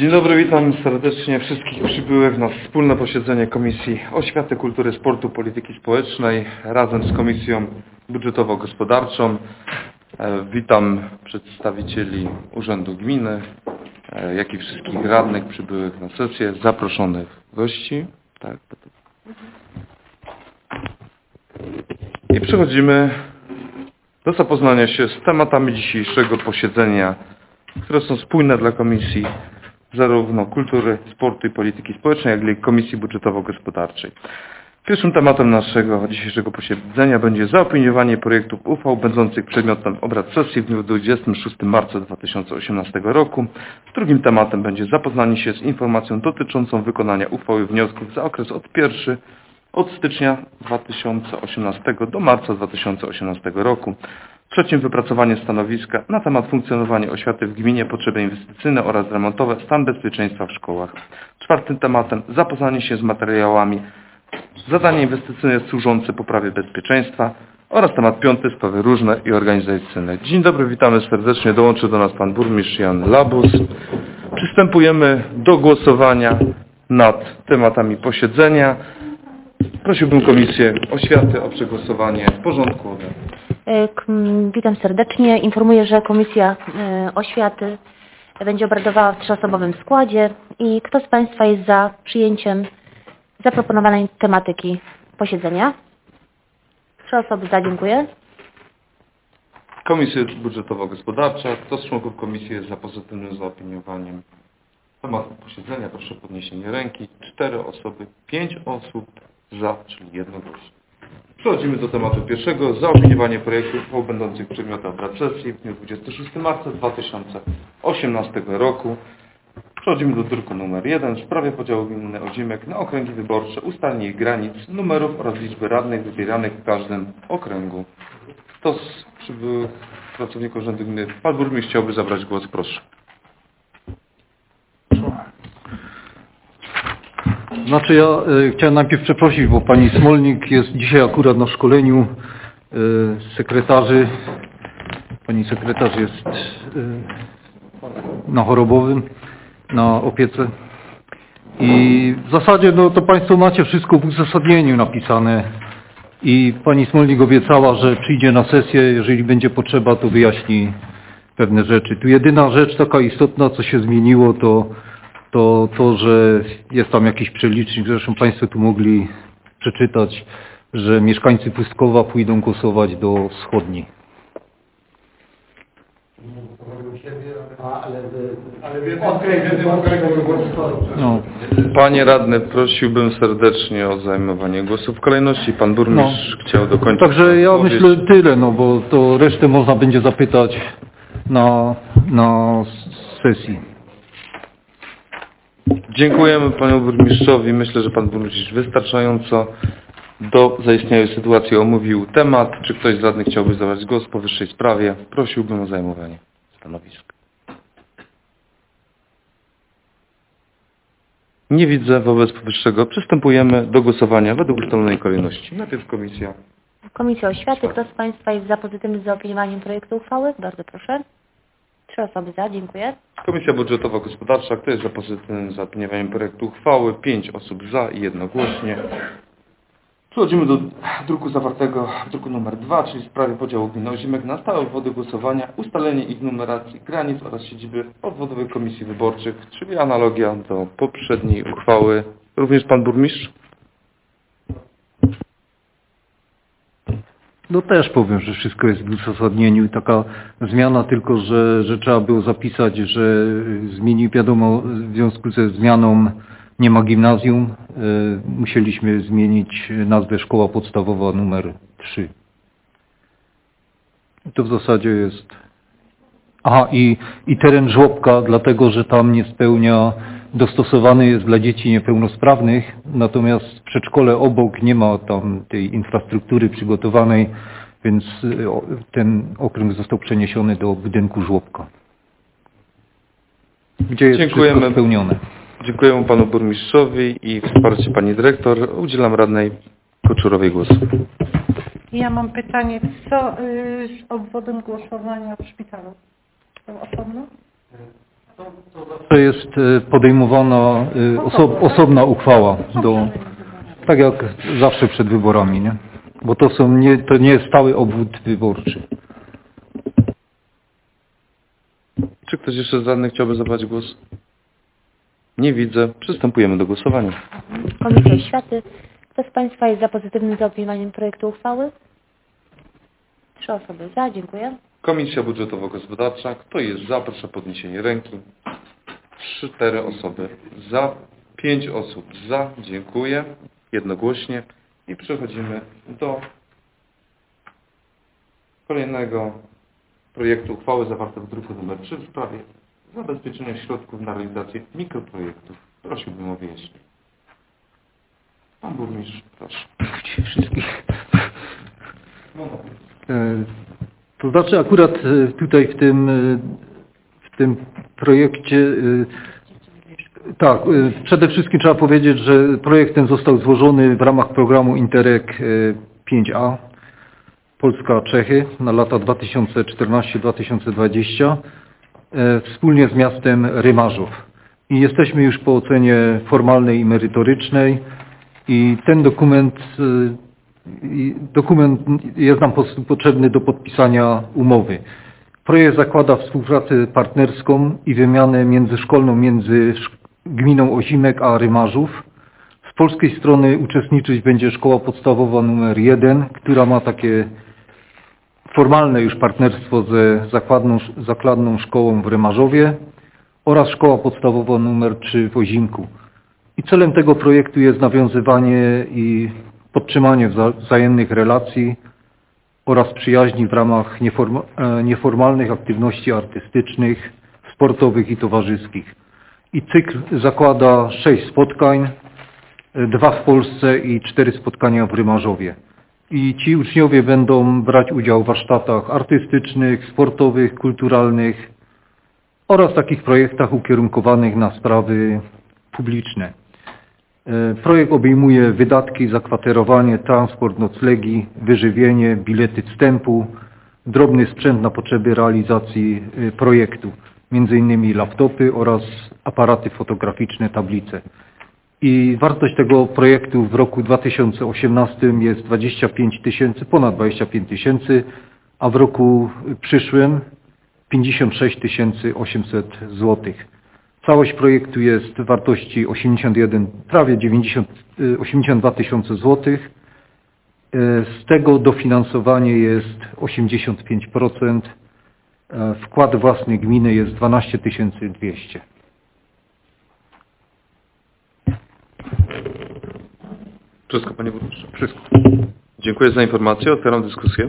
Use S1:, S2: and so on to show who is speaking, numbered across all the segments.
S1: Dzień dobry, witam serdecznie wszystkich przybyłych na wspólne posiedzenie Komisji Oświaty, Kultury, Sportu, Polityki Społecznej razem z Komisją Budżetowo-Gospodarczą. Witam przedstawicieli Urzędu Gminy, jak i wszystkich radnych przybyłych na sesję, zaproszonych gości. Tak. I przechodzimy do zapoznania się z tematami dzisiejszego posiedzenia, które są spójne dla Komisji zarówno Kultury, Sportu i Polityki Społecznej, jak i Komisji Budżetowo-Gospodarczej. Pierwszym tematem naszego dzisiejszego posiedzenia będzie zaopiniowanie projektów uchwał będących przedmiotem obrad sesji w dniu 26 marca 2018 roku. Drugim tematem będzie zapoznanie się z informacją dotyczącą wykonania uchwały wniosków za okres od stycznia 2018 do marca 2018 roku. Trzecim wypracowanie stanowiska na temat funkcjonowania oświaty w gminie, potrzeby inwestycyjne oraz remontowe, stan bezpieczeństwa w szkołach. Czwartym tematem zapoznanie się z materiałami, zadania inwestycyjne służące poprawie bezpieczeństwa oraz temat piąty, sprawy różne i organizacyjne. Dzień dobry, witamy serdecznie. Dołączy do nas pan burmistrz Jan Labus. Przystępujemy do głosowania nad tematami posiedzenia. Prosiłbym Komisję Oświaty o przegłosowanie porządku obrad.
S2: Witam serdecznie. Informuję, że Komisja Oświaty będzie obradowała w trzyosobowym składzie i kto z Państwa jest za przyjęciem zaproponowanej tematyki posiedzenia? 3 osoby za, dziękuję.
S1: Komisja Budżetowo-Gospodarcza. Kto z członków komisji jest za pozytywnym zaopiniowaniem tematu posiedzenia? Proszę o podniesienie ręki. 4 osoby, 5 osób za, czyli jednogłośnie. Przechodzimy do tematu pierwszego. Zaopiniowanie projektów uchwał będących przedmiotem obrad sesji w dniu 26 marca 2018 roku. Przechodzimy do druku numer 1 w sprawie podziału gminy Odzimek na okręgi wyborcze, ustalenie ich granic, numerów oraz liczby radnych wybieranych w każdym okręgu. Kto z przybyłych pracowników Urzędu Gminy? Pan burmistrz chciałby zabrać głos, proszę.
S3: Znaczy ja chciałem najpierw przeprosić, bo pani Smolnik jest dzisiaj akurat na szkoleniu sekretarzy. Pani sekretarz jest na chorobowym, na opiece. I w zasadzie no, to Państwo macie wszystko w uzasadnieniu napisane. I pani Smolnik obiecała, że przyjdzie na sesję, jeżeli będzie potrzeba, to wyjaśni pewne rzeczy. Tu jedyna rzecz taka istotna, co się zmieniło, to, że jest tam jakiś przelicznik, zresztą Państwo tu mogli przeczytać, że mieszkańcy Pustkowa pójdą głosować do wschodniej.
S1: No. Panie radny, prosiłbym serdecznie o zajmowanie głosu w kolejności. Pan burmistrz chciał dokończyć.
S3: Także ja myślę tyle, no bo to resztę można będzie zapytać na sesji.
S1: Dziękujemy panu burmistrzowi. Myślę, że pan burmistrz wystarczająco do zaistniałej sytuacji omówił temat. Czy ktoś z radnych chciałby zabrać głos w powyższej sprawie? Prosiłbym o zajmowanie stanowiska. Nie widzę. Wobec powyższego przystępujemy do głosowania według ustalonej kolejności. Najpierw
S2: Komisja Oświaty. Kto z Państwa jest za pozytywnym zaopiniowaniem projektu uchwały? Bardzo proszę. 3 osoby za, dziękuję.
S1: Komisja Budżetowo-Gospodarcza. Kto jest za pozytywnym zaopiniowaniem projektu uchwały? 5 osób za i jednogłośnie. Przechodzimy do druku zawartego w druku numer 2, czyli w sprawie podziału gminy Ozimek na stałe obwody głosowania, ustalenie ich numeracji granic oraz siedziby obwodowych komisji wyborczych, czyli analogia do poprzedniej uchwały. Również pan burmistrz?
S3: No też powiem, że wszystko jest w uzasadnieniu. Taka zmiana tylko, że trzeba było zapisać, że wiadomo, w związku ze zmianą nie ma gimnazjum. Musieliśmy zmienić nazwę szkoła podstawowa numer 3. To w zasadzie jest... Aha, i teren żłobka, dlatego że tam nie spełnia, dostosowany jest dla dzieci niepełnosprawnych, natomiast w przedszkole obok nie ma tam tej infrastruktury przygotowanej, więc ten okręg został przeniesiony do budynku żłobka, gdzie jest wszystko spełnione.
S1: Dziękujemy panu burmistrzowi i wsparcie pani dyrektor. Udzielam radnej Koczurowej głosu.
S4: Ja mam pytanie, co z obwodem głosowania w szpitalu? To osobno?
S3: To jest podejmowana osobna uchwała, tak jak zawsze przed wyborami, nie? Bo to nie jest stały obwód wyborczy.
S1: Czy ktoś jeszcze z radnych chciałby zabrać głos? Nie widzę. Przystępujemy do głosowania.
S2: Komisja Oświaty. Kto z Państwa jest za pozytywnym zaopiniowaniem projektu uchwały? 3 osoby za. Dziękuję.
S1: Komisja Budżetowo-Gospodarcza. Kto jest za? Proszę o podniesienie ręki. 4 osoby za. 5 osób za. Dziękuję. Jednogłośnie. I przechodzimy do kolejnego projektu uchwały zawartego w druku nr 3 w sprawie zabezpieczenia środków na realizację mikroprojektów. Prosiłbym o wyjaśnienie. Pan burmistrz, proszę.
S3: Wszystkich. To znaczy akurat tutaj w tym projekcie, tak, przede wszystkim trzeba powiedzieć, że projekt ten został złożony w ramach programu Interreg 5A Polska-Czechy na lata 2014-2020 wspólnie z miastem Rymarzów. I jesteśmy już po ocenie formalnej i merytorycznej i ten dokument jest nam po prostu potrzebny do podpisania umowy. Projekt zakłada współpracę partnerską i wymianę międzyszkolną między gminą Ozimek a Rymarzów. Z polskiej strony uczestniczyć będzie szkoła podstawowa nr 1, która ma takie formalne już partnerstwo ze zakładną szkołą w Rymarzowie oraz szkoła podstawowa nr 3 w Ozimku. I celem tego projektu jest nawiązywanie i podtrzymanie wzajemnych relacji oraz przyjaźni w ramach nieformalnych aktywności artystycznych, sportowych i towarzyskich. I cykl zakłada 6 spotkań, 2 w Polsce i 4 spotkania w Rymarzowie. I ci uczniowie będą brać udział w warsztatach artystycznych, sportowych, kulturalnych oraz takich projektach ukierunkowanych na sprawy publiczne. Projekt obejmuje wydatki, zakwaterowanie, transport, noclegi, wyżywienie, bilety wstępu, drobny sprzęt na potrzeby realizacji projektu, m.in. laptopy oraz aparaty fotograficzne, tablice. I wartość tego projektu w roku 2018 jest 25 000, ponad 25 000, a w roku przyszłym 56 800 zł. Całość projektu jest w wartości prawie 82 000 złotych. Z tego dofinansowanie jest 85%. Wkład własny gminy jest 12 200.
S1: Wszystko, panie burmistrzu?
S3: Wszystko.
S1: Dziękuję za informację. Otwieram dyskusję.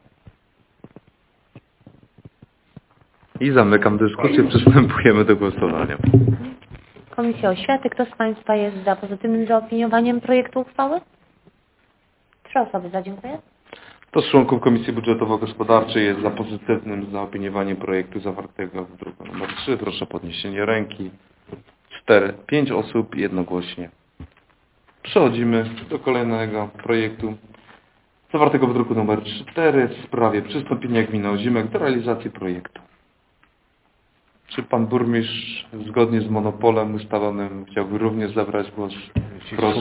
S1: I zamykam dyskusję. Przystępujemy do głosowania.
S2: Komisja Oświaty. Kto z Państwa jest za pozytywnym zaopiniowaniem projektu uchwały? 3 osoby za. Dziękuję.
S1: Kto z członków Komisji Budżetowo-Gospodarczej jest za pozytywnym zaopiniowaniem projektu zawartego w druku nr 3? Proszę o podniesienie ręki. 5 osób jednogłośnie. Przechodzimy do kolejnego projektu zawartego w druku nr 4 w sprawie przystąpienia gminy Ozimek do realizacji projektu. Czy pan burmistrz zgodnie z monopolem ustalonym chciałby również zabrać głos? Proszę.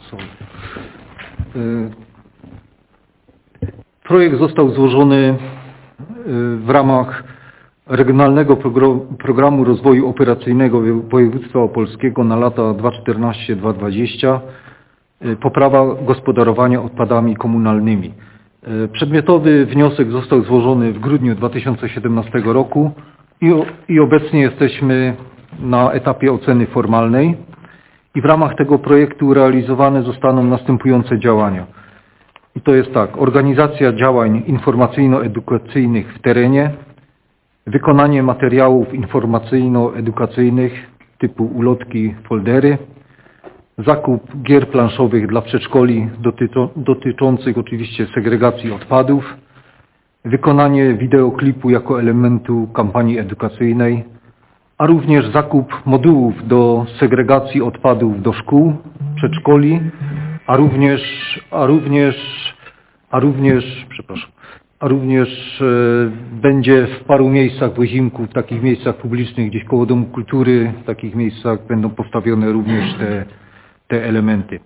S3: Projekt został złożony w ramach Regionalnego Programu Rozwoju Operacyjnego Województwa Opolskiego na lata 2014-2020 poprawa gospodarowania odpadami komunalnymi. Przedmiotowy wniosek został złożony w grudniu 2017 roku i obecnie jesteśmy na etapie oceny formalnej i w ramach tego projektu realizowane zostaną następujące działania. I to jest tak: organizacja działań informacyjno-edukacyjnych w terenie, wykonanie materiałów informacyjno-edukacyjnych typu ulotki, foldery, zakup gier planszowych dla przedszkoli dotyczących oczywiście segregacji odpadów, wykonanie wideoklipu jako elementu kampanii edukacyjnej, a również zakup modułów do segregacji odpadów do szkół, przedszkoli, a również będzie w paru miejscach w Ozimku, w takich miejscach publicznych, gdzieś koło Domu Kultury, w takich miejscach będą postawione również te elementy.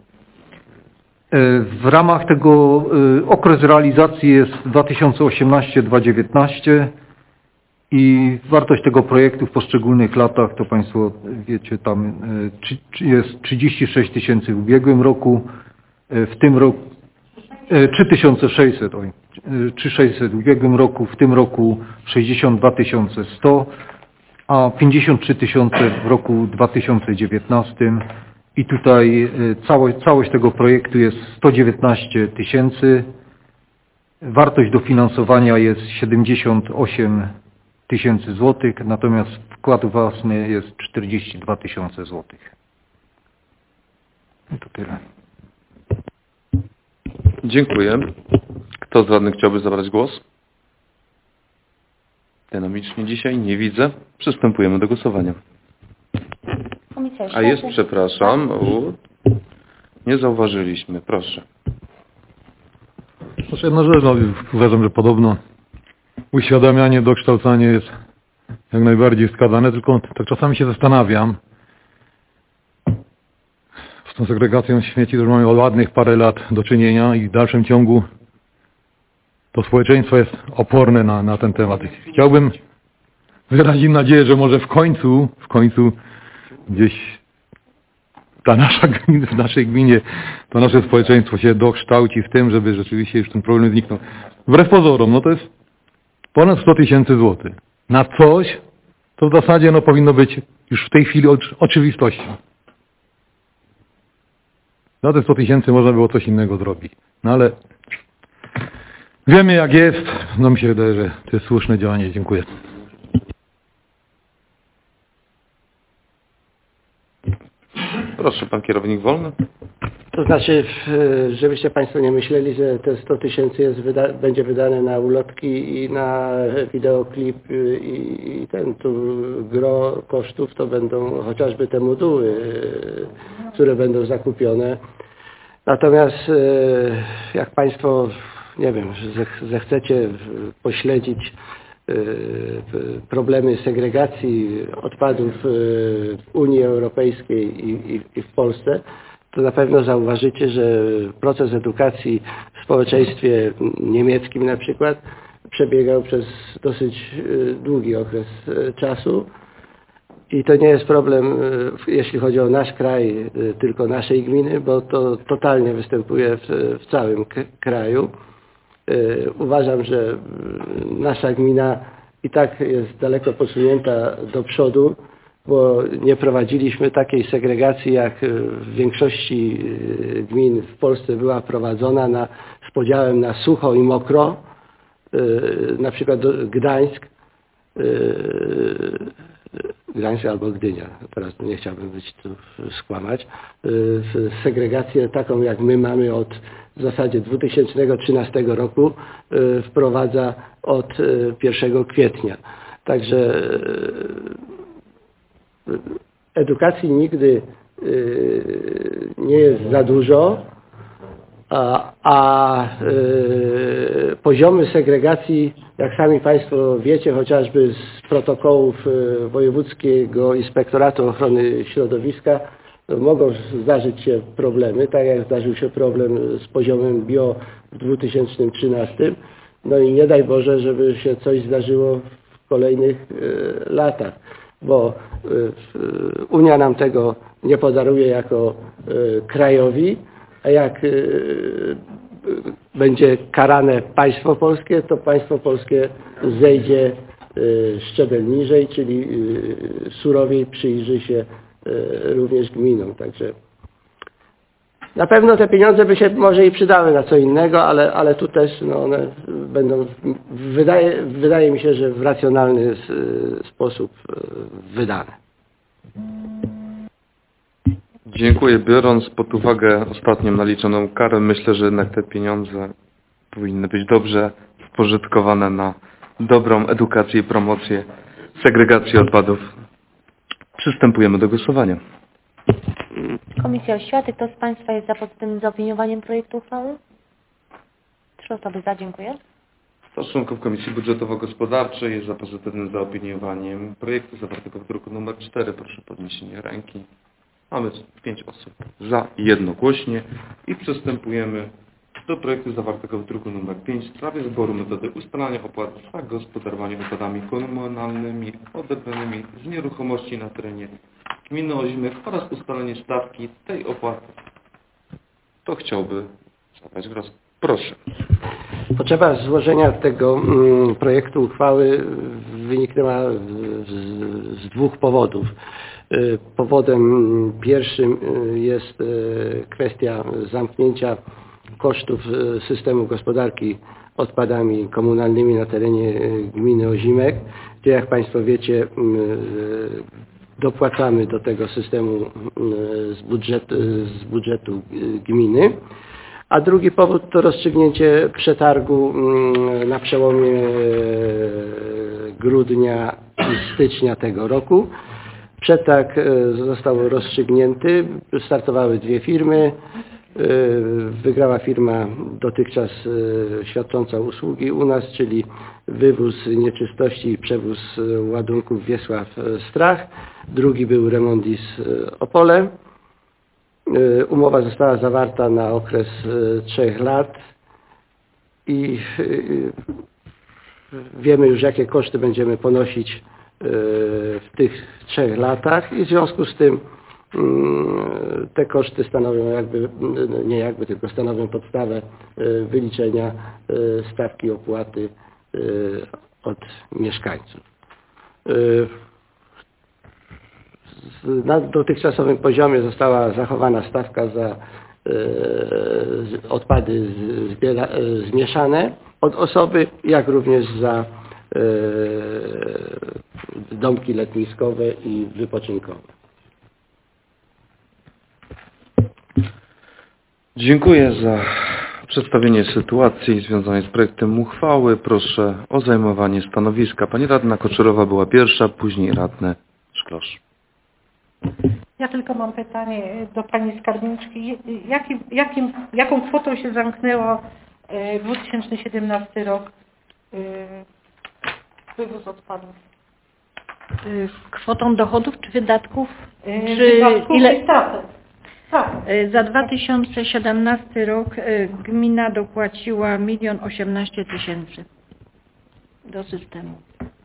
S3: W ramach tego okres realizacji jest 2018-2019 i wartość tego projektu w poszczególnych latach, to Państwo wiecie, tam jest 36 tysięcy w ubiegłym roku, w tym roku 3600, 3600 w ubiegłym roku, w tym roku 62 100, a 53 tysiące w roku 2019 i tutaj całość tego projektu jest 119 tysięcy. Wartość dofinansowania jest 78 tysięcy złotych, natomiast wkład własny jest 42 tysiące złotych. I to tyle.
S1: Dziękuję. Kto z radnych chciałby zabrać głos? Dynamicznie dzisiaj nie widzę. Przystępujemy do głosowania.
S2: Komisja
S1: A
S2: Oświaty.
S1: jest, przepraszam, nie zauważyliśmy. Proszę.
S5: Znaczy jedna rzecz, no, uważam, że podobno uświadamianie, dokształcanie jest jak najbardziej wskazane, tylko tak czasami się zastanawiam, z tą segregacją śmieci już mamy od ładnych parę lat do czynienia i w dalszym ciągu to społeczeństwo jest oporne na ten temat. Chciałbym wyrazić nadzieję, że może w końcu gdzieś w naszej gminie to nasze społeczeństwo się dokształci w tym, żeby rzeczywiście już ten problem zniknął. Wbrew pozorom, no to jest ponad 100 tysięcy złotych. Na coś, co w zasadzie no, powinno być już w tej chwili oczywistością. Za te 100 tysięcy można było coś innego zrobić. No ale wiemy jak jest. No mi się wydaje, że to jest słuszne działanie. Dziękuję.
S1: Proszę, pan kierownik Wolny.
S6: To znaczy, żebyście Państwo nie myśleli, że te 100 tysięcy będzie wydane na ulotki i na wideoklip i tu gro kosztów to będą chociażby te moduły, które będą zakupione. Natomiast jak Państwo, nie wiem, zechcecie pośledzić problemy segregacji odpadów w Unii Europejskiej i w Polsce, to na pewno zauważycie, że proces edukacji w społeczeństwie niemieckim na przykład przebiegał przez dosyć długi okres czasu i to nie jest problem, jeśli chodzi o nasz kraj, tylko naszej gminy, bo to totalnie występuje w całym kraju. Uważam, że nasza gmina i tak jest daleko posunięta do przodu, bo nie prowadziliśmy takiej segregacji, jak w większości gmin w Polsce była prowadzona z podziałem na sucho i mokro. Na przykład Gdańsk albo Gdynia, teraz nie chciałbym być tu skłamać, segregację taką jak my mamy od w zasadzie 2013 roku wprowadza od 1 kwietnia. Także edukacji nigdy nie jest za dużo, a poziomy segregacji, jak sami Państwo wiecie, chociażby z protokołów Wojewódzkiego Inspektoratu Ochrony Środowiska, mogą zdarzyć się problemy, tak jak zdarzył się problem z poziomem bio w 2013. No i nie daj Boże, żeby się coś zdarzyło w kolejnych latach, bo Unia nam tego nie podaruje jako krajowi, a jak będzie karane państwo polskie, to państwo polskie zejdzie szczebel niżej, czyli surowiej przyjrzy się również gminom. Także na pewno te pieniądze by się może i przydały na co innego, ale tu też no, one będą, wydaje mi się, że w racjonalny sposób wydane.
S1: Dziękuję. Biorąc pod uwagę ostatnią naliczoną karę, myślę, że jednak te pieniądze powinny być dobrze spożytkowane na dobrą edukację i promocję segregacji odpadów. Przystępujemy do głosowania.
S2: Komisja Oświaty. Kto z Państwa jest za pozytywnym zaopiniowaniem projektu uchwały? 3 osoby za. Dziękuję.
S1: Kto z członków Komisji Budżetowo-Gospodarczej jest za pozytywnym zaopiniowaniem projektu zawartego w druku nr 4? Proszę o podniesienie ręki. Mamy 5 osób za jednogłośnie i przystępujemy do projektu zawartego w druku nr 5 w sprawie wyboru metody ustalania opłat za gospodarowanie odpadami komunalnymi odebranymi z nieruchomości na terenie gminy Ozimych oraz ustalenie stawki tej opłaty. Kto chciałby zabrać głos? Proszę.
S6: Potrzeba złożenia tego projektu uchwały wyniknęła z dwóch powodów. Powodem pierwszym jest kwestia zamknięcia kosztów systemu gospodarki odpadami komunalnymi na terenie gminy Ozimek, gdzie jak Państwo wiecie dopłacamy do tego systemu z budżetu gminy. A drugi powód to rozstrzygnięcie przetargu na przełomie grudnia i stycznia tego roku. Przetarg został rozstrzygnięty, startowały dwie firmy. Wygrała firma dotychczas świadcząca usługi u nas, czyli wywóz nieczystości i przewóz ładunków Wiesław-Strach. Drugi był Remondis Opole. Umowa została zawarta na okres 3 lat i wiemy już, jakie koszty będziemy ponosić w tych 3 latach i w związku z tym te koszty stanowią tylko stanowią podstawę wyliczenia stawki opłaty od mieszkańców. Na dotychczasowym poziomie została zachowana stawka za odpady zmieszane od osoby, jak również za domki letniskowe i wypoczynkowe.
S1: Dziękuję za przedstawienie sytuacji związanej z projektem uchwały. Proszę o zajmowanie stanowiska. Pani radna Koczerowa była pierwsza, później radny Szklosz.
S4: Ja tylko mam pytanie do Pani Skarbniczki. Jaką kwotą się zamknęło 2017 rok wywóz odpadów?
S7: Kwotą dochodów czy wydatków?
S4: Wydatków i straty.
S7: Za 2017 rok gmina dopłaciła 1 018 000 do systemu.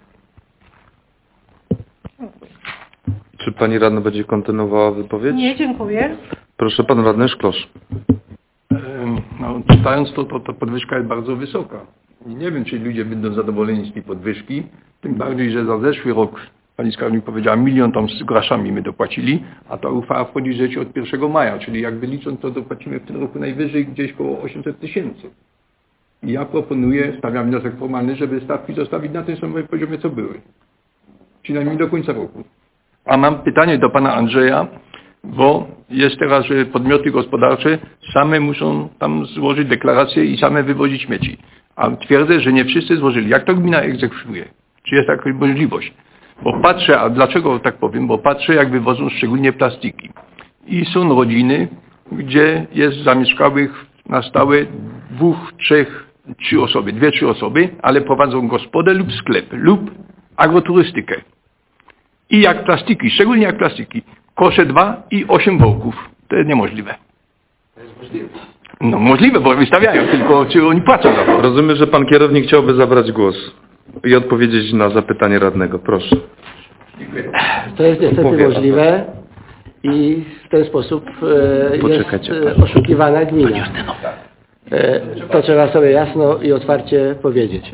S1: Czy pani radna będzie kontynuowała wypowiedź?
S4: Nie, dziękuję.
S1: Proszę, pan radny Szklosz.
S3: No, czytając to podwyżka jest bardzo wysoka. I nie wiem, czy ludzie będą zadowoleni z tej podwyżki, tym bardziej, że za zeszły rok pani skarbnik powiedziała 1 000 000 tam z groszami my dopłacili, a ta uchwała wchodzi w życie od 1 maja, czyli jakby licząc to dopłacimy w tym roku najwyżej gdzieś koło 800 000. I ja proponuję, stawiam wniosek formalny, żeby stawki zostawić na tym samym poziomie, co były. Przynajmniej do końca roku. A mam pytanie do pana Andrzeja, bo jest teraz, że podmioty gospodarcze same muszą tam złożyć deklaracje i same wywozić śmieci. A twierdzę, że nie wszyscy złożyli. Jak to gmina egzekwuje? Czy jest taka możliwość? Bo patrzę, a dlaczego tak powiem? Bo patrzę, jak wywożą szczególnie plastiki. I są rodziny, gdzie jest zamieszkałych na stałe 2, 3, 3 osoby, 2, 3 osoby, ale prowadzą gospodę lub sklep, lub agroturystykę. I jak plastiki, szczególnie jak plastiki, kosze 2 i 8 worków. To jest niemożliwe.
S6: To jest możliwe.
S3: No możliwe, bo wystawiają, tylko czy oni płacą za to.
S1: Rozumiem, że pan kierownik chciałby zabrać głos i odpowiedzieć na zapytanie radnego. Proszę.
S3: Dziękuję.
S6: To jest niestety możliwe i w ten sposób jest oszukiwana gmina. To trzeba sobie jasno i otwarcie powiedzieć.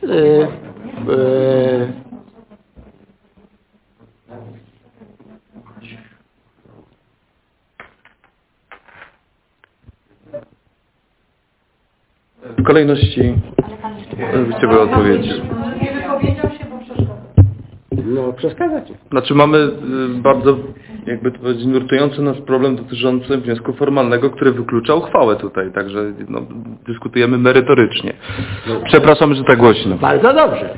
S1: W kolejności chciałbym odpowiedzieć.
S4: Nie wypowiedział się, bo przeszkadza.
S6: No, przeszkadzać.
S1: Znaczy mamy bardzo, jakby to powiedzieć, nurtujący nas problem dotyczący wniosku formalnego, który wyklucza uchwałę tutaj, także no, dyskutujemy merytorycznie. Przepraszam, że tak głośno.
S6: Bardzo dobrze.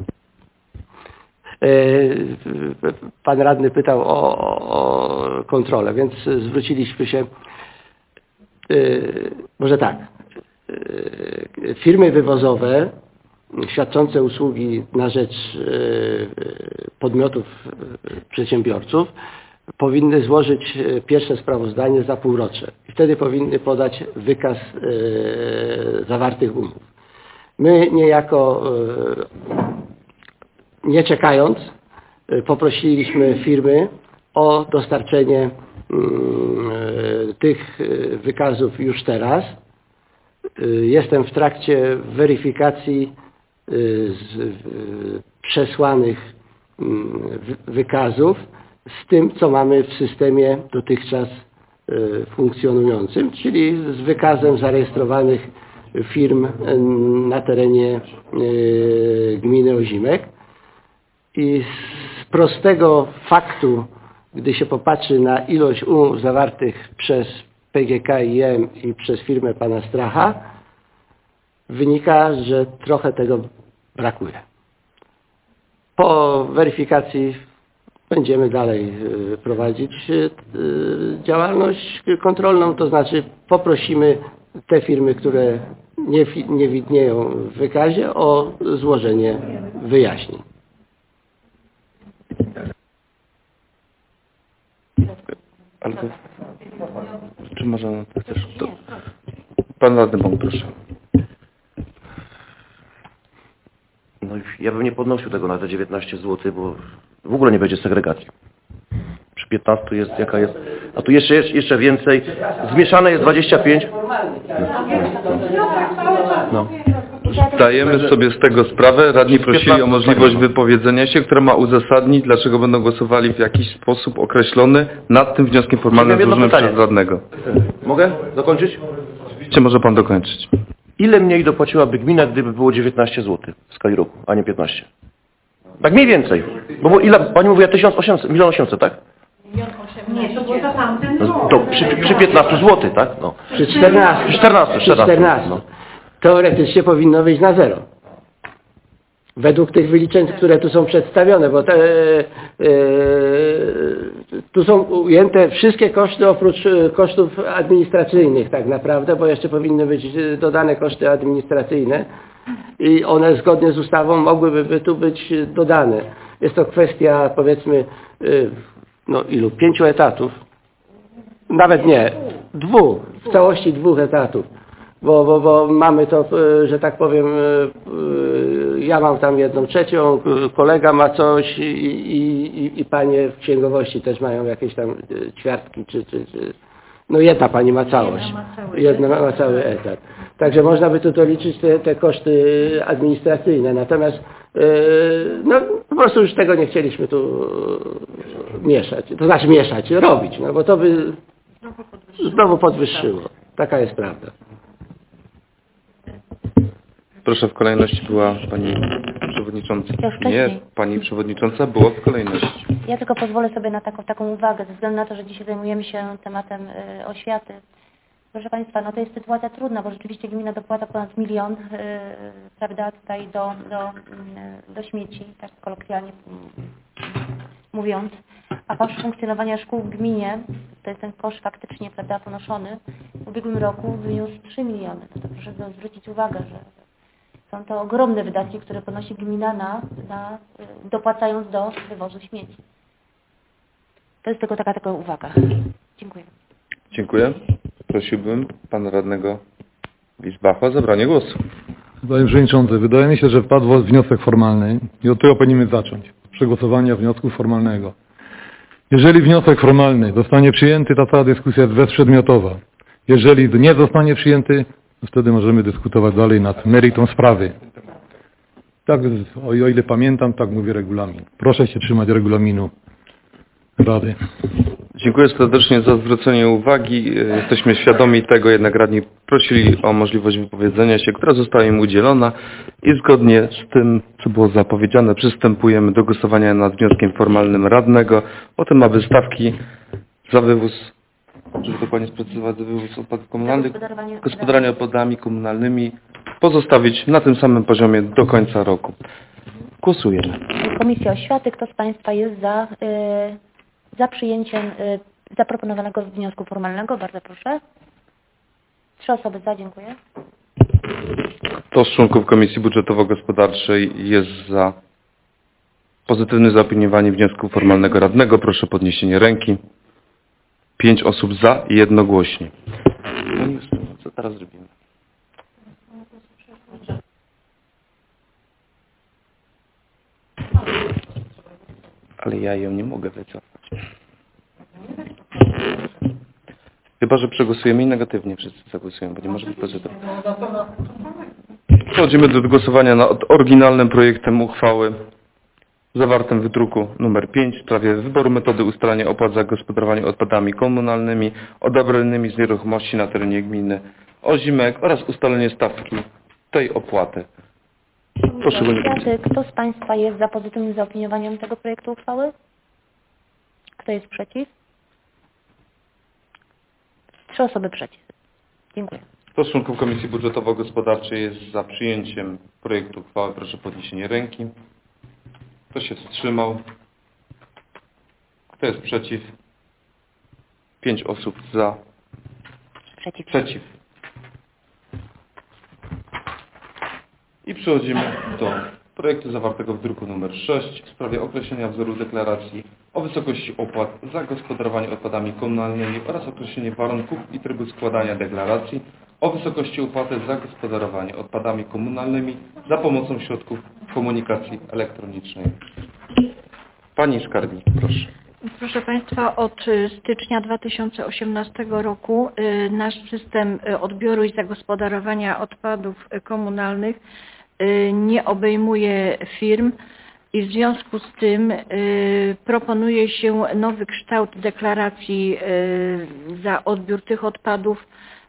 S6: Pan radny pytał o kontrolę, więc zwróciliśmy się, może tak, firmy wywozowe świadczące usługi na rzecz podmiotów przedsiębiorców powinny złożyć pierwsze sprawozdanie za półrocze. I wtedy powinny podać wykaz zawartych umów. My niejako, nie czekając, poprosiliśmy firmy o dostarczenie tych wykazów już teraz. Jestem w trakcie weryfikacji przesłanych wykazów z tym, co mamy w systemie dotychczas funkcjonującym, czyli z wykazem zarejestrowanych firm na terenie gminy Ozimek. I z prostego faktu, gdy się popatrzy na ilość umów zawartych przez PGK-IM i przez firmę pana Stracha, wynika, że trochę tego brakuje. Po weryfikacji będziemy dalej prowadzić działalność kontrolną, to znaczy poprosimy te firmy, które nie widnieją w wykazie, o złożenie wyjaśnień.
S1: Ale to, czy możemy też? To, pan radny Bąk, proszę.
S8: No ja bym nie podnosił tego na te 19 zł, bo w ogóle nie będzie segregacji. Przy 15 jest jaka jest, a tu jeszcze więcej. Zmieszane jest 25. No.
S1: Zdajemy sobie z tego sprawę. Radni prosili o możliwość wypowiedzenia się, która ma uzasadnić, dlaczego będą głosowali w jakiś sposób określony nad tym wnioskiem formalnym złożonym przez radnego.
S8: Mogę dokończyć?
S1: Oczywiście może pan dokończyć.
S8: Ile mniej dopłaciłaby gmina, gdyby było 19 zł w skali roku, a nie 15? Tak mniej więcej. Bo ile, pani mówiła 1800, 1 800 000, tak?
S4: Nie, to było za tamten
S8: No,
S4: rok.
S8: to przy 15 zł, tak? No.
S6: Przy 14.
S8: Przy 14. No.
S6: Teoretycznie powinno wyjść na zero. Według tych wyliczeń, które tu są przedstawione, bo tu są ujęte wszystkie koszty oprócz kosztów administracyjnych tak naprawdę, bo jeszcze powinny być dodane koszty administracyjne i one zgodnie z ustawą mogłyby tu być dodane. Jest to kwestia, powiedzmy, no ilu? 5 etatów. Nawet nie. 2. W całości 2 etatów. Bo mamy to, że tak powiem, ja mam tam 1/3, kolega ma coś i panie w księgowości też mają jakieś tam ćwiartki, czy no jedna pani ma całość. Jedna ma cały etat. Także można by tu doliczyć te koszty administracyjne. Natomiast no po prostu już tego nie chcieliśmy tu mieszać. To znaczy mieszać, robić, no bo to by znowu podwyższyło. Taka jest prawda.
S1: Proszę, w kolejności była pani przewodnicząca.
S2: Ja już wcześniej.
S1: Nie, pani przewodnicząca była w kolejności.
S2: Ja tylko pozwolę sobie na taką uwagę, ze względu na to, że dzisiaj zajmujemy się tematem oświaty. Proszę Państwa, no to jest sytuacja trudna, bo rzeczywiście gmina dopłaca ponad 1 000 000, prawda, tutaj do śmieci, tak kolokwialnie mówiąc, a koszt funkcjonowania szkół w gminie, to jest ten koszt faktycznie, prawda, ponoszony, w ubiegłym roku wyniósł 3 miliony. To proszę zwrócić uwagę, że są to ogromne wydatki, które ponosi gmina dopłacając do wywozu śmieci. To jest tylko taka uwaga. Dziękuję.
S1: Dziękuję. Prosiłbym pana radnego Wiesbacha o zabranie głosu.
S5: Panie Przewodniczący, wydaje mi się, że padł wniosek formalny i od tego powinniśmy zacząć. Przegłosowania wniosku formalnego. Jeżeli wniosek formalny zostanie przyjęty, ta cała dyskusja jest bezprzedmiotowa. Jeżeli nie zostanie przyjęty, to wtedy możemy dyskutować dalej nad meritum sprawy. Tak, o ile pamiętam, tak mówi regulamin. Proszę się trzymać regulaminu Rady.
S1: Dziękuję serdecznie za zwrócenie uwagi. Jesteśmy świadomi tego, jednak radni prosili o możliwość wypowiedzenia się, która została im udzielona i zgodnie z tym, co było zapowiedziane, przystępujemy do głosowania nad wnioskiem formalnym radnego o tym, aby stawki za wywóz, żeby dokładnie sprecyzować, za wywóz odpadów komunalnych, gospodarowanie odpadami komunalnymi pozostawić na tym samym poziomie do końca roku. Głosujemy.
S2: Komisja Oświaty, kto z Państwa jest za przyjęciem zaproponowanego wniosku formalnego? Bardzo proszę. 3 osoby za, dziękuję.
S1: Kto z członków Komisji Budżetowo-Gospodarczej jest za pozytywnym zaopiniowaniem wniosku formalnego radnego? Proszę o podniesienie ręki. 5 osób za i jednogłośnie. No i co teraz zrobimy? Ale ja ją nie mogę wycofać. Chyba że przegłosujemy i negatywnie wszyscy zagłosują, bo nie może być pozytywnie. Przechodzimy do głosowania nad oryginalnym projektem uchwały zawartym w druku nr 5 w sprawie wyboru metody ustalania opłat za gospodarowanie odpadami komunalnymi odebranymi z nieruchomości na terenie gminy Ozimek oraz ustalenie stawki tej opłaty. Proszę
S2: Oświaty. Kto z Państwa jest za pozytywnym zaopiniowaniem tego projektu uchwały? Kto jest przeciw? 3 osoby przeciw. Dziękuję.
S1: Kto z członków Komisji Budżetowo-Gospodarczej jest za przyjęciem projektu uchwały? Proszę o podniesienie ręki. Kto się wstrzymał? Kto jest przeciw? 5 osób za. Przeciw. I przechodzimy do projektu zawartego w druku nr 6 w sprawie określenia wzoru deklaracji o wysokości opłat za gospodarowanie odpadami komunalnymi oraz określenie warunków i trybu składania deklaracji o wysokości opłaty za gospodarowanie odpadami komunalnymi za pomocą środków komunikacji elektronicznej. Pani Skarbnik, proszę.
S7: Proszę Państwa, od stycznia 2018 roku nasz system odbioru i zagospodarowania odpadów komunalnych nie obejmuje firm i w związku z tym proponuje się nowy kształt deklaracji za odbiór tych odpadów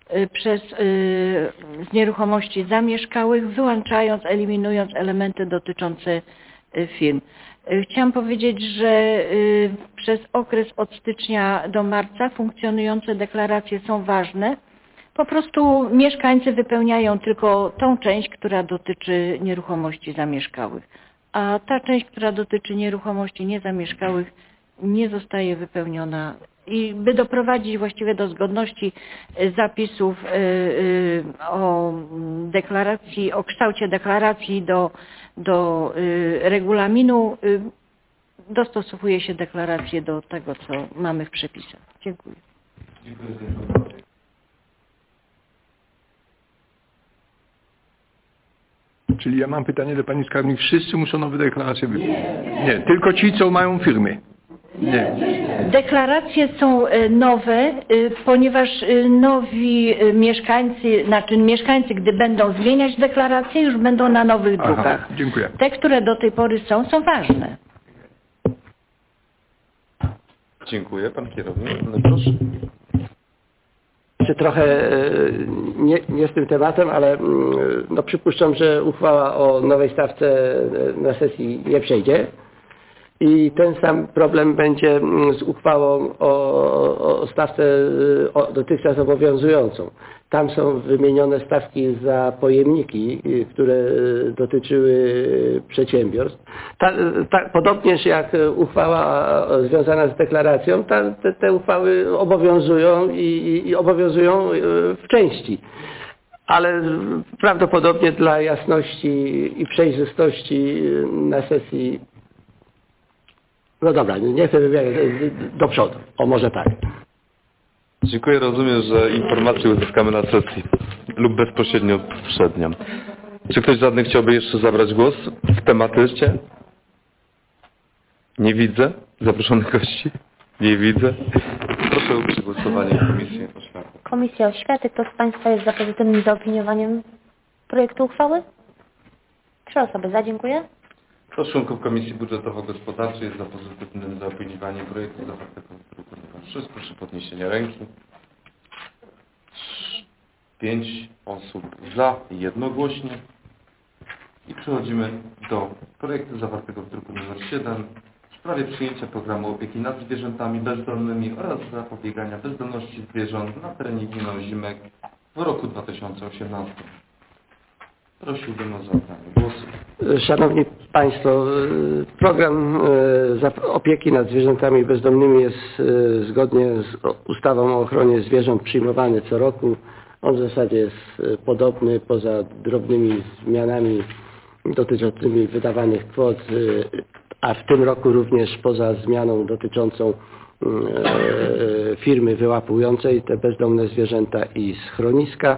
S7: z nieruchomości zamieszkałych, wyłączając, eliminując elementy dotyczące firm. Chciałam powiedzieć, że przez okres od stycznia do marca funkcjonujące deklaracje są ważne. Po prostu mieszkańcy wypełniają tylko tą część, która dotyczy nieruchomości zamieszkałych, a ta część, która dotyczy nieruchomości niezamieszkałych, nie zostaje wypełniona. I by doprowadzić właściwie do zgodności zapisów o deklaracji, o kształcie deklaracji do regulaminu, dostosowuje się deklarację do tego, co mamy w przepisach. Dziękuję.
S9: Czyli ja mam pytanie do Pani Skarbnik. Wszyscy muszą nowe deklaracje wypełnić? Nie, tylko ci, co mają firmy. Nie.
S7: Deklaracje są nowe, ponieważ nowi mieszkańcy, gdy będą zmieniać deklaracje, już będą na nowych drukach.
S9: Dziękuję.
S7: Te, które do tej pory są ważne.
S1: Dziękuję. Pan kierownik, proszę.
S6: Jeszcze trochę nie z tym tematem, ale no przypuszczam, że uchwała o nowej stawce na sesji nie przejdzie. I ten sam problem będzie z uchwałą o stawce dotychczas obowiązującą. Tam są wymienione stawki za pojemniki, które dotyczyły przedsiębiorstw. Podobnież jak uchwała związana z deklaracją, te uchwały obowiązują i obowiązują w części. Ale prawdopodobnie dla jasności i przejrzystości na sesji. No dobra, nie chcę wybiegać do przodu. O, może tak.
S1: Dziękuję. Rozumiem, że informacje uzyskamy na sesji lub bezpośrednio przed nią. Czy ktoś żadny chciałby jeszcze zabrać głos w tematyce? Nie widzę. Zaproszonych gości? Nie widzę. Proszę o przegłosowanie Komisji Oświaty.
S2: Komisja Oświaty. Kto z Państwa jest za pozytywnym zaopiniowaniem projektu uchwały? 3 osoby za. Dziękuję.
S1: Kto z członków Komisji Budżetowo-Gospodarczej jest za pozytywnym zaopiniowaniem projektu zawartego w druku nr 6? Proszę o podniesienie ręki. 5 osób za i jednogłośnie. I przechodzimy do projektu zawartego w druku nr 7 w sprawie przyjęcia programu opieki nad zwierzętami bezdomnymi oraz zapobiegania bezdomności zwierząt na terenie gminy Ozimek w roku 2018. Prosiłbym o zabranie głosu.
S6: Szanowni Państwo, program opieki nad zwierzętami bezdomnymi jest zgodnie z ustawą o ochronie zwierząt przyjmowany co roku On w zasadzie jest podobny, poza drobnymi zmianami dotyczącymi wydawanych kwot, a w tym roku również poza zmianą dotyczącą firmy wyłapującej te bezdomne zwierzęta i schroniska.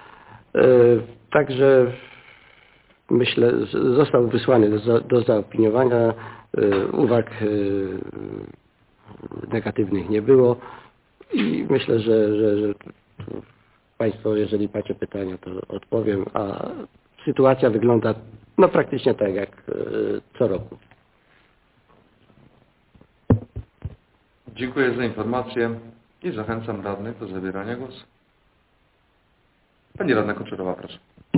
S6: Także myślę, że został wysłany do zaopiniowania. Uwag negatywnych nie było i myślę, że Państwo, jeżeli macie pytania, to odpowiem, a sytuacja wygląda praktycznie tak jak co roku.
S1: Dziękuję za informację i zachęcam radnych do zabierania głosu. Pani radna Koczurowa, proszę.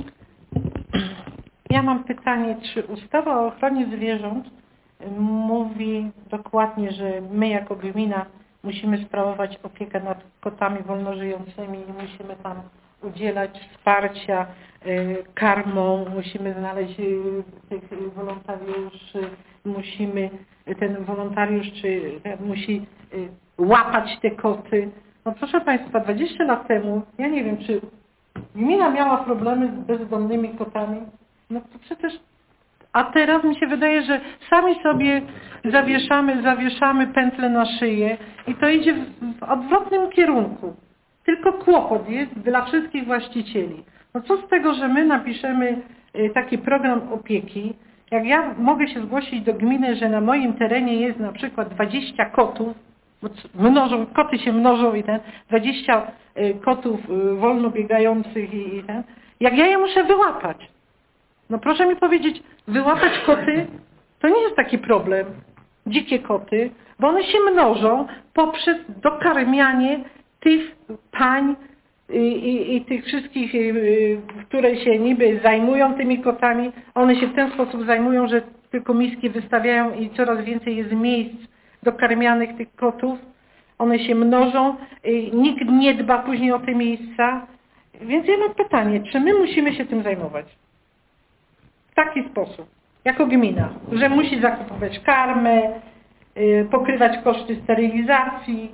S4: Ja mam pytanie, czy ustawa o ochronie zwierząt mówi dokładnie, że my jako gmina musimy sprawować opiekę nad kotami wolnożyjącymi i musimy tam udzielać wsparcia karmą, musimy znaleźć tych wolontariuszy, ten wolontariusz musi łapać te koty. No proszę Państwa, 20 lat temu, ja nie wiem, czy gmina miała problemy z bezdomnymi kotami, no to przecież, a teraz mi się wydaje, że sami sobie zawieszamy pętlę na szyję i to idzie w odwrotnym kierunku. Tylko kłopot jest dla wszystkich właścicieli. No co z tego, że my napiszemy taki program opieki, jak ja mogę się zgłosić do gminy, że na moim terenie jest na przykład 20 kotów, bo koty się mnożą i 20 kotów wolno biegających i jak ja je muszę wyłapać. No proszę mi powiedzieć, wyłapać koty to nie jest taki problem, dzikie koty, bo one się mnożą poprzez dokarmianie tych pań i tych wszystkich, które się niby zajmują tymi kotami. One się w ten sposób zajmują, że tylko miski wystawiają i coraz więcej jest miejsc dokarmianych tych kotów. One się mnożą, nikt nie dba później o te miejsca. Więc ja mam pytanie, czy my musimy się tym zajmować? W taki sposób, jako gmina, że musi zakupować karmę, pokrywać koszty sterylizacji.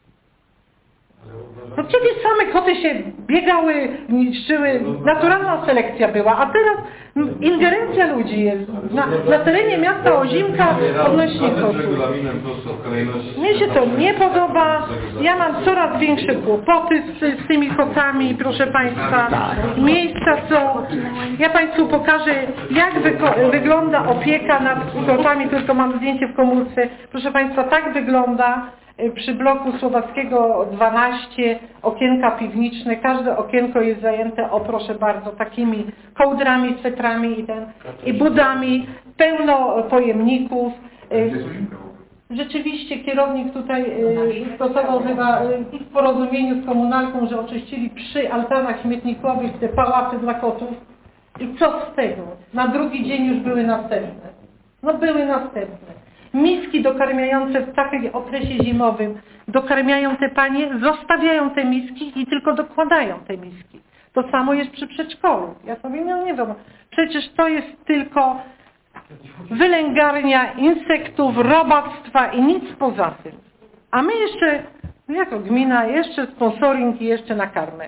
S4: No przecież same koty się biegały, niszczyły, naturalna selekcja była, a teraz ingerencja ludzi jest. Na terenie miasta Ozimka odnośnie kotów. Mnie się to nie podoba, ja mam coraz większe kłopoty z tymi kotami, proszę Państwa. Miejsca są, ja Państwu pokażę, jak wygląda opieka nad kotami, tylko mam zdjęcie w komórce. Proszę Państwa, tak wygląda przy bloku Słowackiego 12 okienka piwniczne. Każde okienko jest zajęte, o proszę bardzo, takimi kołdrami, swetrami i budami, pełno pojemników. Rzeczywiście kierownik tutaj stosował chyba w porozumieniu z komunalką, że oczyścili przy altanach śmietnikowych te pałace dla kotów. I co z tego? Na drugi dzień już były następne. No były następne. Miski dokarmiające w takim okresie zimowym dokarmiają te panie, zostawiają te miski i tylko dokładają te miski. To samo jest przy przedszkolu. Ja sobie nie wiem, przecież to jest tylko wylęgarnia insektów, robactwa i nic poza tym. A my jeszcze, jako gmina, jeszcze sponsoring i jeszcze na karmę.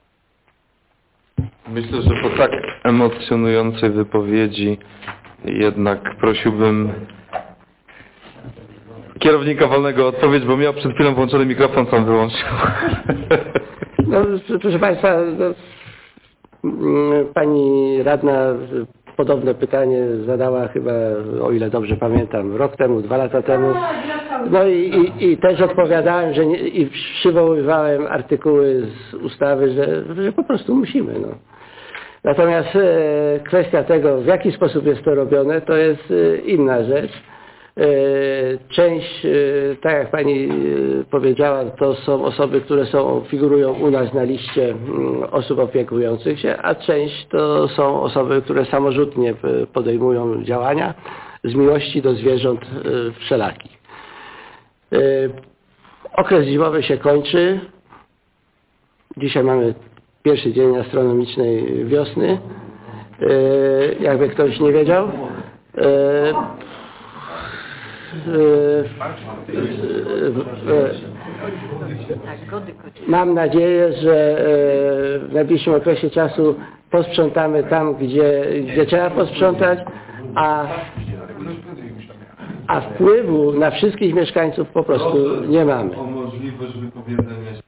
S1: Myślę, że po tak emocjonującej wypowiedzi jednak prosiłbym kierownika Wolnego o odpowiedź, bo miał przed chwilą włączony mikrofon, sam wyłączył.
S6: No, proszę Państwa, pani radna podobne pytanie zadała chyba, o ile dobrze pamiętam, rok temu, 2 lata temu. No i też odpowiadałem, że nie, i przywoływałem artykuły z ustawy, że po prostu musimy. No. Natomiast kwestia tego, w jaki sposób jest to robione, to jest inna rzecz. Część, tak jak pani powiedziała, to są osoby, które figurują u nas na liście osób opiekujących się, a część to są osoby, które samorzutnie podejmują działania z miłości do zwierząt wszelakich. Okres zimowy się kończy. Dzisiaj mamy pierwszy dzień astronomicznej wiosny. Jakby ktoś nie wiedział. Mam nadzieję, że w najbliższym okresie czasu posprzątamy tam, gdzie trzeba posprzątać, a wpływu na wszystkich mieszkańców po prostu nie mamy.
S1: O możliwość wypowiedzenia się.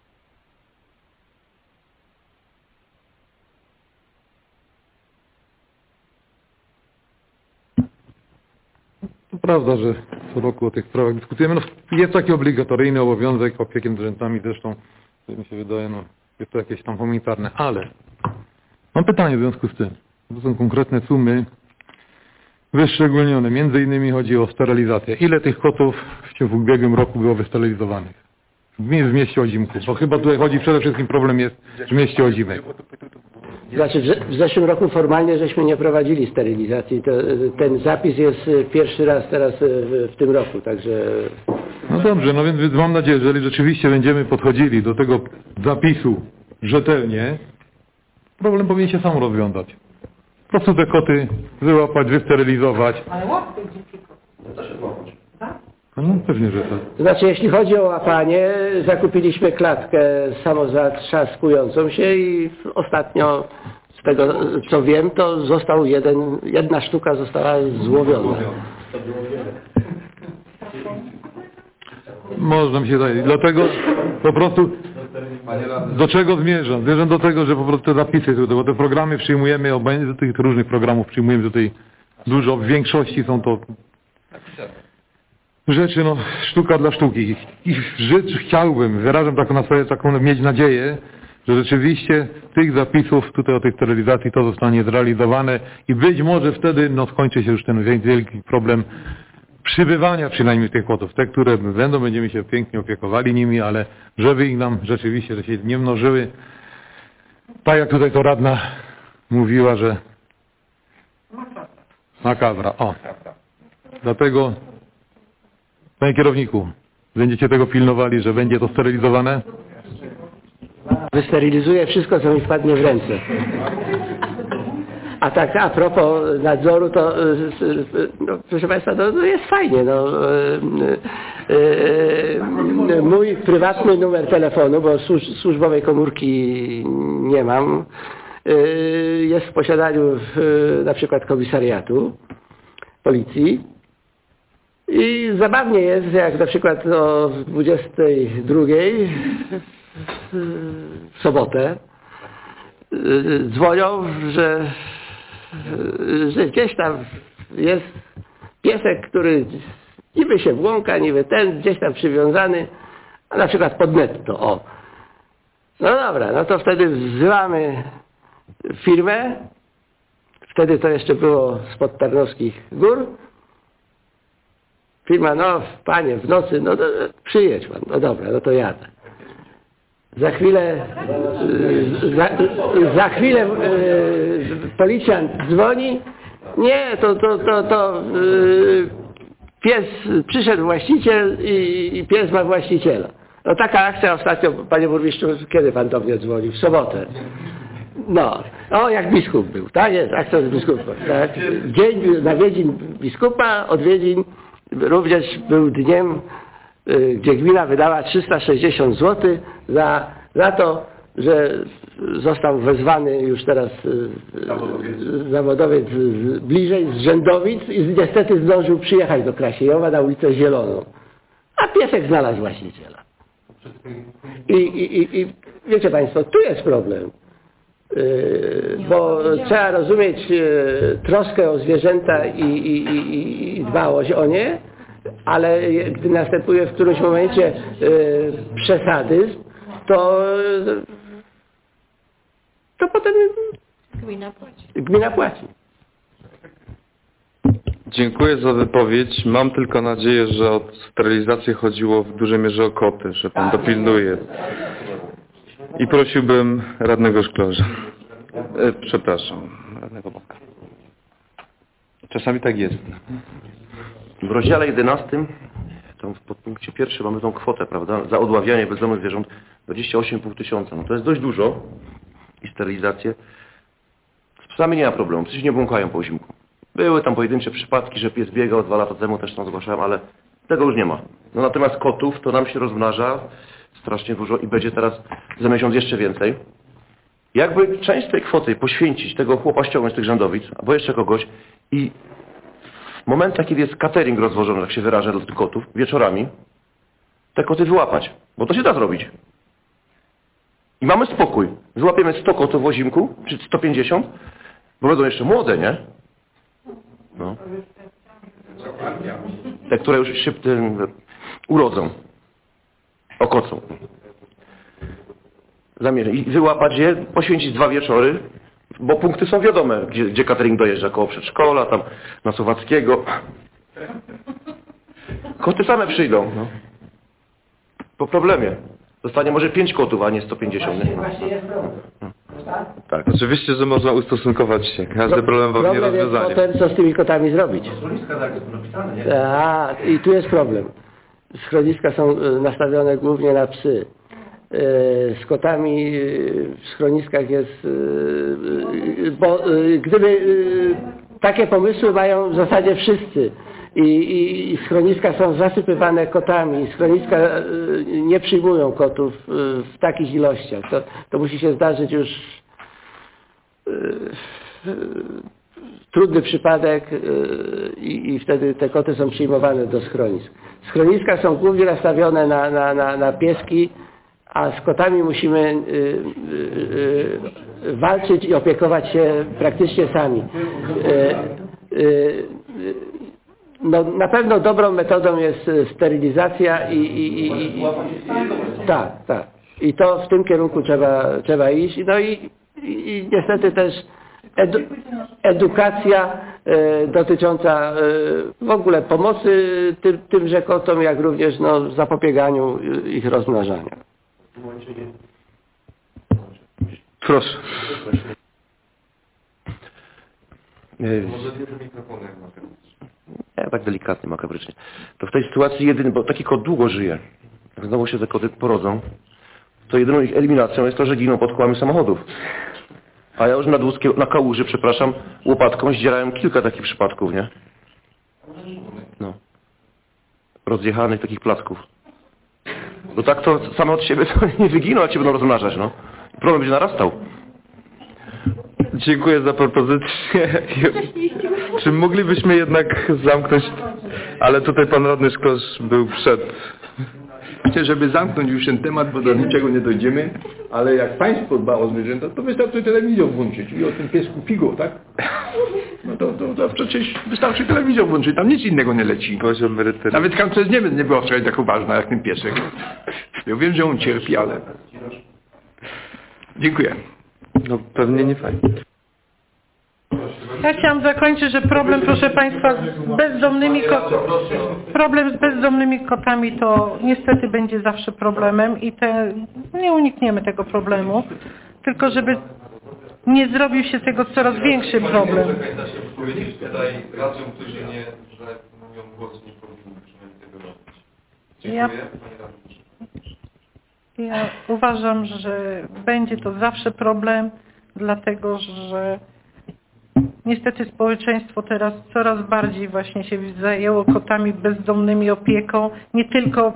S5: To prawda, że co roku o tych sprawach dyskutujemy. No, jest taki obligatoryjny obowiązek opieki nad zwierzętami, zresztą mi się wydaje, no, jest to jakieś tam humanitarne, ale mam pytanie w związku z tym. To są konkretne sumy wyszczególnione. Między innymi chodzi o sterylizację. Ile tych kotów w ubiegłym roku było wysterylizowanych? W mieście Odzimku. Bo chyba tutaj chodzi przede wszystkim problem jest w mieście Odzimek.
S6: Znaczy w zeszłym roku formalnie żeśmy nie prowadzili sterylizacji. Ten zapis jest pierwszy raz teraz w tym roku, także...
S5: No dobrze, no więc mam nadzieję, że jeżeli rzeczywiście będziemy podchodzili do tego zapisu rzetelnie, problem powinien się sam rozwiązać. Po prostu te koty wyłapać, wysterylizować.
S4: Ale łapkę dzikie koty.
S5: No pewnie, że tak.
S6: To znaczy, jeśli chodzi o łapanie, zakupiliśmy klatkę samozatrzaskującą się i ostatnio, z tego co wiem, to został jedna sztuka została złowiona.
S5: Można mi się zdaje. Dlatego po prostu do czego zmierzam? Zmierzam do tego, że po prostu te zapisy, bo te programy przyjmujemy, z tych różnych programów przyjmujemy tutaj dużo, w większości są to rzeczy, no, sztuka dla sztuki. I chciałbym, wyrażam taką mieć nadzieję, że rzeczywiście tych zapisów tutaj o tej sterylizacji to zostanie zrealizowane i być może wtedy no, skończy się już ten wielki problem przybywania przynajmniej tych kotów. Te, które będziemy się pięknie opiekowali nimi, ale żeby ich nam rzeczywiście, że się nie mnożyły. Tak jak tutaj to radna mówiła, że makabra. O. Dlatego, panie kierowniku, będziecie tego pilnowali, że będzie to sterylizowane?
S6: Wysterylizuję wszystko, co mi wpadnie w ręce. A tak a propos nadzoru, to no, proszę Państwa, to jest fajnie. No, mój prywatny numer telefonu, bo służbowej komórki nie mam, jest w posiadaniu na przykład komisariatu policji. I zabawnie jest, jak na przykład o 22 w sobotę dzwonią, że gdzieś tam jest piesek, który niby się błąka, niby ten, gdzieś tam przywiązany, a na przykład pod netto, o. No dobra, no to wtedy wzywamy firmę, wtedy to jeszcze było spod Tarnowskich Gór. Firma, no panie, w nocy, no przyjedź pan, no dobra, no to jadę. Za chwilę policjant dzwoni. Nie, to pies, przyszedł właściciel i pies ma właściciela. No taka akcja ostatnio, panie burmistrzu, kiedy pan do mnie dzwoni? W sobotę. No, o jak biskup był, tak jest, akcja z biskupem. Tak? Dzień nawiedzin biskupa, odwiedzin również był dniem, gdzie gmina wydała 360 zł za to, że został wezwany już teraz zawodowiec bliżej z Rzędowic i niestety zdążył przyjechać do Krasiejowa na ulicę Zieloną. A piesek znalazł właściciela. I wiecie Państwo, tu jest problem. Bo trzeba rozumieć troskę o zwierzęta i dbałość o nie, ale gdy następuje w którymś momencie przesadyzm, to potem gmina płaci.
S1: Dziękuję za wypowiedź. Mam tylko nadzieję, że o sterylizację chodziło w dużej mierze o koty, że pan dopilnuje. I prosiłbym radnego Szklarza. Przepraszam, radnego Bobka. Czasami tak jest.
S8: W rozdziale 11, tam w podpunkcie pierwszym mamy tą kwotę, prawda, za odławianie bezdomnych zwierząt 28,5 tysiąca. No to jest dość dużo i sterylizację. Z psami nie ma problemu, przecież nie błąkają po Ozimku. Były tam pojedyncze przypadki, że pies biegał 2 lata temu, też tam zgłaszałem, ale tego już nie ma. No natomiast kotów to nam się rozmnaża strasznie dużo i będzie teraz za miesiąc jeszcze więcej. Jakby część tej kwoty poświęcić, tego chłopa ściągnąć z tych Rzędowic, albo jeszcze kogoś i w momentach, kiedy jest catering rozwożony, jak się wyrażę, dla tych kotów, wieczorami, te koty wyłapać, bo to się da zrobić. I mamy spokój. Wyłapiemy 100 kotów w Ozimku, czy 150, bo będą jeszcze młode, nie? No. Te, które już się urodzą. Okocą. I wyłapać je, poświęcić 2 wieczory, bo punkty są wiadome, gdzie catering dojeżdża, koło przedszkola, tam na Słowackiego. Koty same przyjdą. No. Po problemie. Zostanie może 5 kotów, a nie 150.
S6: Właśnie jest problem.
S8: Tak.
S1: Oczywiście, że można ustosunkować się. Każdy problem wam nie
S6: Problem jest
S1: rozwiązanie.
S6: potem, co z tymi kotami zrobić. I tu jest problem. Schroniska są nastawione głównie na psy. Z kotami w schroniskach jest... Bo gdyby takie pomysły mają w zasadzie wszyscy i schroniska są zasypywane kotami, schroniska nie przyjmują kotów w takich ilościach. To musi się zdarzyć już trudny przypadek i wtedy te koty są przyjmowane do schronisk. Schroniska są głównie nastawione na pieski, a z kotami musimy walczyć i opiekować się praktycznie sami. No, na pewno dobrą metodą jest sterylizacja tak. I to w tym kierunku trzeba iść. No i niestety też edukacja dotycząca w ogóle pomocy tymże kotom, jak również zapobieganiu ich rozmnażania.
S1: Proszę.
S8: Może mikrofony jak ja tak delikatnie, makabrycznie. To w tej sytuacji bo taki kot długo żyje. Jak znowu się te koty porodzą, to jedyną ich eliminacją jest to, że giną pod kołami samochodów. A ja już na kałuży, przepraszam, łopatką zdzierałem kilka takich przypadków, nie? No. Rozjechanych takich placków. No tak to same od siebie to nie wyginą, a cię będą rozmnażać, no. Problem będzie narastał.
S1: Dziękuję za propozycję. Czy moglibyśmy jednak zamknąć, ale tutaj pan radny Szklarz był przed.
S9: Chcę, żeby zamknąć już ten temat, bo do niczego nie dojdziemy, ale jak państwo dba o zwierzęta, to wystarczy telewizor włączyć i o tym piesku Figo, tak? No to przecież wystarczy telewizor włączyć, tam nic innego nie leci. Nawet Kancja z Niemiec nie była wczoraj tak ważna jak ten piesek. Ja wiem, że on cierpi, ale... Dziękuję.
S1: No pewnie nie fajnie.
S4: Ja chciałam zakończyć, że problem, proszę Państwa, problem z bezdomnymi kotami to niestety będzie zawsze problemem i nie unikniemy tego problemu, tylko żeby nie zrobił się tego coraz większy problem.
S1: Tutaj radzą, którzy nie mówią głosu, nie powinni przynajmniej tego robić. Dziękuję.
S4: Ja uważam, że będzie to zawsze problem, dlatego że niestety społeczeństwo teraz coraz bardziej właśnie się zajęło kotami bezdomnymi, opieką, nie tylko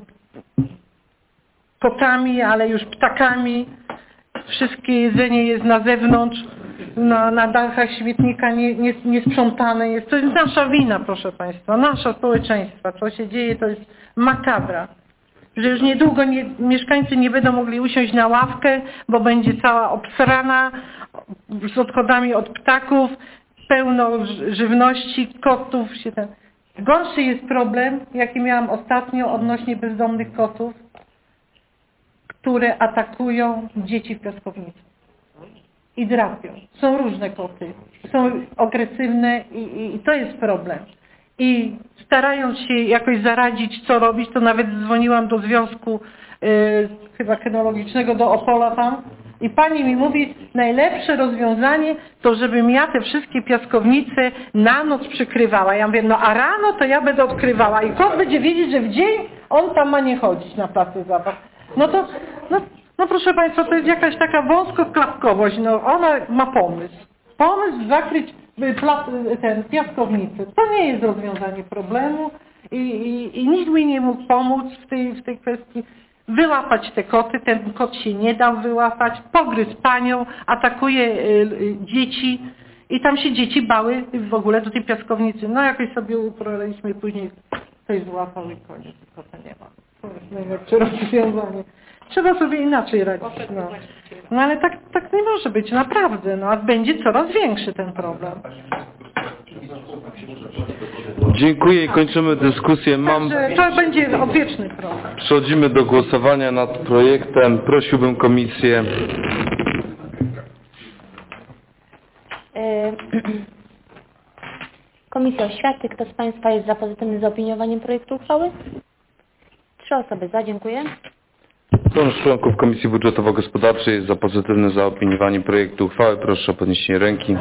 S4: kotami, ale już ptakami. Wszystkie jedzenie jest na zewnątrz, na dachach śmietnika niesprzątane jest. To jest nasza wina, proszę Państwa, nasza społeczeństwa. Co się dzieje, to jest makabra. Że już niedługo mieszkańcy nie będą mogli usiąść na ławkę, bo będzie cała obsrana z odchodami od ptaków, pełno żywności, kotów. Gorszy jest problem, jaki miałam ostatnio odnośnie bezdomnych kotów, które atakują dzieci w piaskownicy i drapią. Są różne koty, są agresywne i to jest problem. I starając się jakoś zaradzić, co robić, to nawet dzwoniłam do związku chyba kynologicznego do Opola tam i pani mi mówi, najlepsze rozwiązanie to, żebym ja te wszystkie piaskownice na noc przykrywała. Ja mówię, no a rano to ja będę odkrywała i kot będzie wiedzieć, że w dzień on tam ma nie chodzić na placu zabaw. No proszę Państwa, to jest jakaś taka wąskoklapkowość, ona ma pomysł. Pomysł zakryć piaskownicę. To nie jest rozwiązanie problemu i nikt mi nie mógł pomóc w tej kwestii. wyłapać te koty, ten kot się nie dał wyłapać, pogryzł panią, atakuje dzieci i tam się dzieci bały w ogóle do tej piaskownicy. No jakoś sobie uporaliśmy, później ktoś złapał i koniec, kota nie ma. To jest najlepsze rozwiązanie. Trzeba sobie inaczej radzić. No ale tak nie może być, naprawdę. No, a będzie coraz większy ten problem.
S1: Dziękuję i kończymy dyskusję.
S4: To będzie odwieczny problem.
S1: Przechodzimy do głosowania nad projektem. Prosiłbym komisję.
S2: Komisja Oświaty. Kto z Państwa jest za pozytywnym zaopiniowaniem projektu uchwały? 3 osoby za. Dziękuję.
S1: Kto z członków Komisji Budżetowo-Gospodarczej jest za pozytywnym zaopiniowaniem projektu uchwały? Proszę o podniesienie ręki.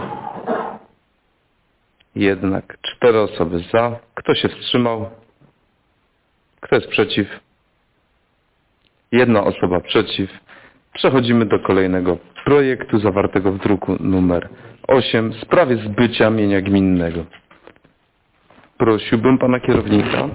S1: Jednak 4 osoby za. Kto się wstrzymał? Kto jest przeciw? 1 osoba przeciw. Przechodzimy do kolejnego projektu zawartego w druku numer 8 w sprawie zbycia mienia gminnego. Prosiłbym pana kierownika.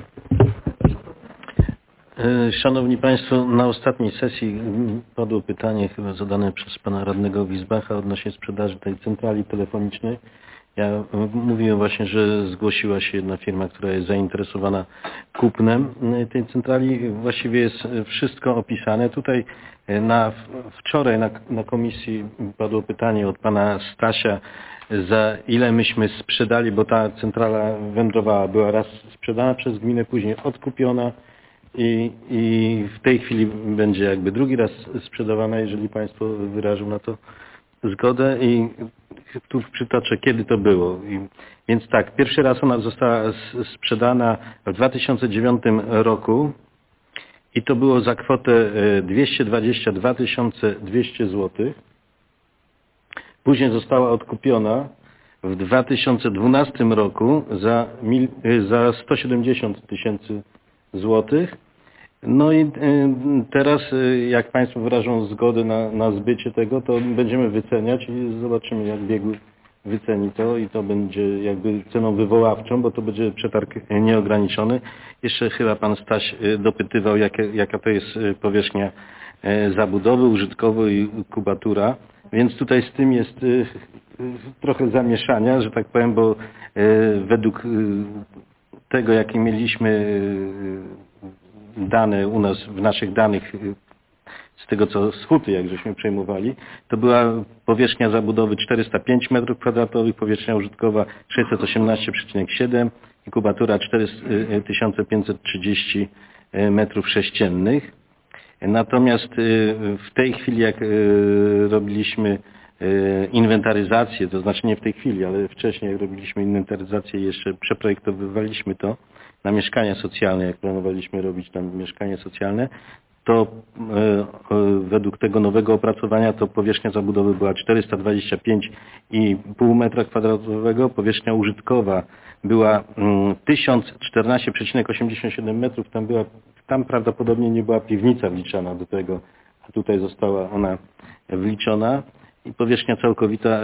S10: Szanowni Państwo, na ostatniej sesji padło pytanie chyba zadane przez pana radnego Wisbacha odnośnie sprzedaży tej centrali telefonicznej. Ja mówiłem właśnie, że zgłosiła się jedna firma, która jest zainteresowana kupnem tej centrali. Właściwie jest wszystko opisane. Tutaj wczoraj na komisji padło pytanie od pana Stasia, za ile myśmy sprzedali, bo ta centrala wędrowała, była raz sprzedana przez gminę, później odkupiona i w tej chwili będzie jakby drugi raz sprzedawana, jeżeli Państwo wyrażą na to zgodę i tu przytoczę, kiedy to było. Więc tak, pierwszy raz ona została sprzedana w 2009 roku i to było za kwotę 222 200 zł. Później została odkupiona w 2012 roku za 170 000 złotych. No i teraz, jak Państwo wyrażą zgodę na zbycie tego, to będziemy wyceniać i zobaczymy, jak biegły wyceni to i to będzie jakby ceną wywoławczą, bo to będzie przetarg nieograniczony. Jeszcze chyba Pan Staś dopytywał, jaka to jest powierzchnia zabudowy, użytkowy i kubatura, więc tutaj z tym jest trochę zamieszania, że tak powiem, bo według tego, jakie mieliśmy dane u nas, w naszych danych, z tego co z huty, jak żeśmy przejmowali, to była powierzchnia zabudowy 405 m2, powierzchnia użytkowa 618,7 i kubatura 4530 m3. Natomiast w tej chwili, jak robiliśmy inwentaryzację, to znaczy nie w tej chwili, ale wcześniej jak robiliśmy inwentaryzację i jeszcze przeprojektowywaliśmy to na mieszkania socjalne, jak planowaliśmy robić tam mieszkanie socjalne, to według tego nowego opracowania to powierzchnia zabudowy była 425,5 m2, powierzchnia użytkowa była 1014,87 metrów, tam prawdopodobnie nie była piwnica wliczana do tego, a tutaj została ona wliczona i powierzchnia całkowita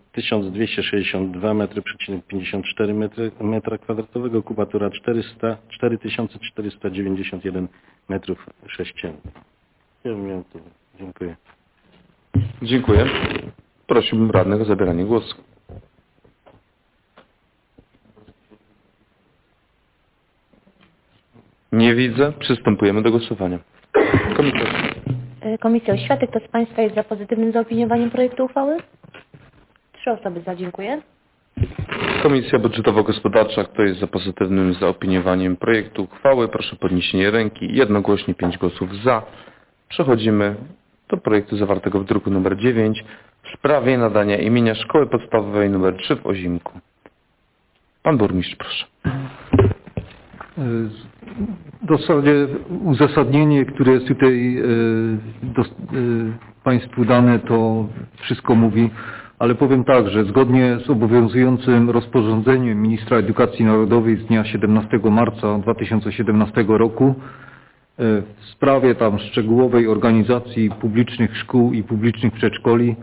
S10: 1262,54 m2, kubatura 4491 m3. Ja miałem to. Dziękuję.
S1: Dziękuję. Prosiłbym radnych o zabieranie głosu. Nie widzę. Przystępujemy do głosowania.
S2: Komisja Oświaty. Kto z Państwa jest za pozytywnym zaopiniowaniem projektu uchwały? 3 osoby za. Dziękuję.
S1: Komisja Budżetowo-Gospodarcza. Kto jest za pozytywnym zaopiniowaniem projektu uchwały? Proszę o podniesienie ręki. Jednogłośnie 5 głosów za. Przechodzimy do projektu zawartego w druku nr 9 w sprawie nadania imienia Szkoły Podstawowej nr 3 w Ozimku. Pan burmistrz, proszę.
S3: Dosłownie uzasadnienie, które jest tutaj Państwu dane, to wszystko mówi, ale powiem tak, że zgodnie z obowiązującym rozporządzeniem Ministra Edukacji Narodowej z dnia 17 marca 2017 roku w sprawie tam szczegółowej organizacji publicznych szkół i publicznych przedszkoli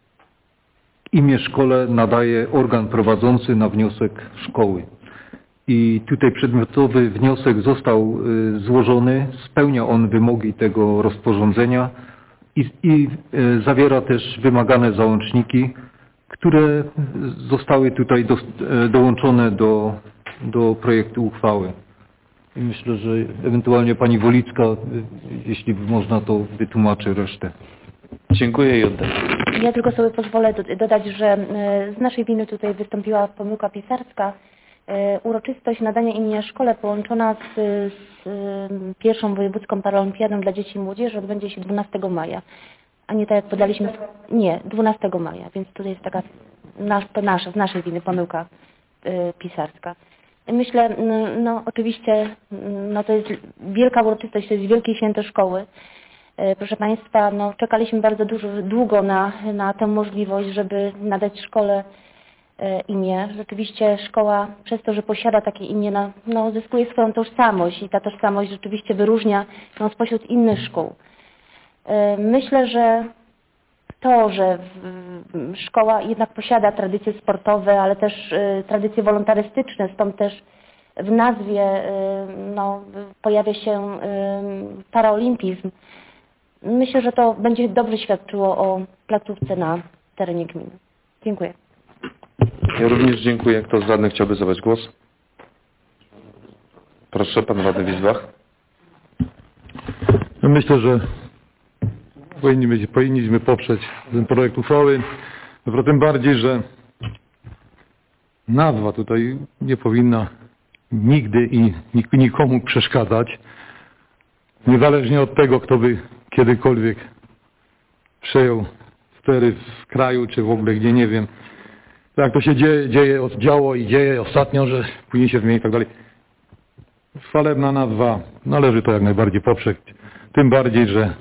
S3: imię szkole nadaje organ prowadzący na wniosek szkoły. i tutaj przedmiotowy wniosek został złożony, spełnia on wymogi tego rozporządzenia i zawiera też wymagane załączniki, które zostały tutaj dołączone do projektu uchwały. I myślę, że ewentualnie pani Wolicka, jeśli można, to wytłumaczy resztę.
S1: Dziękuję i oddaję.
S2: Ja tylko sobie pozwolę dodać, że z naszej winy tutaj wystąpiła pomyłka pisarska. Uroczystość nadania imienia szkole połączona z pierwszą wojewódzką paraolimpiadą dla dzieci i młodzieży odbędzie się 12 maja. A nie tak jak podaliśmy... Nie, 12 maja, więc tutaj jest taka z naszej winy pomyłka pisarska. Myślę, no oczywiście, no to jest wielka uroczystość, to jest wielkie święto szkoły. Proszę Państwa, no czekaliśmy bardzo długo na tę możliwość, żeby nadać szkole imię. Rzeczywiście szkoła przez to, że posiada takie imię, no zyskuje swoją tożsamość i ta tożsamość rzeczywiście wyróżnia ją spośród innych szkół. Myślę, że to, że szkoła jednak posiada tradycje sportowe, ale też tradycje wolontarystyczne, stąd też w nazwie pojawia się paraolimpizm. Myślę, że to będzie dobrze świadczyło o placówce na terenie gminy. Dziękuję.
S1: Ja również dziękuję. Kto z radnych chciałby zabrać głos? Proszę, pan radny Wizbach.
S5: Myślę, że powinniśmy poprzeć ten projekt uchwały. Dobra, tym bardziej, że nazwa tutaj nie powinna nigdy i nikomu przeszkadzać. Niezależnie od tego, kto by kiedykolwiek przejął stery w kraju, czy w ogóle gdzie, nie wiem. Tak to się działo i dzieje ostatnio, że później się zmieni i tak dalej. Chwalebna nazwa, należy to jak najbardziej poprzeć. Tym bardziej, że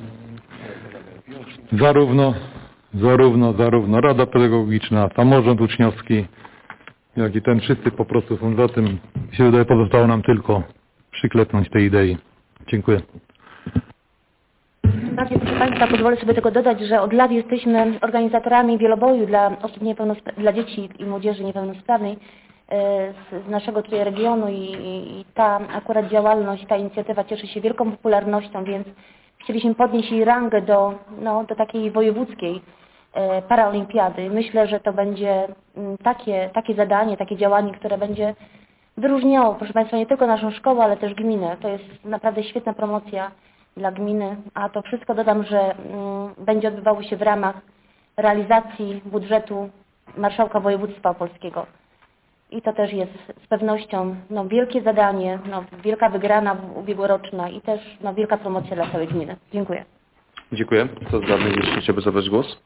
S5: zarówno Rada Pedagogiczna, samorząd uczniowski, jak i ten wszyscy po prostu są za tym. Mi się wydaje, pozostało nam tylko przyklepnąć tej idei. Dziękuję.
S2: Bardziej, proszę Państwa, pozwolę sobie tylko dodać, że od lat jesteśmy organizatorami wieloboju dla osób dla dzieci i młodzieży niepełnosprawnej z naszego tutaj regionu i ta akurat działalność, ta inicjatywa cieszy się wielką popularnością, więc chcieliśmy podnieść jej rangę do takiej wojewódzkiej paraolimpiady. Myślę, że to będzie takie zadanie, takie działanie, które będzie wyróżniało, proszę Państwa, nie tylko naszą szkołę, ale też gminę. To jest naprawdę świetna promocja dla gminy, a to wszystko dodam, że będzie odbywało się w ramach realizacji budżetu Marszałka Województwa Opolskiego. I to też jest z pewnością wielkie zadanie, wielka wygrana ubiegłoroczna i też wielka promocja dla całej gminy. Dziękuję.
S1: Dziękuję. Kto z radnych jeszcze chciałby zabrać głos?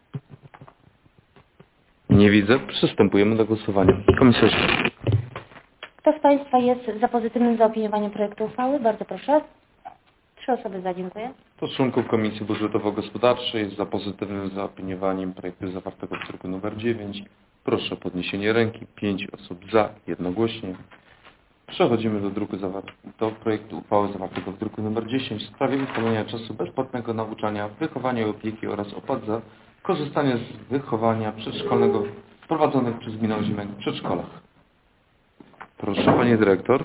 S1: Nie widzę. Przystępujemy do głosowania. Komisja Oświaty.
S2: Kto z Państwa jest za pozytywnym zaopiniowaniem projektu uchwały? Bardzo proszę. 3 osoby za. Dziękuję.
S1: Kto z członków Komisji Budżetowo-Gospodarczej jest za pozytywnym zaopiniowaniem projektu zawartego w druku nr 9? Proszę o podniesienie ręki. 5 osób za, jednogłośnie. Przechodzimy do projektu uchwały zawartego w druku nr 10 w sprawie ustalenia czasu bezpłatnego nauczania, wychowania i opieki oraz opłat za korzystanie z wychowania przedszkolnego prowadzonych przez gminę Ozimiek w przedszkolach. Proszę Pani Dyrektor.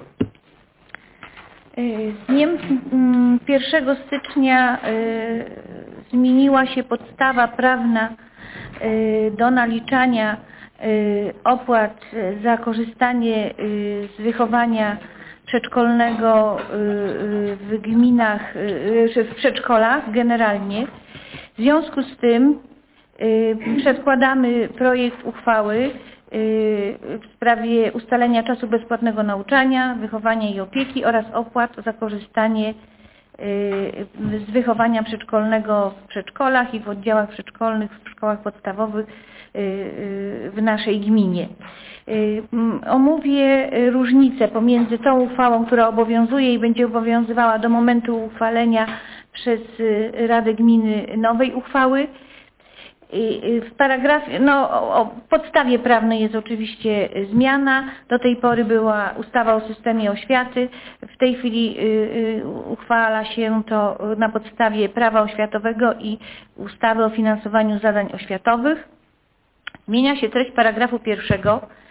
S7: Z dniem 1 stycznia zmieniła się podstawa prawna do naliczania opłat za korzystanie z wychowania przedszkolnego w gminach, w przedszkolach generalnie. W związku z tym przedkładamy projekt uchwały w sprawie ustalenia czasu bezpłatnego nauczania, wychowania i opieki oraz opłat za korzystanie z wychowania przedszkolnego w przedszkolach i w oddziałach przedszkolnych, w szkołach podstawowych w naszej gminie. Omówię różnice pomiędzy tą uchwałą, która obowiązuje i będzie obowiązywała do momentu uchwalenia przez Radę Gminy nowej uchwały. W paragrafie, o podstawie prawnej jest oczywiście zmiana. Do tej pory była ustawa o systemie oświaty. W tej chwili uchwala się to na podstawie prawa oświatowego i ustawy o finansowaniu zadań oświatowych. Zmienia się treść paragrafu 1.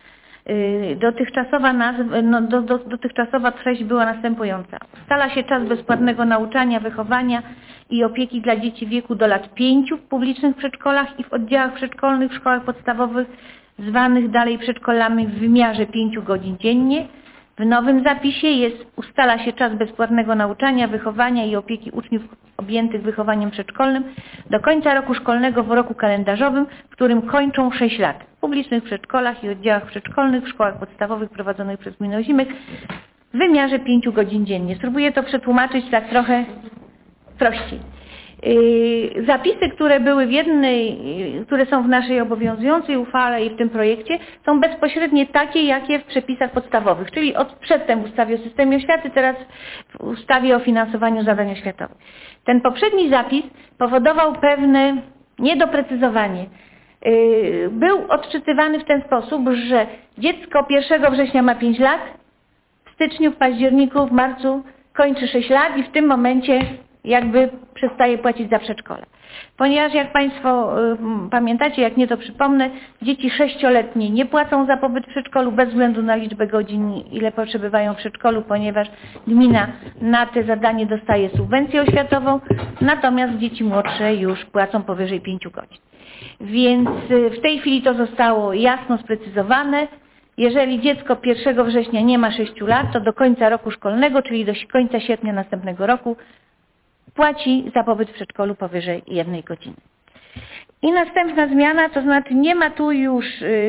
S11: Dotychczasowa treść była następująca. Ustala się czas bezpłatnego nauczania, wychowania i opieki dla dzieci w wieku do lat 5 w publicznych przedszkolach i w oddziałach przedszkolnych w szkołach podstawowych zwanych dalej przedszkolami w wymiarze 5 godzin dziennie. W nowym zapisie ustala się czas bezpłatnego nauczania, wychowania i opieki uczniów objętych wychowaniem przedszkolnym do końca roku szkolnego w roku kalendarzowym, w którym kończą 6 lat w publicznych przedszkolach i oddziałach przedszkolnych w szkołach podstawowych prowadzonych przez gminę Ozimyk w wymiarze 5 godzin dziennie. Spróbuję to przetłumaczyć tak trochę prościej. Zapisy, które były które są w naszej obowiązującej uchwale i w tym projekcie, są bezpośrednie takie, jakie w przepisach podstawowych, czyli przedtem w ustawie o systemie oświaty, teraz w ustawie o finansowaniu zadań oświatowych. Ten poprzedni zapis powodował pewne niedoprecyzowanie. Był odczytywany w ten sposób, że dziecko 1 września ma 5 lat, w styczniu, w październiku, w marcu kończy 6 lat i w tym momencie jakby przestaje płacić za przedszkole. Ponieważ jak Państwo pamiętacie, jak nie to przypomnę, dzieci 6-letnie nie płacą za pobyt w przedszkolu bez względu na liczbę godzin, ile przebywają w przedszkolu, ponieważ gmina na te zadanie dostaje subwencję oświatową, natomiast dzieci młodsze już płacą powyżej 5 godzin. Więc w tej chwili to zostało jasno sprecyzowane. Jeżeli dziecko 1 września nie ma 6 lat, to do końca roku szkolnego, czyli do końca sierpnia następnego roku, płaci za pobyt w przedszkolu powyżej 1 godziny. I następna zmiana, to znaczy nie ma tu już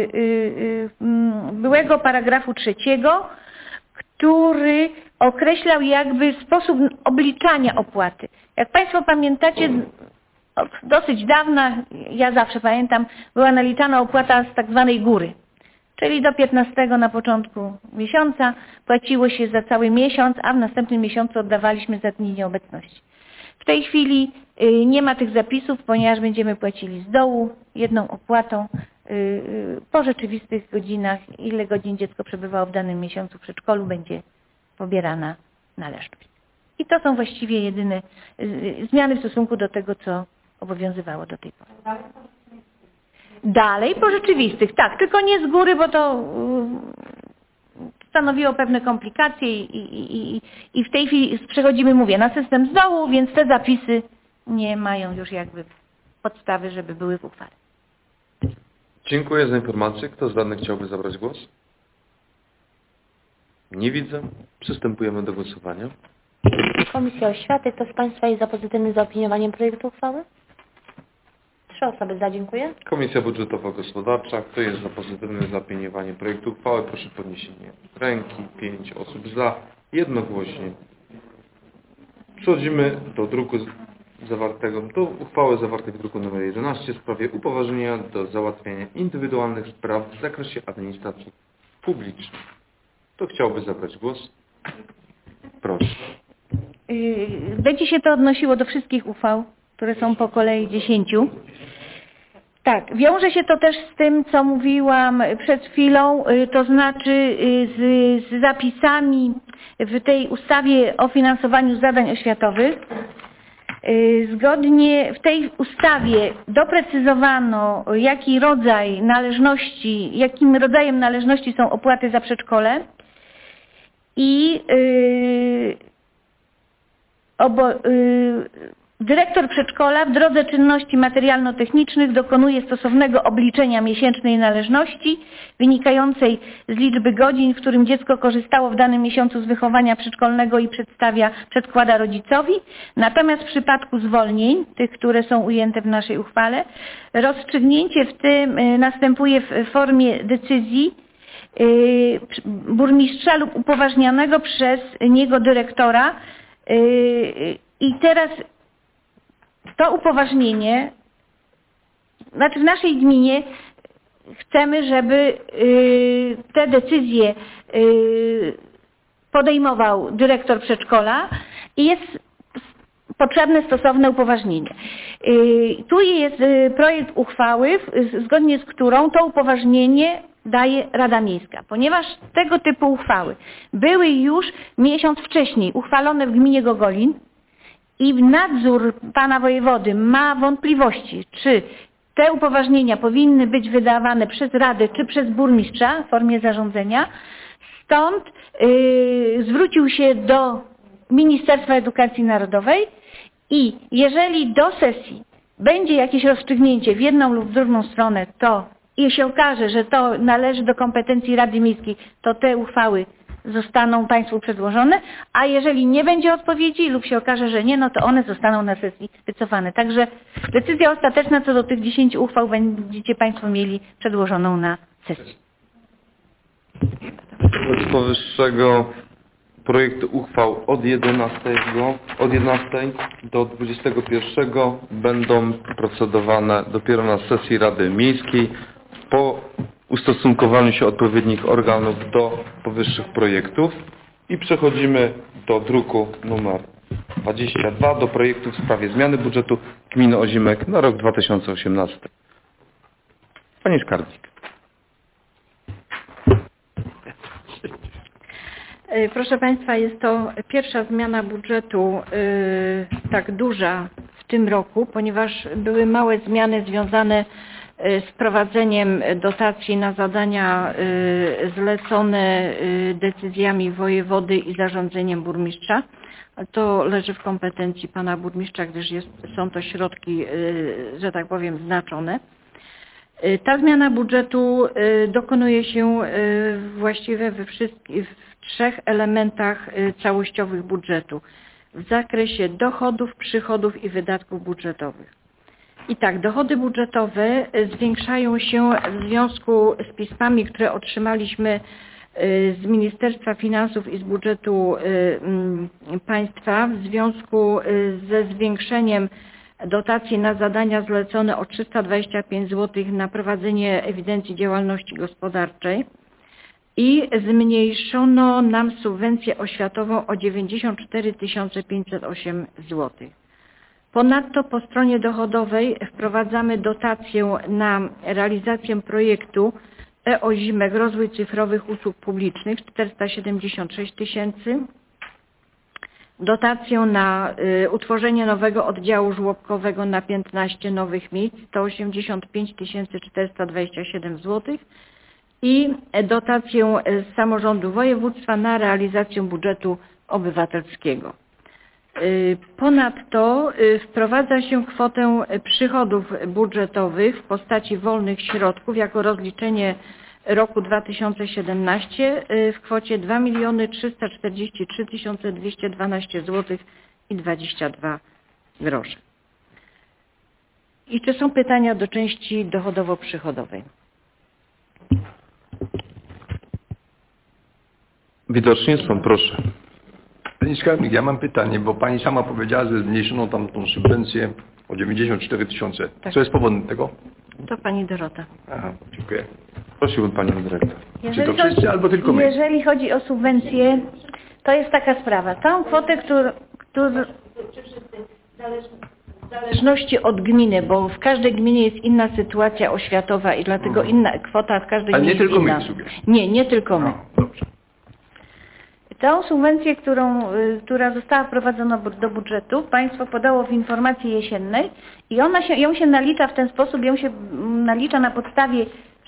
S11: byłego paragrafu 3, który określał jakby sposób obliczania opłaty. Jak Państwo pamiętacie, od dosyć dawna, ja zawsze pamiętam, była naliczana opłata z tak zwanej góry. Czyli do 15 na początku miesiąca płaciło się za cały miesiąc, a w następnym miesiącu oddawaliśmy za dni nieobecności. W tej chwili nie ma tych zapisów, ponieważ będziemy płacili z dołu jedną opłatą po rzeczywistych godzinach, ile godzin dziecko przebywało w danym miesiącu w przedszkolu, będzie pobierana należność. I to są właściwie jedyne zmiany w stosunku do tego, co obowiązywało do tej pory. Dalej po rzeczywistych, tak, tylko nie z góry, bo to stanowiło pewne komplikacje i w tej chwili przechodzimy, mówię, na system z dołu, więc te zapisy nie mają już jakby podstawy, żeby były w uchwale.
S1: Dziękuję za informację. Kto z radnych chciałby zabrać głos? Nie widzę. Przystępujemy do głosowania.
S2: Komisja Oświaty. Kto z Państwa jest za pozytywnym zaopiniowaniem projektu uchwały? 3 osoby za, dziękuję.
S1: Komisja Budżetowo-Gospodarcza. Kto jest za pozytywnym zaopiniowaniem projektu uchwały? Proszę o podniesienie ręki. 5 osób za. Jednogłośnie. Przechodzimy do uchwały zawartej w druku nr 11 w sprawie upoważnienia do załatwiania indywidualnych spraw w zakresie administracji publicznej. Kto chciałby zabrać głos? Proszę.
S11: Będzie się to odnosiło do wszystkich uchwał, które są po kolei 10. Tak, wiąże się to też z tym, co mówiłam przed chwilą, to znaczy z zapisami w tej ustawie o finansowaniu zadań oświatowych. Zgodnie w tej ustawie doprecyzowano, jakim rodzajem należności są opłaty za przedszkole i dyrektor przedszkola w drodze czynności materialno-technicznych dokonuje stosownego obliczenia miesięcznej należności wynikającej z liczby godzin, w którym dziecko korzystało w danym miesiącu z wychowania przedszkolnego i przedkłada rodzicowi. Natomiast w przypadku zwolnień, tych, które są ujęte w naszej uchwale, rozstrzygnięcie w tym następuje w formie decyzji burmistrza lub upoważnionego przez niego dyrektora. I teraz to upoważnienie, znaczy w naszej gminie chcemy, żeby te decyzje podejmował dyrektor przedszkola i jest potrzebne stosowne upoważnienie. Tu jest projekt uchwały, zgodnie z którą to upoważnienie daje Rada Miejska. Ponieważ tego typu uchwały były już miesiąc wcześniej uchwalone w gminie Gogolin i nadzór pana wojewody ma wątpliwości, czy te upoważnienia powinny być wydawane przez Radę czy przez burmistrza w formie zarządzenia. Stąd zwrócił się do Ministerstwa Edukacji Narodowej i jeżeli do sesji będzie jakieś rozstrzygnięcie w jedną lub w drugą stronę, to i się okaże, że to należy do kompetencji Rady Miejskiej, to te uchwały zostaną Państwu przedłożone, a jeżeli nie będzie odpowiedzi lub się okaże, że nie, no to one zostaną na sesji wycofane. Także decyzja ostateczna co do tych 10 uchwał będziecie Państwo mieli przedłożoną na sesji.
S1: Wobec powyższego projekty uchwał od 11 do 21 będą procedowane dopiero na sesji Rady Miejskiej po ustosunkowaniu się odpowiednich organów do powyższych projektów i przechodzimy do druku numer 22 do projektu w sprawie zmiany budżetu gminy Ozimek na rok 2018. Pani Skarbnik.
S7: Proszę Państwa, jest to pierwsza zmiana budżetu tak duża w tym roku, ponieważ były małe zmiany związane z prowadzeniem dotacji na zadania zlecone decyzjami wojewody i zarządzeniem burmistrza. To leży w kompetencji pana burmistrza, gdyż są to środki, że tak powiem, znaczone. Ta zmiana budżetu dokonuje się właściwie w 3 elementach całościowych budżetu. W zakresie dochodów, przychodów i wydatków budżetowych. I tak, dochody budżetowe zwiększają się w związku z pismami, które otrzymaliśmy z Ministerstwa Finansów i z budżetu państwa w związku ze zwiększeniem dotacji na zadania zlecone o 325 zł na prowadzenie ewidencji działalności gospodarczej i zmniejszono nam subwencję oświatową o 94 508 zł. Ponadto po stronie dochodowej wprowadzamy dotację na realizację projektu e-Ozimek Rozwój Cyfrowych Usług Publicznych 476 000, dotację na utworzenie nowego oddziału żłobkowego na 15 nowych miejsc 185 427 zł i dotację z samorządu województwa na realizację budżetu obywatelskiego. Ponadto wprowadza się kwotę przychodów budżetowych w postaci wolnych środków jako rozliczenie roku 2017 w kwocie 2 343 212 zł i 22 grosze. I czy są pytania do części dochodowo-przychodowej?
S1: Widocznie są, proszę.
S9: Pani Skarbnik, ja mam pytanie, bo Pani sama powiedziała, że zmniejszono tam tą subwencję o 94 000.
S7: Tak.
S9: Co jest powodem tego?
S7: To Pani Dorota.
S9: Aha, dziękuję.
S1: Prosiłbym Panią Dyrektor.
S9: Czy to wszyscy albo tylko my?
S11: Jeżeli chodzi o subwencję, to jest taka sprawa. Tą kwotę, którą w zależności od gminy, bo w każdej gminie jest inna sytuacja oświatowa i dlatego inna kwota w każdej gminie jest inna.
S9: Ale nie tylko my sobie.
S11: Nie tylko my.
S9: Dobrze.
S11: Tą subwencję, która została wprowadzona do budżetu, państwo podało w informacji jesiennej i ją się nalicza w ten sposób, ją się nalicza na podstawie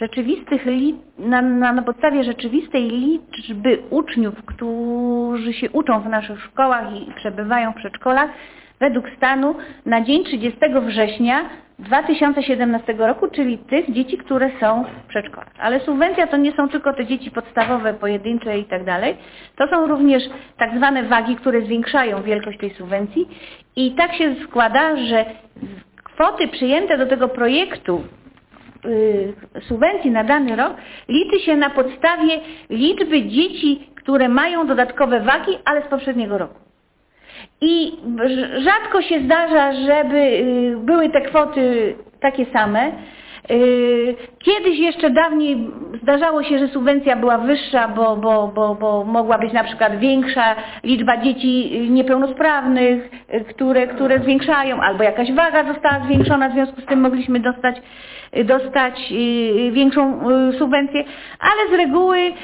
S11: na podstawie rzeczywistej liczby uczniów, którzy się uczą w naszych szkołach i przebywają w przedszkolach według stanu na dzień 30 września 2017 roku, czyli tych dzieci, które są w przedszkolach. Ale subwencja to nie są tylko te dzieci podstawowe, pojedyncze i tak dalej. To są również tak zwane wagi, które zwiększają wielkość tej subwencji i tak się składa, że kwoty przyjęte do tego projektu subwencji na dany rok liczy się na podstawie liczby dzieci, które mają dodatkowe wagi, ale z poprzedniego roku. I rzadko się zdarza, żeby były te kwoty takie same. Kiedyś jeszcze dawniej zdarzało się, że subwencja była wyższa, bo mogła być na przykład większa liczba dzieci niepełnosprawnych, które zwiększają, albo jakaś waga została zwiększona, w związku z tym mogliśmy dostać większą subwencję, ale z reguły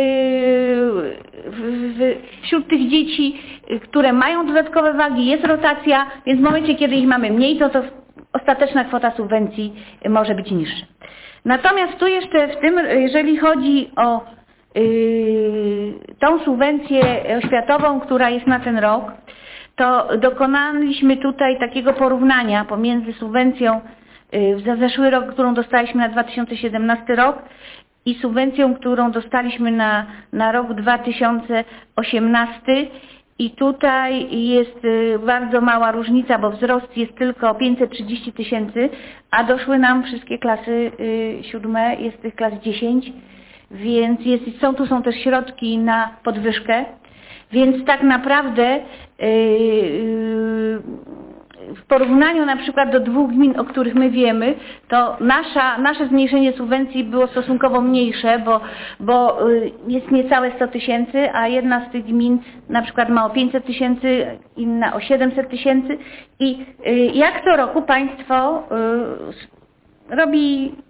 S11: wśród tych dzieci, które mają dodatkowe wagi, jest rotacja, więc w momencie, kiedy ich mamy mniej, to ostateczna kwota subwencji może być niższa. Natomiast tu jeszcze w tym, jeżeli chodzi o tą subwencję oświatową, która jest na ten rok, to dokonaliśmy tutaj takiego porównania pomiędzy subwencją za zeszły rok, którą dostaliśmy na 2017 rok i subwencją, którą dostaliśmy na rok 2018 i tutaj jest bardzo mała różnica, bo wzrost jest tylko 530 000, a doszły nam wszystkie klasy 7, jest tych klas 10, więc są też środki na podwyżkę, więc tak naprawdę w porównaniu na przykład do 2 gmin, o których my wiemy, to nasze zmniejszenie subwencji było stosunkowo mniejsze, bo jest niecałe 100 000, a jedna z tych gmin na przykład ma o 500 000, inna o 700 000 i jak co roku państwo robi,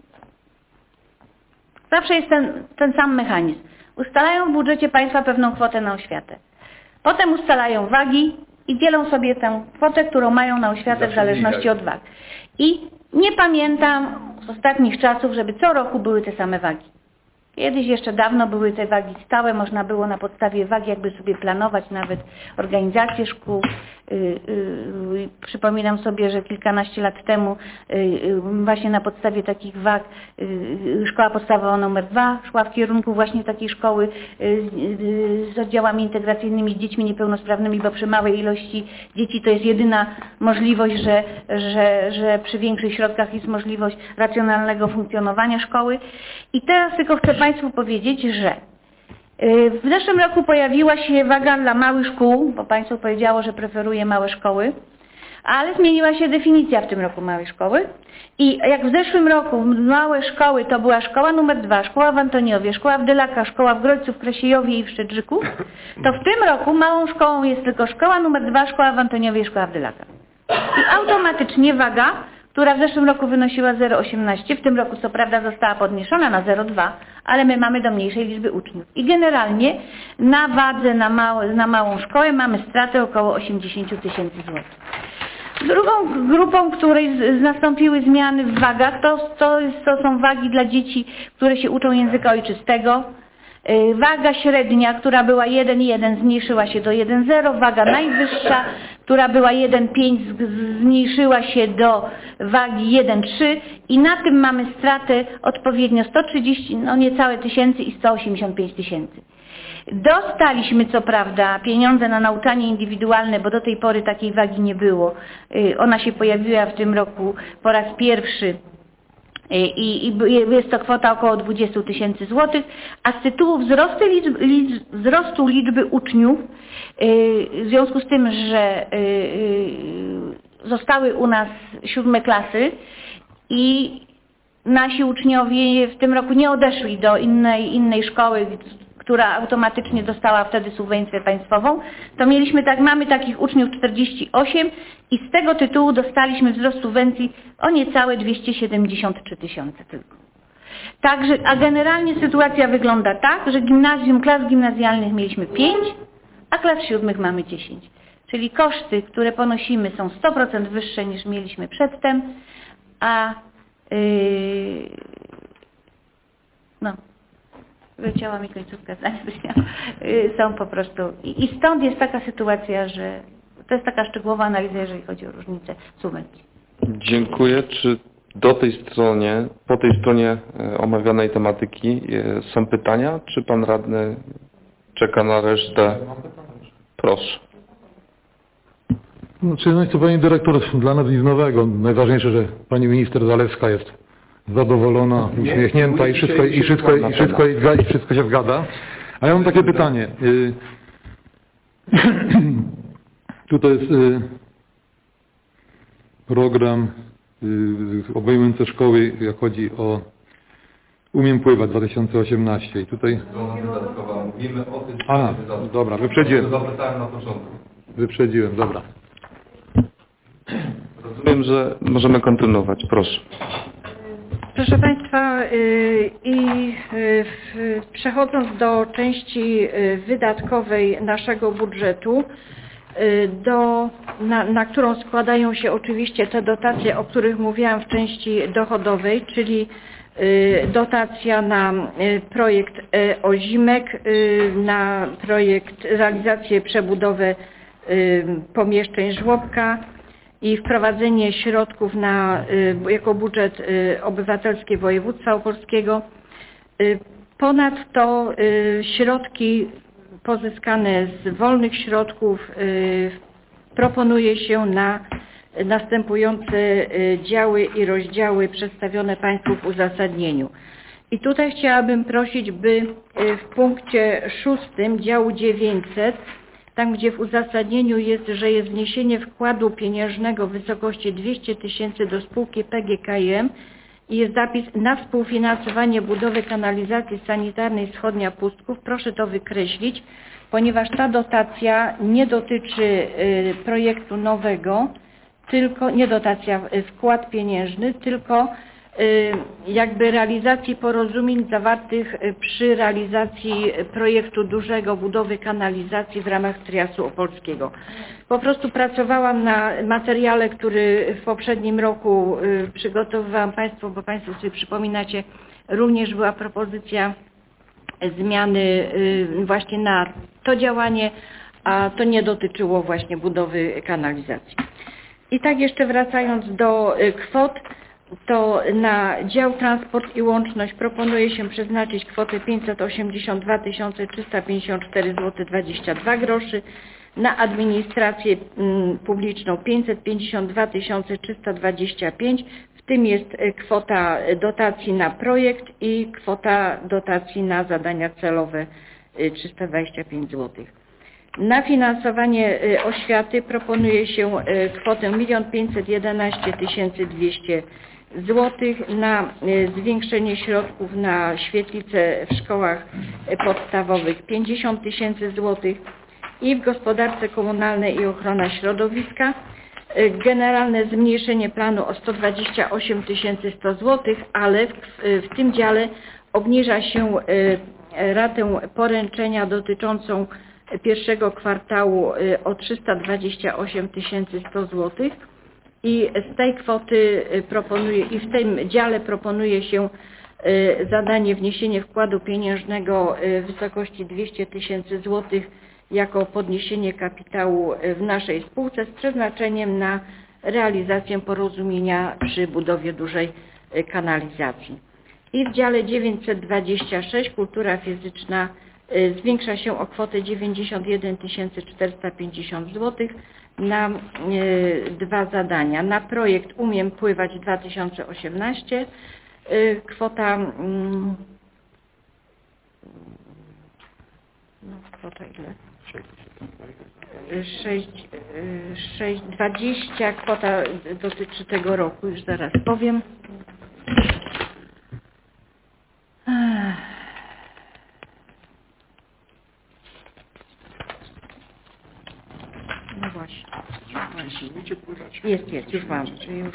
S11: zawsze jest ten sam mechanizm. Ustalają w budżecie państwa pewną kwotę na oświatę. Potem ustalają wagi i dzielą sobie tę kwotę, którą mają na oświatę w zależności od wag. I nie pamiętam z ostatnich czasów, żeby co roku były te same wagi. Kiedyś jeszcze dawno były te wagi stałe, można było na podstawie wagi jakby sobie planować nawet organizację szkół. Przypominam sobie, że kilkanaście lat temu właśnie na podstawie takich wag szkoła podstawowa nr 2 szła w kierunku właśnie takiej szkoły z oddziałami integracyjnymi, z dziećmi niepełnosprawnymi, bo przy małej ilości dzieci to jest jedyna możliwość, że przy większych środkach jest możliwość racjonalnego funkcjonowania szkoły. I teraz tylko chcę Państwu powiedzieć, że w zeszłym roku pojawiła się waga dla małych szkół, bo Państwo powiedziało, że preferuje małe szkoły, ale zmieniła się definicja w tym roku małej szkoły i jak w zeszłym roku małe szkoły to była szkoła nr 2, szkoła w Antoniowie, szkoła w Dylakach, szkoła w Grodźcu, w Krasiejowie i w Szczedrzyku, to w tym roku małą szkołą jest tylko szkoła nr 2, szkoła w Antoniowie i szkoła w Dylakach. I automatycznie waga, która w zeszłym roku wynosiła 0,18, w tym roku co prawda została podniesiona na 0,2, ale my mamy do mniejszej liczby uczniów. I generalnie na wadze na małą szkołę mamy stratę około 80 000 złotych. Drugą grupą, której nastąpiły zmiany w wagach, to są wagi dla dzieci, które się uczą języka ojczystego. Waga średnia, która była 1,1 zmniejszyła się do 1,0, waga najwyższa, która była 1,5 zmniejszyła się do wagi 1,3 i na tym mamy stratę odpowiednio 130, no niecałe tysięcy i 185 000. Dostaliśmy co prawda pieniądze na nauczanie indywidualne, bo do tej pory takiej wagi nie było. Ona się pojawiła w tym roku po raz pierwszy. I jest to kwota około 20 000 złotych, a z tytułu wzrostu liczby uczniów, w związku z tym, że zostały u nas 7 klasy i nasi uczniowie w tym roku nie odeszli do innej szkoły, która automatycznie dostała wtedy subwencję państwową, to mamy takich uczniów 48 i z tego tytułu dostaliśmy wzrost subwencji o niecałe 273 000 tylko. Także, a generalnie sytuacja wygląda tak, że klas gimnazjalnych mieliśmy 5, a klas 7 mamy 10. Czyli koszty, które ponosimy są 100% wyższe niż mieliśmy przedtem, a wyleciała mi końcówka zdania, są po prostu i stąd jest taka sytuacja, że to jest taka szczegółowa analiza, jeżeli chodzi o różnicę subwencji.
S1: Dziękuję. Czy po tej stronie omawianej tematyki są pytania? Czy pan radny czeka na resztę? Proszę.
S5: No to pani dyrektor, dla nas nic nowego. Najważniejsze, że pani minister Zalewska jest zadowolona, uśmiechnięta i wszystko się zgadza. A ja mam takie pytanie. Tutaj jest program obejmujący szkoły, jak chodzi o Umiem Pływać 2018 i tutaj... Mówimy o tym... dobra, wyprzedziłem. Zapytałem na początku. Wyprzedziłem, dobra.
S1: Rozumiem, że możemy kontynuować. Proszę.
S7: Proszę Państwa, przechodząc do części wydatkowej naszego budżetu, na którą składają się oczywiście te dotacje, o których mówiłam w części dochodowej, czyli dotacja na projekt Ozimek, na projekt realizację przebudowę pomieszczeń żłobka i wprowadzenie środków jako budżet obywatelski województwa opolskiego. Ponadto środki pozyskane z wolnych środków proponuje się na następujące działy i rozdziały przedstawione Państwu w uzasadnieniu. I tutaj chciałabym prosić, by w punkcie 6 działu 900, tam gdzie w uzasadnieniu jest, że jest wniesienie wkładu pieniężnego w wysokości 200 000 do spółki PGKiM i jest zapis na współfinansowanie budowy kanalizacji sanitarnej Wschodnia Pustków, proszę to wykreślić, ponieważ ta dotacja nie dotyczy projektu nowego, tylko nie dotacja, wkład pieniężny, tylko jakby realizacji porozumień zawartych przy realizacji projektu dużego budowy kanalizacji w ramach Triasu Opolskiego. Po prostu pracowałam na materiale, który w poprzednim roku przygotowywałam Państwu, bo Państwo sobie przypominacie, również była propozycja zmiany właśnie na to działanie, a to nie dotyczyło właśnie budowy kanalizacji. I tak jeszcze wracając do kwot, to na dział transport i łączność proponuje się przeznaczyć kwotę 582 354 zł 22 groszy, na administrację publiczną 552 325, w tym jest kwota dotacji na projekt i kwota dotacji na zadania celowe 325 zł. Na finansowanie oświaty proponuje się kwotę 1 511 200 zł, na zwiększenie środków na świetlice w szkołach podstawowych 50 000 zł i w gospodarce komunalnej i ochrona środowiska generalne zmniejszenie planu o 128 100 zł, ale w tym dziale obniża się ratę poręczenia dotyczącą pierwszego kwartału o 328 100 zł i z tej kwoty i w tym dziale proponuje się zadanie wniesienie wkładu pieniężnego w wysokości 200 000 zł jako podniesienie kapitału w naszej spółce z przeznaczeniem na realizację porozumienia przy budowie dużej kanalizacji. I w dziale 926 kultura fizyczna zwiększa się o kwotę 91 450 zł na dwa zadania. Na projekt Umiem Pływać 2018 kwota kwota ile? 6,20, kwota dotyczy tego roku, już zaraz powiem. No właśnie. Jest, już mam.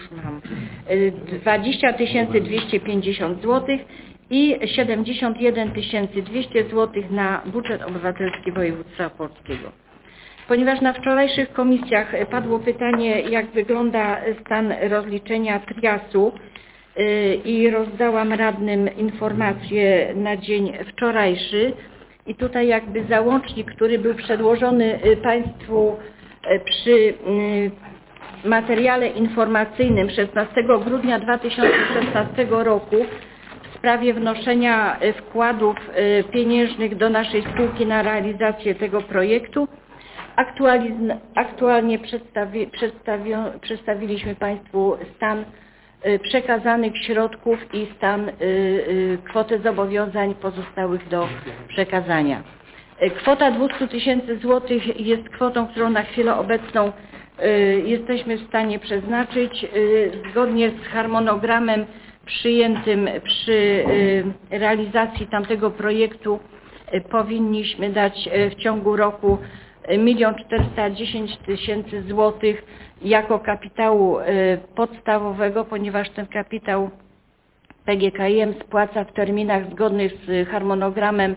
S7: 20 250 zł i 71 200 zł na budżet obywatelski województwa opolskiego. Ponieważ na wczorajszych komisjach padło pytanie, jak wygląda stan rozliczenia Triasu i rozdałam radnym informacje na dzień wczorajszy i tutaj jakby załącznik, który był przedłożony Państwu przy materiale informacyjnym 16 grudnia 2016 roku w sprawie wnoszenia wkładów pieniężnych do naszej spółki na realizację tego projektu. Aktualnie przedstawiliśmy Państwu stan przekazanych środków i stan kwoty zobowiązań pozostałych do przekazania. Kwota 200 000 zł jest kwotą, którą na chwilę obecną jesteśmy w stanie przeznaczyć zgodnie z harmonogramem przyjętym przy realizacji tamtego projektu. Powinniśmy dać w ciągu roku 1 410 000 zł jako kapitału podstawowego, ponieważ ten kapitał PGKiM spłaca w terminach zgodnych z harmonogramem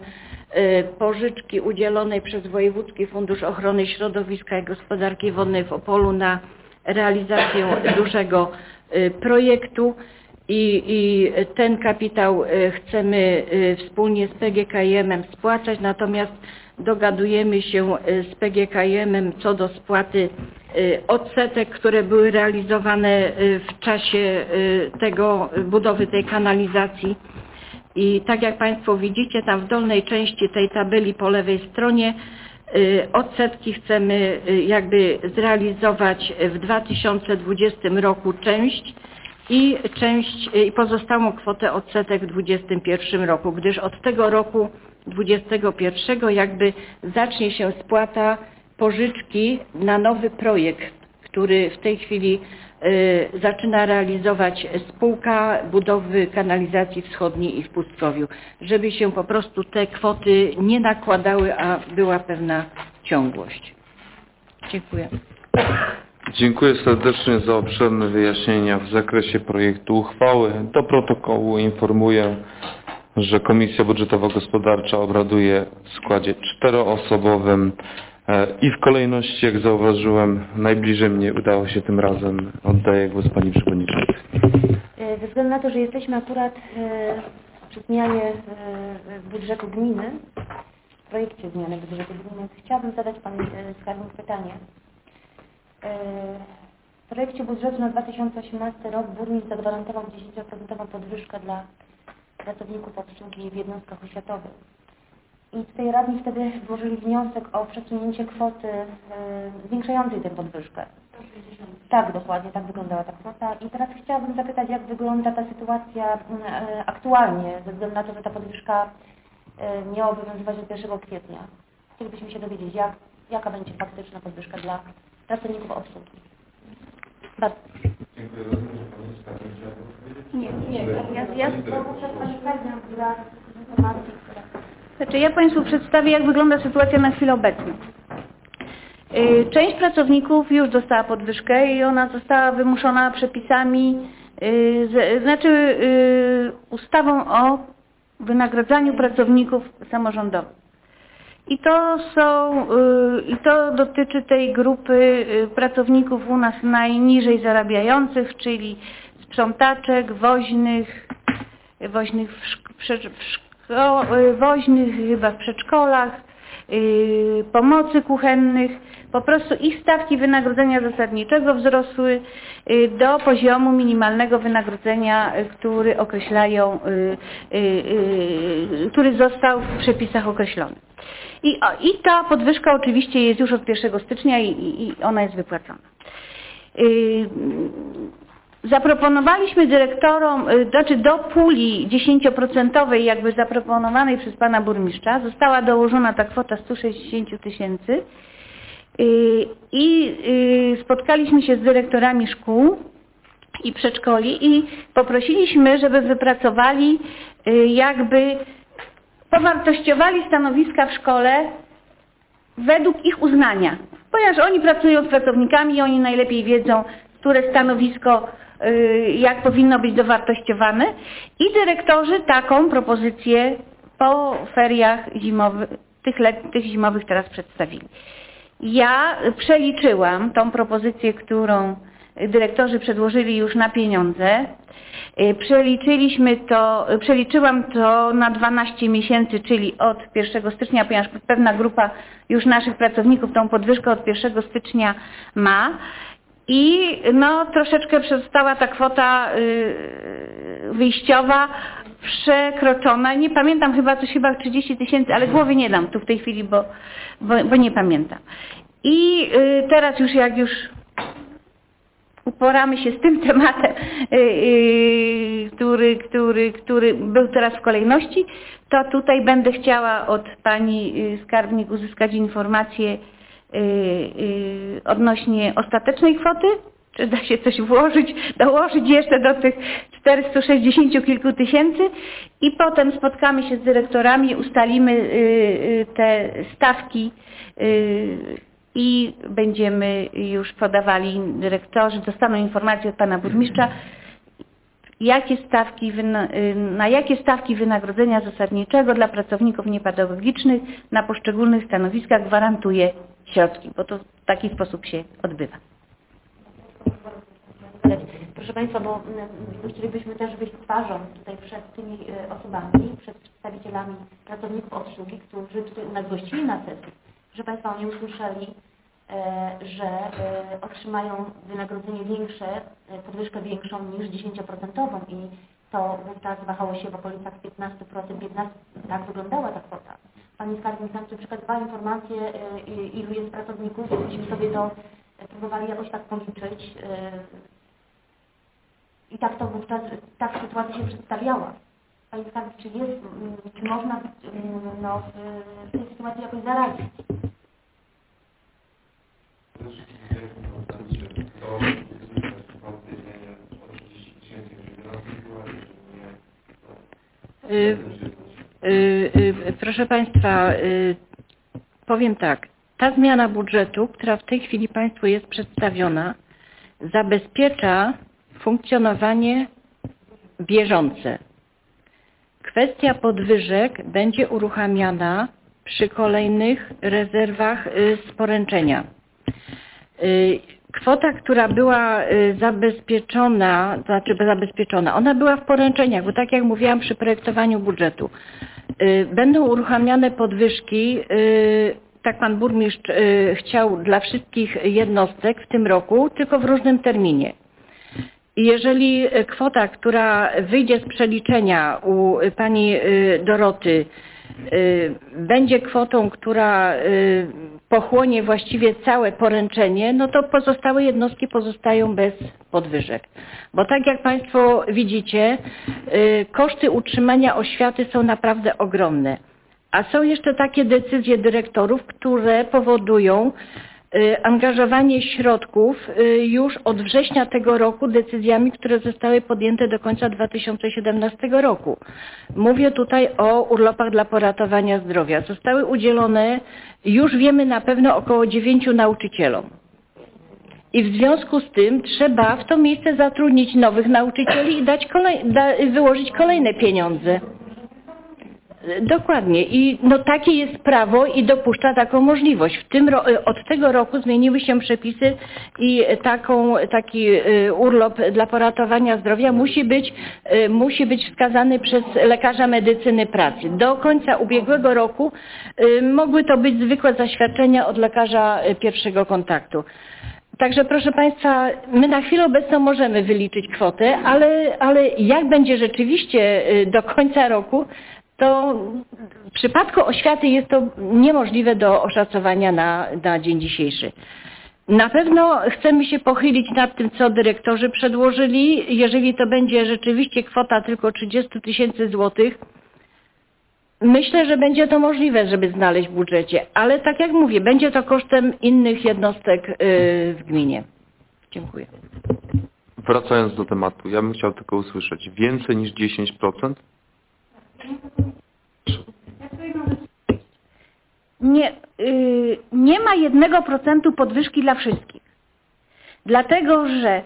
S7: pożyczki udzielonej przez Wojewódzki Fundusz Ochrony Środowiska i Gospodarki Wodnej w Opolu na realizację dużego projektu i ten kapitał chcemy wspólnie z PGKiM-em spłacać, natomiast dogadujemy się z PGKiM-em co do spłaty odsetek, które były realizowane w czasie budowy tej kanalizacji. I tak jak Państwo widzicie, tam w dolnej części tej tabeli po lewej stronie odsetki chcemy jakby zrealizować w 2020 roku część i pozostałą kwotę odsetek w 2021 roku, gdyż od tego roku 2021 jakby zacznie się spłata pożyczki na nowy projekt, który w tej chwili zaczyna realizować spółka budowy kanalizacji wschodniej i w Pustkowiu, żeby się po prostu te kwoty nie nakładały, a była pewna ciągłość. Dziękuję.
S1: Dziękuję serdecznie za obszerne wyjaśnienia w zakresie projektu uchwały. Do protokołu informuję, że Komisja Budżetowo-Gospodarcza obraduje w składzie 4-osobowym i w kolejności, jak zauważyłem, najbliżej mnie udało się tym razem. Oddaję głos Pani Przewodniczącej.
S2: Ze względu na to, że jesteśmy akurat przy zmianie budżetu gminy, w projekcie zmiany budżetu gminy, chciałabym zadać Pani skarbnik pytanie. W projekcie budżetu na 2018 rok burmistrz zagwarantował 10% podwyżkę dla pracowników obsługi w jednostkach oświatowych. I tutaj radni wtedy złożyli wniosek o przesunięcie kwoty zwiększającej tę podwyżkę. Tak, dokładnie, tak wyglądała ta kwota. I teraz chciałabym zapytać, jak wygląda ta sytuacja aktualnie, ze względu na to, że ta podwyżka miała obowiązywać od 1 kwietnia. Chcielibyśmy się dowiedzieć, jaka będzie faktyczna podwyżka dla pracowników obsługi. Bardzo.
S11: Znaczy ja Państwu przedstawię, jak wygląda sytuacja na chwilę obecną. Część pracowników już dostała podwyżkę i ona została wymuszona przepisami, ustawą o wynagradzaniu pracowników samorządowych. I to dotyczy tej grupy pracowników u nas najniżej zarabiających, czyli sprzątaczek, woźnych chyba w przedszkolach, pomocy kuchennych. Po prostu ich stawki wynagrodzenia zasadniczego wzrosły do poziomu minimalnego wynagrodzenia, który został w przepisach określony. I ta podwyżka oczywiście jest już od 1 stycznia i ona jest wypłacona. Zaproponowaliśmy dyrektorom, do puli 10% jakby zaproponowanej przez Pana Burmistrza została dołożona ta kwota 160 000 i spotkaliśmy się z dyrektorami szkół i przedszkoli i poprosiliśmy, żeby wypracowali powartościowali stanowiska w szkole według ich uznania, ponieważ oni pracują z pracownikami i oni najlepiej wiedzą, które stanowisko jak powinno być dowartościowane i dyrektorzy taką propozycję po feriach zimowych, tych zimowych teraz przedstawili. Ja przeliczyłam tą propozycję, którą dyrektorzy przedłożyli już na pieniądze. Przeliczyłam to na 12 miesięcy, czyli od 1 stycznia, ponieważ pewna grupa już naszych pracowników tą podwyżkę od 1 stycznia ma. I troszeczkę została ta kwota wyjściowa przekroczona. Nie pamiętam, chyba 30 000, ale głowy nie dam tu w tej chwili, bo nie pamiętam. I teraz jak już uporamy się z tym tematem, który był teraz w kolejności, to tutaj będę chciała od Pani skarbnik uzyskać informację odnośnie ostatecznej kwoty, czy da się coś dołożyć jeszcze do tych 460 kilku tysięcy i potem spotkamy się z dyrektorami, ustalimy te stawki i będziemy już podawali, dyrektorzy dostaną informację od Pana Burmistrza na jakie stawki wynagrodzenia zasadniczego dla pracowników niepedagogicznych na poszczególnych stanowiskach gwarantuje środki, bo to w taki sposób się odbywa.
S2: Proszę Państwa, bo chcielibyśmy też być twarzą tutaj przed tymi osobami, przed przedstawicielami pracowników obsługi, którzy tutaj u nas gościli na sesji. Proszę Państwa, oni usłyszeli, że otrzymają wynagrodzenie większe, podwyżkę większą niż 10% i to wówczas wahało się w okolicach 15%, 15%, tak wyglądała ta kwota. Pani skarbnik nam przekazywała informację, ilu jest pracowników, myśmy sobie to próbowali jakoś tak policzyć i tak to wówczas, tak sytuacja się przedstawiała. Pani skarbnik, czy można w tej sytuacji jakoś zaradzić?
S7: Proszę Państwa, powiem tak. Ta zmiana budżetu, która w tej chwili Państwu jest przedstawiona, zabezpiecza funkcjonowanie bieżące. Kwestia podwyżek będzie uruchamiana przy kolejnych rezerwach z poręczenia. Kwota, która była zabezpieczona, ona była w poręczeniach, bo tak jak mówiłam przy projektowaniu budżetu. Będą uruchamiane podwyżki, tak Pan Burmistrz chciał dla wszystkich jednostek w tym roku, tylko w różnym terminie. I jeżeli kwota, która wyjdzie z przeliczenia u Pani Doroty, będzie kwotą, która pochłonie właściwie całe poręczenie, no to pozostałe jednostki pozostają bez podwyżek. Bo tak jak Państwo widzicie, koszty utrzymania oświaty są naprawdę ogromne. A są jeszcze takie decyzje dyrektorów, które powodują angażowanie środków już od września tego roku decyzjami, które zostały podjęte do końca 2017 roku. Mówię tutaj o urlopach dla poratowania zdrowia. Zostały udzielone, już wiemy na pewno, około 9 nauczycielom. I w związku z tym trzeba w to miejsce zatrudnić nowych nauczycieli i wyłożyć kolejne pieniądze. Dokładnie. I no takie jest prawo i dopuszcza taką możliwość. Od tego roku zmieniły się przepisy i taki urlop dla poratowania zdrowia musi być wskazany przez lekarza medycyny pracy. Do końca ubiegłego roku mogły to być zwykłe zaświadczenia od lekarza pierwszego kontaktu. Także proszę Państwa, my na chwilę obecną możemy wyliczyć kwotę, ale jak będzie rzeczywiście do końca roku, to w przypadku oświaty jest to niemożliwe do oszacowania na dzień dzisiejszy. Na pewno chcemy się pochylić nad tym, co dyrektorzy przedłożyli. Jeżeli to będzie rzeczywiście kwota tylko 30 000 złotych, myślę, że będzie to możliwe, żeby znaleźć w budżecie, ale tak jak mówię, będzie to kosztem innych jednostek w gminie. Dziękuję.
S1: Wracając do tematu, ja bym chciał tylko usłyszeć więcej niż 10%?
S11: Nie ma 1% podwyżki dla wszystkich. Dlatego, że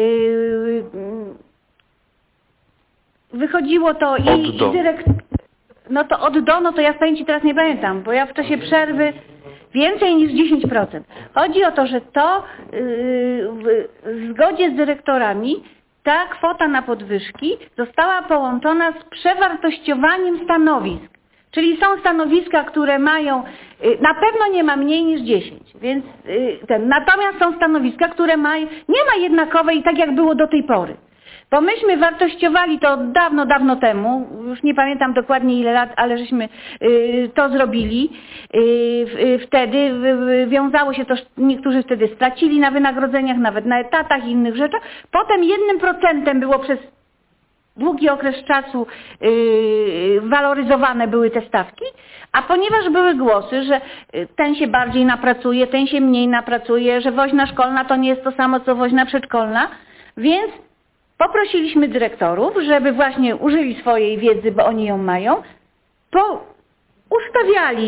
S11: wychodziło to i dyrektor... No to no to ja w pamięci teraz nie pamiętam, bo ja w czasie przerwy więcej niż 10%. Chodzi o to, że to w zgodzie z dyrektorami ta kwota na podwyżki została połączona z przewartościowaniem stanowisk. Czyli są stanowiska, które mają, na pewno nie ma mniej niż 10, więc natomiast są stanowiska, które nie ma jednakowej, tak jak było do tej pory. Bo myśmy wartościowali to dawno temu, już nie pamiętam dokładnie ile lat, ale żeśmy to zrobili. Wtedy wiązało się to, niektórzy wtedy stracili na wynagrodzeniach, nawet na etatach i innych rzeczach. Potem 1% było przez długi okres czasu waloryzowane były te stawki, a ponieważ były głosy, że ten się bardziej napracuje, ten się mniej napracuje, że woźna szkolna to nie jest to samo co woźna przedszkolna, więc poprosiliśmy dyrektorów, żeby właśnie użyli swojej wiedzy, bo oni ją mają, ustawiali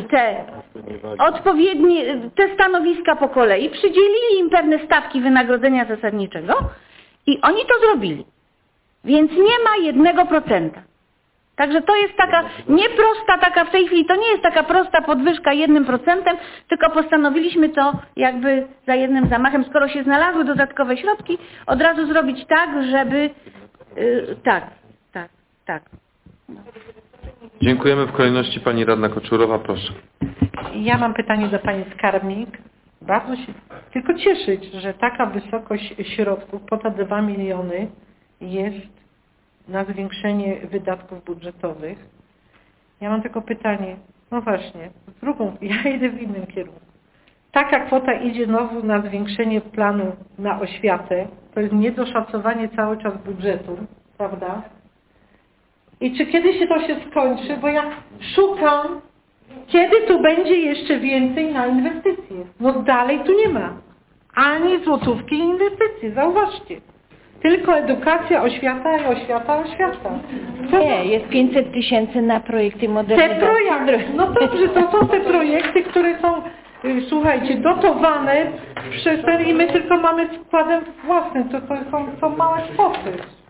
S11: te stanowiska po kolei, przydzielili im pewne stawki wynagrodzenia zasadniczego i oni to zrobili. Więc nie ma 1%. Także to jest taka nieprosta, taka w tej chwili, to nie jest taka prosta podwyżka 1%, tylko postanowiliśmy to jakby za jednym zamachem, skoro się znalazły dodatkowe środki, od razu zrobić tak, żeby... tak.
S1: Dziękujemy. W kolejności pani radna Koczurowa, proszę.
S4: Ja mam pytanie do pani skarbnik. Bardzo się tylko cieszyć, że taka wysokość środków, ponad 2 miliony jest na zwiększenie wydatków budżetowych. Ja mam tylko pytanie, no właśnie, ja idę w innym kierunku. Taka kwota idzie znowu na zwiększenie planu na oświatę, to jest niedoszacowanie cały czas budżetu, prawda? I czy kiedy się to się skończy, bo ja szukam, kiedy tu będzie jeszcze więcej na inwestycje. No dalej tu nie ma. Ani złotówki inwestycji, zauważcie. Tylko edukacja, oświata i oświata.
S7: Nie, jest 500 000 na projekty modernizacji.
S4: Te projekty, no dobrze, to są te projekty, które są, słuchajcie, dotowane przez ten i my tylko mamy wkładem własnym, to są małe kwoty.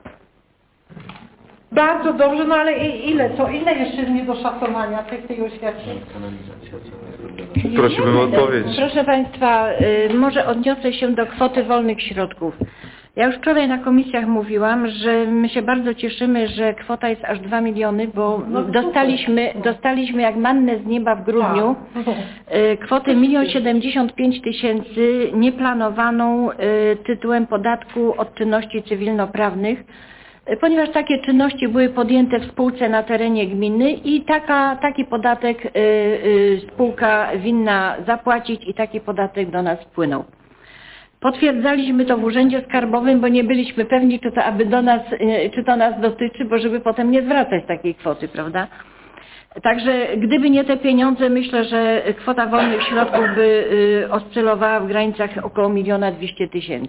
S4: Bardzo dobrze, no ale ile jeszcze jest niedoszacowania tej oświaty?
S1: Prosimy o odpowiedź.
S7: Proszę Państwa, może odniosę się do kwoty wolnych środków. Ja już wczoraj na komisjach mówiłam, że my się bardzo cieszymy, że kwota jest aż 2 miliony, bo dostaliśmy jak mannę z nieba w grudniu kwotę 1 075 000 nieplanowaną tytułem podatku od czynności cywilnoprawnych, ponieważ takie czynności były podjęte w spółce na terenie gminy i taki podatek spółka winna zapłacić i taki podatek do nas wpłynął. Potwierdzaliśmy to w Urzędzie Skarbowym, bo nie byliśmy pewni, czy to nas dotyczy, bo żeby potem nie zwracać takiej kwoty, prawda? Także gdyby nie te pieniądze, myślę, że kwota wolnych środków by oscylowała w granicach około 1 200 000.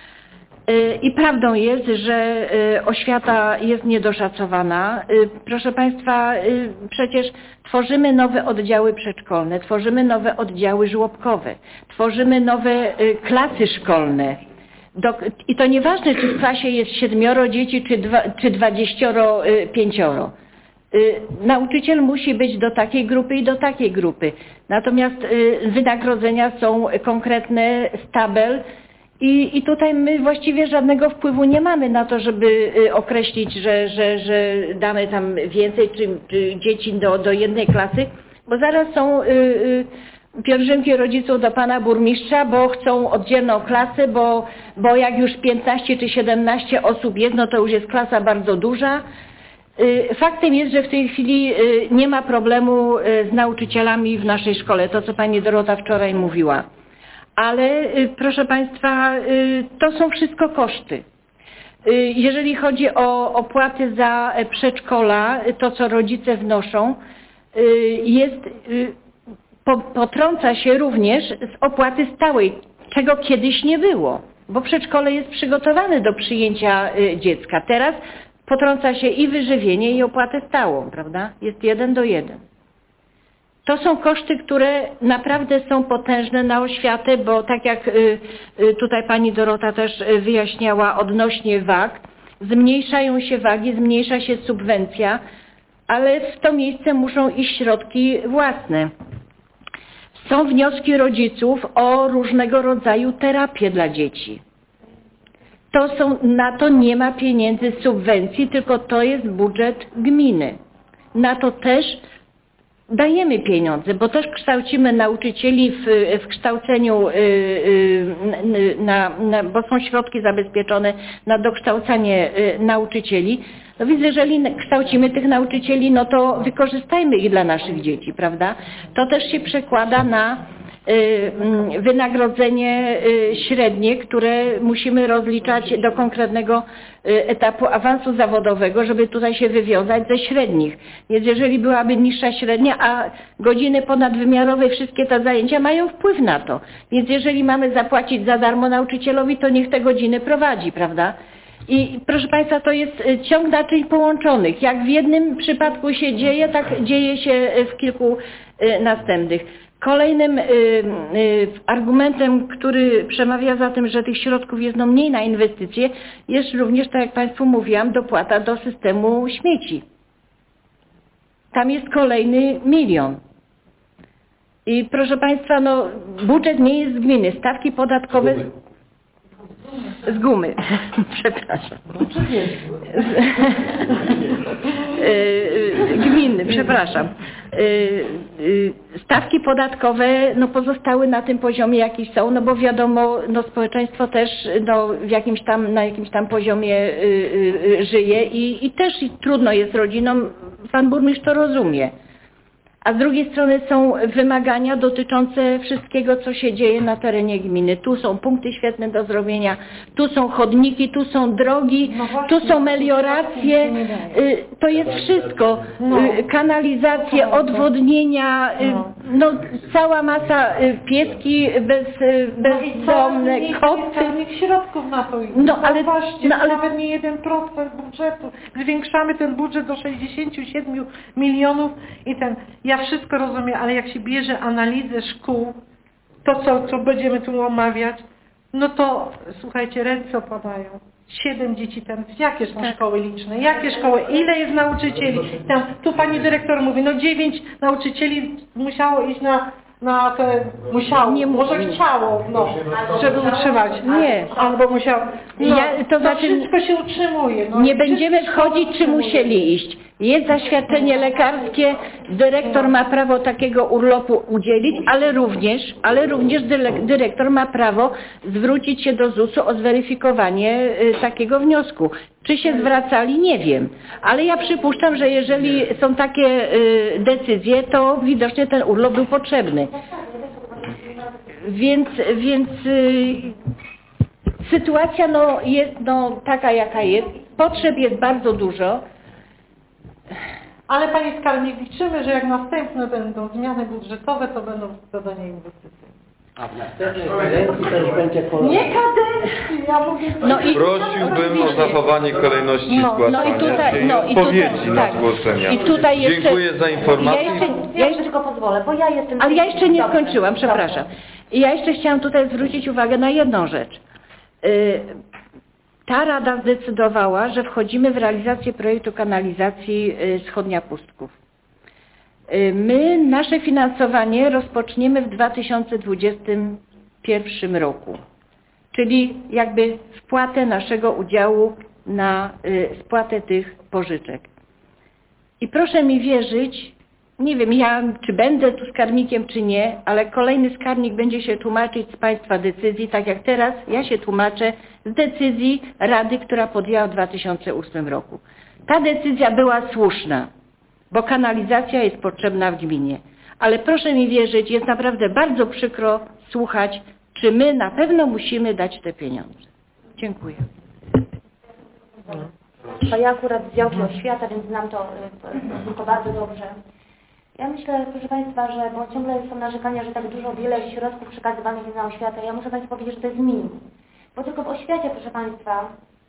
S7: I prawdą jest, że oświata jest niedoszacowana. Proszę Państwa, przecież tworzymy nowe oddziały przedszkolne, tworzymy nowe oddziały żłobkowe, tworzymy nowe klasy szkolne. I to nieważne, czy w klasie jest 7 dzieci, czy 25. Nauczyciel musi być do takiej grupy i do takiej grupy. Natomiast wynagrodzenia są konkretne z tabel. I tutaj my właściwie żadnego wpływu nie mamy na to, żeby określić, że damy tam więcej czy dzieci do jednej klasy, bo zaraz są pielgrzymki rodziców do pana burmistrza, bo chcą oddzielną klasę, bo jak już 15 czy 17 osób jest, no to już jest klasa bardzo duża. Faktem jest, że w tej chwili nie ma problemu z nauczycielami w naszej szkole, to co pani Dorota wczoraj mówiła. Ale proszę Państwa, to są wszystko koszty. Jeżeli chodzi o opłaty za przedszkola, to co rodzice wnoszą, potrąca się również z opłaty stałej, czego kiedyś nie było, bo przedszkole jest przygotowane do przyjęcia dziecka. Teraz potrąca się i wyżywienie, i opłatę stałą, prawda? Jest 1 do 1. To są koszty, które naprawdę są potężne na oświatę, bo tak jak tutaj pani Dorota też wyjaśniała odnośnie wag, zmniejszają się wagi, zmniejsza się subwencja, ale w to miejsce muszą iść środki własne. Są wnioski rodziców o różnego rodzaju terapie dla dzieci. Na to nie ma pieniędzy z subwencji, tylko to jest budżet gminy. Na to też dajemy pieniądze, bo też kształcimy nauczycieli w kształceniu, bo są środki zabezpieczone na dokształcanie nauczycieli. No więc jeżeli kształcimy tych nauczycieli, no to wykorzystajmy ich dla naszych dzieci, prawda? To też się przekłada na wynagrodzenie średnie, które musimy rozliczać do konkretnego etapu awansu zawodowego, żeby tutaj się wywiązać ze średnich. Więc jeżeli byłaby niższa średnia, a godziny ponadwymiarowe, wszystkie te zajęcia mają wpływ na to. Więc jeżeli mamy zapłacić za darmo nauczycielowi, to niech te godziny prowadzi, prawda? I proszę Państwa, to jest ciąg naczyń połączonych. Jak w jednym przypadku się dzieje, tak dzieje się w kilku następnych. Kolejnym argumentem, który przemawia za tym, że tych środków jest mniej na inwestycje, jest również, tak jak Państwu mówiłam, dopłata do systemu śmieci. Tam jest kolejny 1 milion. I proszę Państwa, no, budżet nie jest z gminy. Stawki podatkowe... Z gumy. Przepraszam. Gminny, przepraszam. Stawki podatkowe no, pozostały na tym poziomie, jaki są, no bo wiadomo, no, społeczeństwo też no, na jakimś tam poziomie żyje i też trudno jest rodzinom, pan burmistrz to rozumie. A z drugiej strony są wymagania dotyczące wszystkiego, co się dzieje na terenie gminy. Tu są punkty świetne do zrobienia, tu są chodniki, tu są drogi, tu są melioracje, to jest wszystko. Kanalizacje, odwodnienia, no cała masa pieski bezdomne, koty.
S4: Środków na to idzie.
S7: No ale
S4: nawet nie 1% budżetu. Zwiększamy ten budżet do 67 milionów i ja wszystko rozumiem, ale jak się bierze analizę szkół, to co będziemy tu omawiać, no to słuchajcie, ręce opadają. 7 dzieci tam, jakie są szkoły liczne, jakie szkoły, ile jest nauczycieli. Tu pani dyrektor mówi, no 9 nauczycieli musiało iść na te, może chciało, no, żeby utrzymać.
S7: Nie.
S4: Albo musiało. No,
S7: to znaczy,
S4: wszystko się utrzymuje. No,
S7: nie będziemy wchodzić, czy musieli iść. Jest zaświadczenie lekarskie, dyrektor ma prawo takiego urlopu udzielić, ale również dyrektor ma prawo zwrócić się do ZUS-u o zweryfikowanie takiego wniosku. Czy się zwracali? Nie wiem. Ale ja przypuszczam, że jeżeli są takie decyzje, to widocznie ten urlop był potrzebny. Więc sytuacja jest taka, jaka jest. Potrzeb jest bardzo dużo.
S4: Ale Panie Skarbnik, liczymy, że jak następne będą zmiany budżetowe, to będą wskazane inwestycje.
S6: A w następnej kadencji to już będzie kolejne.
S4: Nie kadencji, ja mówię...
S1: Prosiłbym o zachowanie kolejności zgłaszania i odpowiedzi na zgłoszenia.
S7: I tutaj jeszcze,
S1: dziękuję za informację.
S2: Ja jeszcze tylko pozwolę, bo ja jestem...
S7: Ale ja jeszcze nie skończyłam, przepraszam. I ja jeszcze chciałam tutaj zwrócić uwagę na jedną rzecz. Ta Rada zdecydowała, że wchodzimy w realizację projektu kanalizacji Wschodnia Pustków. My nasze finansowanie rozpoczniemy w 2021 roku, czyli jakby wpłatę naszego udziału na spłatę tych pożyczek. I proszę mi wierzyć, nie wiem ja czy będę tu skarbnikiem czy nie, ale kolejny skarbnik będzie się tłumaczyć z Państwa decyzji, tak jak teraz ja się tłumaczę z decyzji Rady, która podjęła w 2008 roku. Ta decyzja była słuszna, bo kanalizacja jest potrzebna w gminie. Ale proszę mi wierzyć, jest naprawdę bardzo przykro słuchać, czy my na pewno musimy dać te pieniądze. Dziękuję.
S2: Ja akurat z działki oświata, więc znam to tylko bardzo dobrze. Ja myślę, proszę Państwa, że bo ciągle są narzekania, że tak wiele środków przekazywanych jest na oświatę. Ja muszę Państwu powiedzieć, że to jest minimum. Bo tylko w oświacie, proszę Państwa,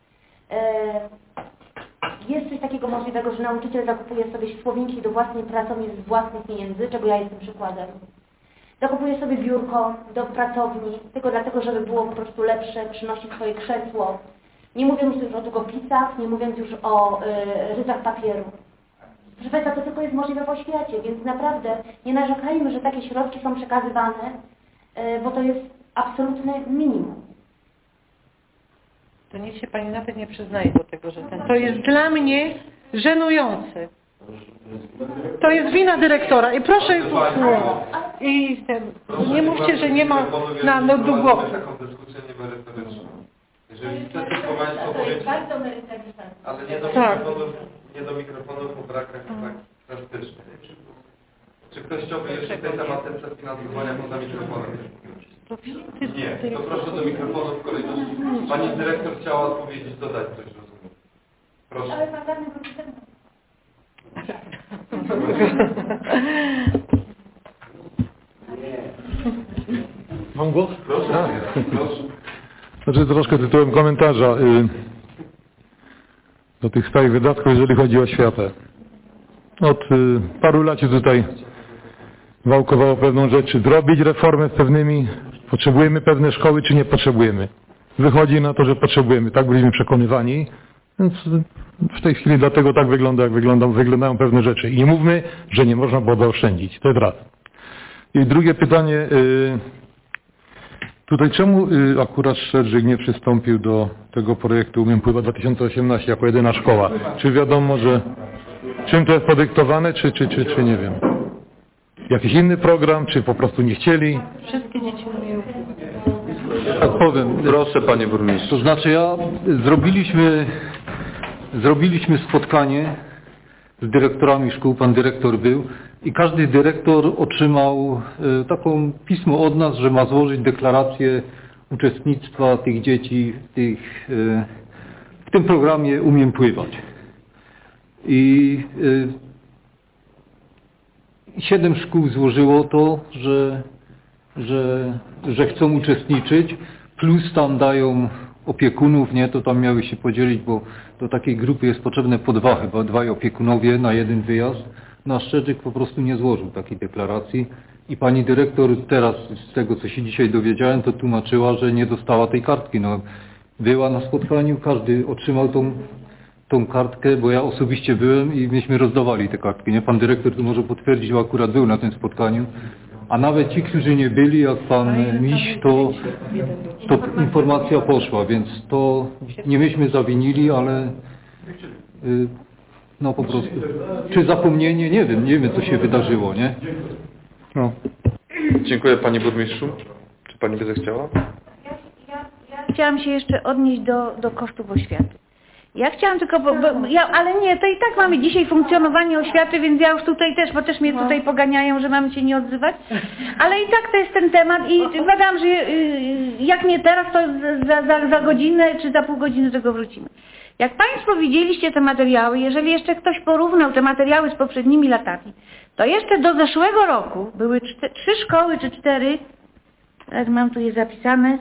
S2: jest coś takiego możliwego, że nauczyciel zakupuje sobie słowniki do własnej pracowni z własnych pieniędzy, czego ja jestem przykładem. Zakupuje sobie biurko do pracowni, tylko dlatego, żeby było po prostu lepsze, przynosi swoje krzesło. Nie mówiąc już o długopisach, nie mówiąc już o ryzach papieru. Proszę Państwa, to tylko jest możliwe w oświacie, więc naprawdę nie narzekajmy, że takie środki są przekazywane, bo to jest absolutne minimum.
S4: To niech się Pani nawet nie przyznaje do tego, że to jest dla mnie żenujące. To jest wina dyrektora i proszę nie mówcie, że nie ma na długopis.
S1: Jeżeli chcecie Państwo powiedzieć, ale nie do mikrofonów po brakach tak drastycznych. Czy ktoś chciałby jeszcze w tej tematyce finansowania poza mikrofonem? Nie, to proszę do mikrofonu w kolejności. Pani dyrektor chciała odpowiedzieć, dodać coś, rozumiem. Proszę.
S2: Ale pan radny był
S5: Mam głos?
S1: Proszę. Proszę.
S5: Znaczy troszkę tytułem komentarza do tych stałych wydatków, jeżeli chodzi o oświatę. Od paru lat się tutaj wałkowało pewną rzecz, czy zrobić reformę z pewnymi, potrzebujemy pewne szkoły, czy nie potrzebujemy. Wychodzi na to, że potrzebujemy, tak byliśmy przekonywani, więc w tej chwili dlatego tak wygląda, jak wyglądają pewne rzeczy. I nie mówmy, że nie można było zaoszczędzić, to jest raz. I drugie pytanie, tutaj czemu akurat Szczerzyk nie przystąpił do tego projektu Umiem Pływać 2018 jako jedyna szkoła? Czy wiadomo, że czym to jest podyktowane, czy nie wiem? Jakiś inny program, czy po prostu nie chcieli?
S4: Wszystkie dzieci umieją pływać.
S3: Tak powiem.
S1: Proszę panie burmistrzu.
S3: To znaczy zrobiliśmy spotkanie z dyrektorami szkół, pan dyrektor był i każdy dyrektor otrzymał taką pismo od nas, że ma złożyć deklarację uczestnictwa tych dzieci w tym programie Umiem Pływać. I 7 szkół złożyło to, że chcą uczestniczyć, plus tam dają opiekunów, nie, to tam miały się podzielić, bo do takiej grupy jest potrzebne po 2 chyba, 2 opiekunowie na jeden wyjazd. No a Szczerzyk po prostu nie złożył takiej deklaracji i pani dyrektor teraz, z tego co się dzisiaj dowiedziałem, to tłumaczyła, że nie dostała tej kartki. No, była na spotkaniu, każdy otrzymał tą kartkę, bo ja osobiście byłem i myśmy rozdawali te kartki, nie? Pan dyrektor tu może potwierdzić, bo akurat był na tym spotkaniu. A nawet ci, którzy nie byli, jak pan Miś, to informacja poszła, więc to nie myśmy zawinili, ale no po prostu, czy zapomnienie, nie wiem co się wydarzyło, nie? No.
S1: Dziękuję panie burmistrzu. Czy pani by zechciała?
S11: Ja chciałam się jeszcze odnieść do kosztów oświaty. Ja chciałam tylko, ale nie, to i tak mamy dzisiaj funkcjonowanie oświaty, więc ja już tutaj też, bo też mnie tutaj poganiają, że mamy się nie odzywać, ale i tak to jest ten temat i badam, że jak nie teraz, to za godzinę czy za pół godziny do tego wrócimy. Jak Państwo widzieliście te materiały, jeżeli jeszcze ktoś porównał te materiały z poprzednimi latami, to jeszcze do zeszłego roku były 3 szkoły czy 4, tak mam tu je zapisane,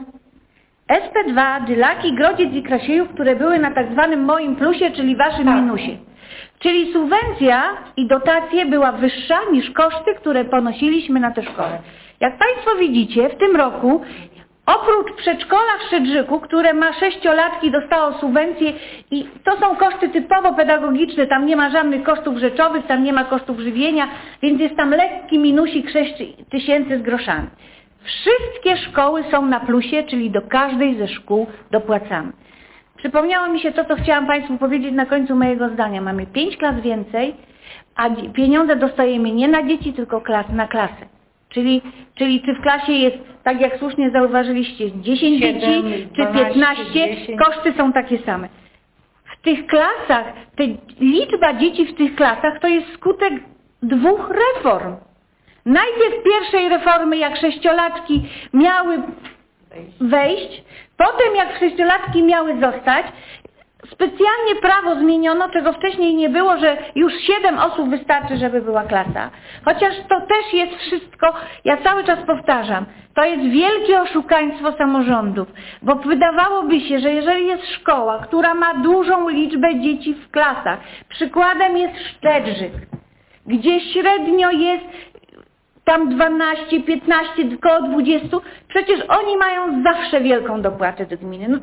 S11: SP2, Dylaki, Grodziec i Krasiejów, które były na tak zwanym moim plusie, czyli waszym minusie. Czyli subwencja i dotacje była wyższa niż koszty, które ponosiliśmy na tę szkołę. Jak Państwo widzicie, w tym roku oprócz przedszkola w Szydrzyku, które ma 6-latki, dostało subwencję i to są koszty typowo pedagogiczne, tam nie ma żadnych kosztów rzeczowych, tam nie ma kosztów żywienia, więc jest tam lekki minusik 6 000 z groszami. Wszystkie szkoły są na plusie, czyli do każdej ze szkół dopłacamy. Przypomniało mi się to, co chciałam Państwu powiedzieć na końcu mojego zdania. Mamy 5 klas więcej, a pieniądze dostajemy nie na dzieci, tylko na klasę. Czyli czy w klasie jest, tak jak słusznie zauważyliście, 10 dzieci, czy 15, koszty są takie same. W tych klasach, liczba dzieci w tych klasach to jest skutek 2 reform. Najpierw pierwszej reformy, jak 6-latki miały wejść, potem jak 6-latki miały zostać, specjalnie prawo zmieniono, czego wcześniej nie było, że już 7 osób wystarczy, żeby była klasa. Chociaż to też jest wszystko, ja cały czas powtarzam, to jest wielkie oszukaństwo samorządów, bo wydawałoby się, że jeżeli jest szkoła, która ma dużą liczbę dzieci w klasach, przykładem jest Szczedrzyk, gdzie średnio jest tam 12, 15, około 20, przecież oni mają zawsze wielką dopłatę do gminy.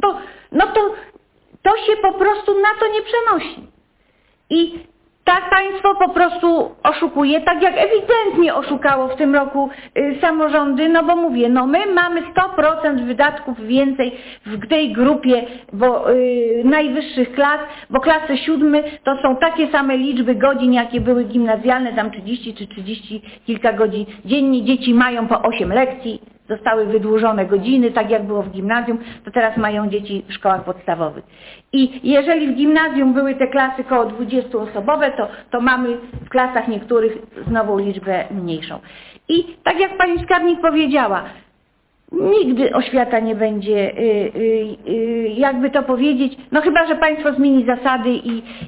S11: To się po prostu na to nie przenosi. I tak państwo po prostu oszukuje, tak jak ewidentnie oszukało w tym roku samorządy, no bo mówię, no my mamy 100% wydatków więcej w tej grupie najwyższych klas, bo klasy 7 to są takie same liczby godzin, jakie były gimnazjalne, tam 30 czy 30 kilka godzin dziennie, dzieci mają po 8 lekcji, zostały wydłużone godziny, tak jak było w gimnazjum, to teraz mają dzieci w szkołach podstawowych. I jeżeli w gimnazjum były te klasy koło 20-osobowe, to mamy w klasach niektórych znowu liczbę mniejszą. I tak jak pani skarbnik powiedziała, nigdy oświata nie będzie, jakby to powiedzieć, no chyba, że państwo zmieni zasady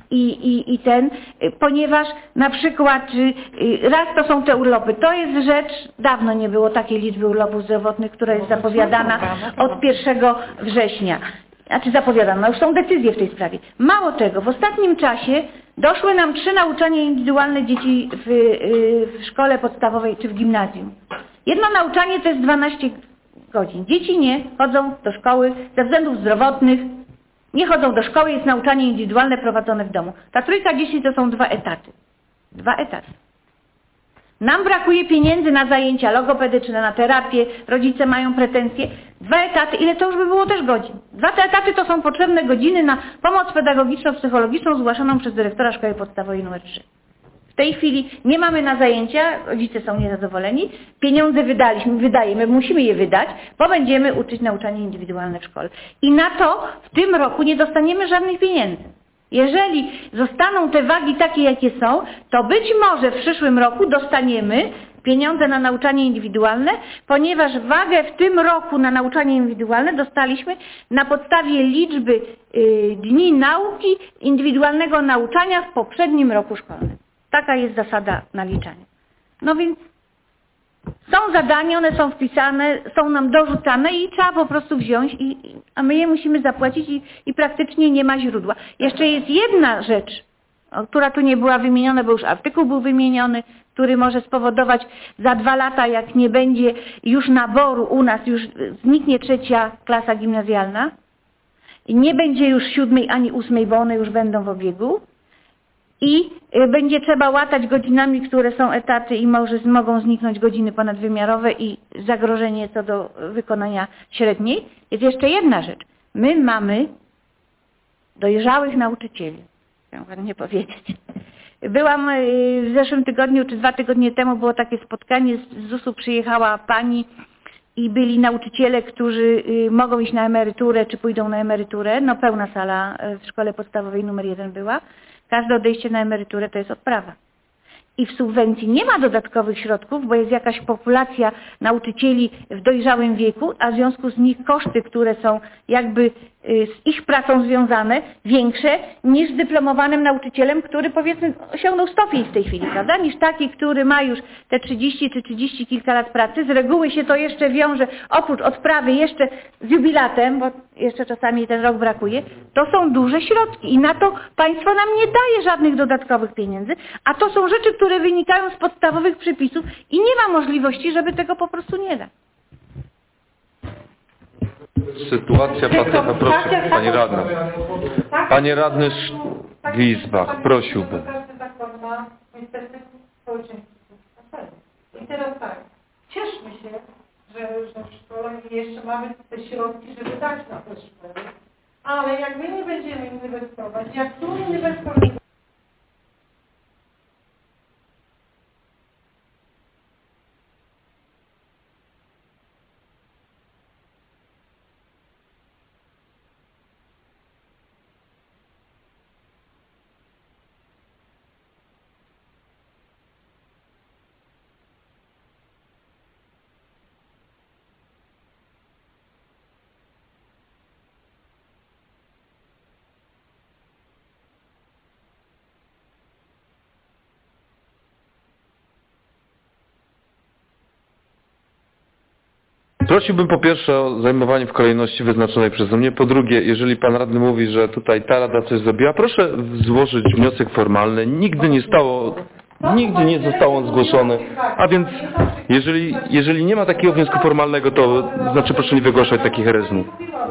S11: ponieważ na przykład raz to są te urlopy, to jest rzecz, dawno nie było takiej liczby urlopów zdrowotnych, która jest zapowiadana od 1 września. Znaczy zapowiadano, już są decyzje w tej sprawie. Mało tego, w ostatnim czasie Doszły nam 3 nauczania indywidualne dzieci w szkole podstawowej czy w gimnazjum. Jedno nauczanie to jest 12 godzin. Dzieci nie chodzą do szkoły ze względów zdrowotnych, nie chodzą do szkoły, jest nauczanie indywidualne prowadzone w domu. Ta trójka dzieci to są 2 etaty. 2 etaty. Nam brakuje pieniędzy na zajęcia logopedyczne, na terapię, rodzice mają pretensje. 2 etaty, ile to już by było też godzin? 2 etaty to są potrzebne godziny na pomoc pedagogiczno-psychologiczną zgłaszaną przez dyrektora szkoły podstawowej nr 3. W tej chwili nie mamy na zajęcia, rodzice są niezadowoleni, pieniądze wydajemy, musimy je wydać, bo będziemy uczyć nauczanie indywidualne w szkole. I na to w tym roku nie dostaniemy żadnych pieniędzy. Jeżeli zostaną te wagi takie, jakie są, to być może w przyszłym roku dostaniemy pieniądze na nauczanie indywidualne, ponieważ wagę w tym roku na nauczanie indywidualne dostaliśmy na podstawie liczby dni nauki indywidualnego nauczania w poprzednim roku szkolnym. Taka jest zasada naliczania. No więc są zadania, one są wpisane, są nam dorzucane i trzeba po prostu wziąć, a my je musimy zapłacić i praktycznie nie ma źródła. Jeszcze jest jedna rzecz, która tu nie była wymieniona, bo już artykuł był wymieniony, który może spowodować za 2 lata, jak nie będzie już naboru u nas, już zniknie 3. klasa gimnazjalna i nie będzie już 7. ani 8., bo one już będą w obiegu. I będzie trzeba łatać godzinami, które są etaty i mogą zniknąć godziny ponadwymiarowe i zagrożenie co do wykonania średniej. Jest jeszcze jedna rzecz. My mamy dojrzałych nauczycieli, chciałam ładnie powiedzieć. Byłam w zeszłym tygodniu, czy 2 tygodnie temu było takie spotkanie, z ZUS-u przyjechała pani i byli nauczyciele, którzy mogą iść na emeryturę, czy pójdą na emeryturę. No pełna sala w szkole podstawowej nr 1 była. Każde odejście na emeryturę to jest odprawa. I w subwencji nie ma dodatkowych środków, bo jest jakaś populacja nauczycieli w dojrzałym wieku, a w związku z nich koszty, które są jakby z ich pracą związane, większe niż z dyplomowanym nauczycielem, który powiedzmy osiągnął stopień w tej chwili, prawda? Niż taki, który ma już te 30 czy 30 kilka lat pracy. Z reguły się to jeszcze wiąże, oprócz odprawy jeszcze z jubilatem, bo jeszcze czasami ten rok brakuje. To są duże środki i na to państwo nam nie daje żadnych dodatkowych pieniędzy, a to są rzeczy, które wynikają z podstawowych przepisów i nie ma możliwości, żeby tego po prostu nie dać.
S1: Sytuacja pacjenta, proszę, Pani Radna. Panie Radny Glizbach, prosiłbym.
S4: I teraz tak, cieszmy się, że w szkole jeszcze mamy te środki, żeby dać na te szkoły, ale jak my nie będziemy inwestować, jak tu nie inwestujemy,
S1: Prosiłbym po pierwsze o zajmowanie w kolejności wyznaczonej przeze mnie. Po drugie, jeżeli Pan Radny mówi, że tutaj ta Rada coś zrobiła, proszę złożyć wniosek formalny. Nigdy nie został on zgłoszony. A więc, jeżeli nie ma takiego wniosku formalnego, to znaczy proszę nie wygłaszać takich herezmów.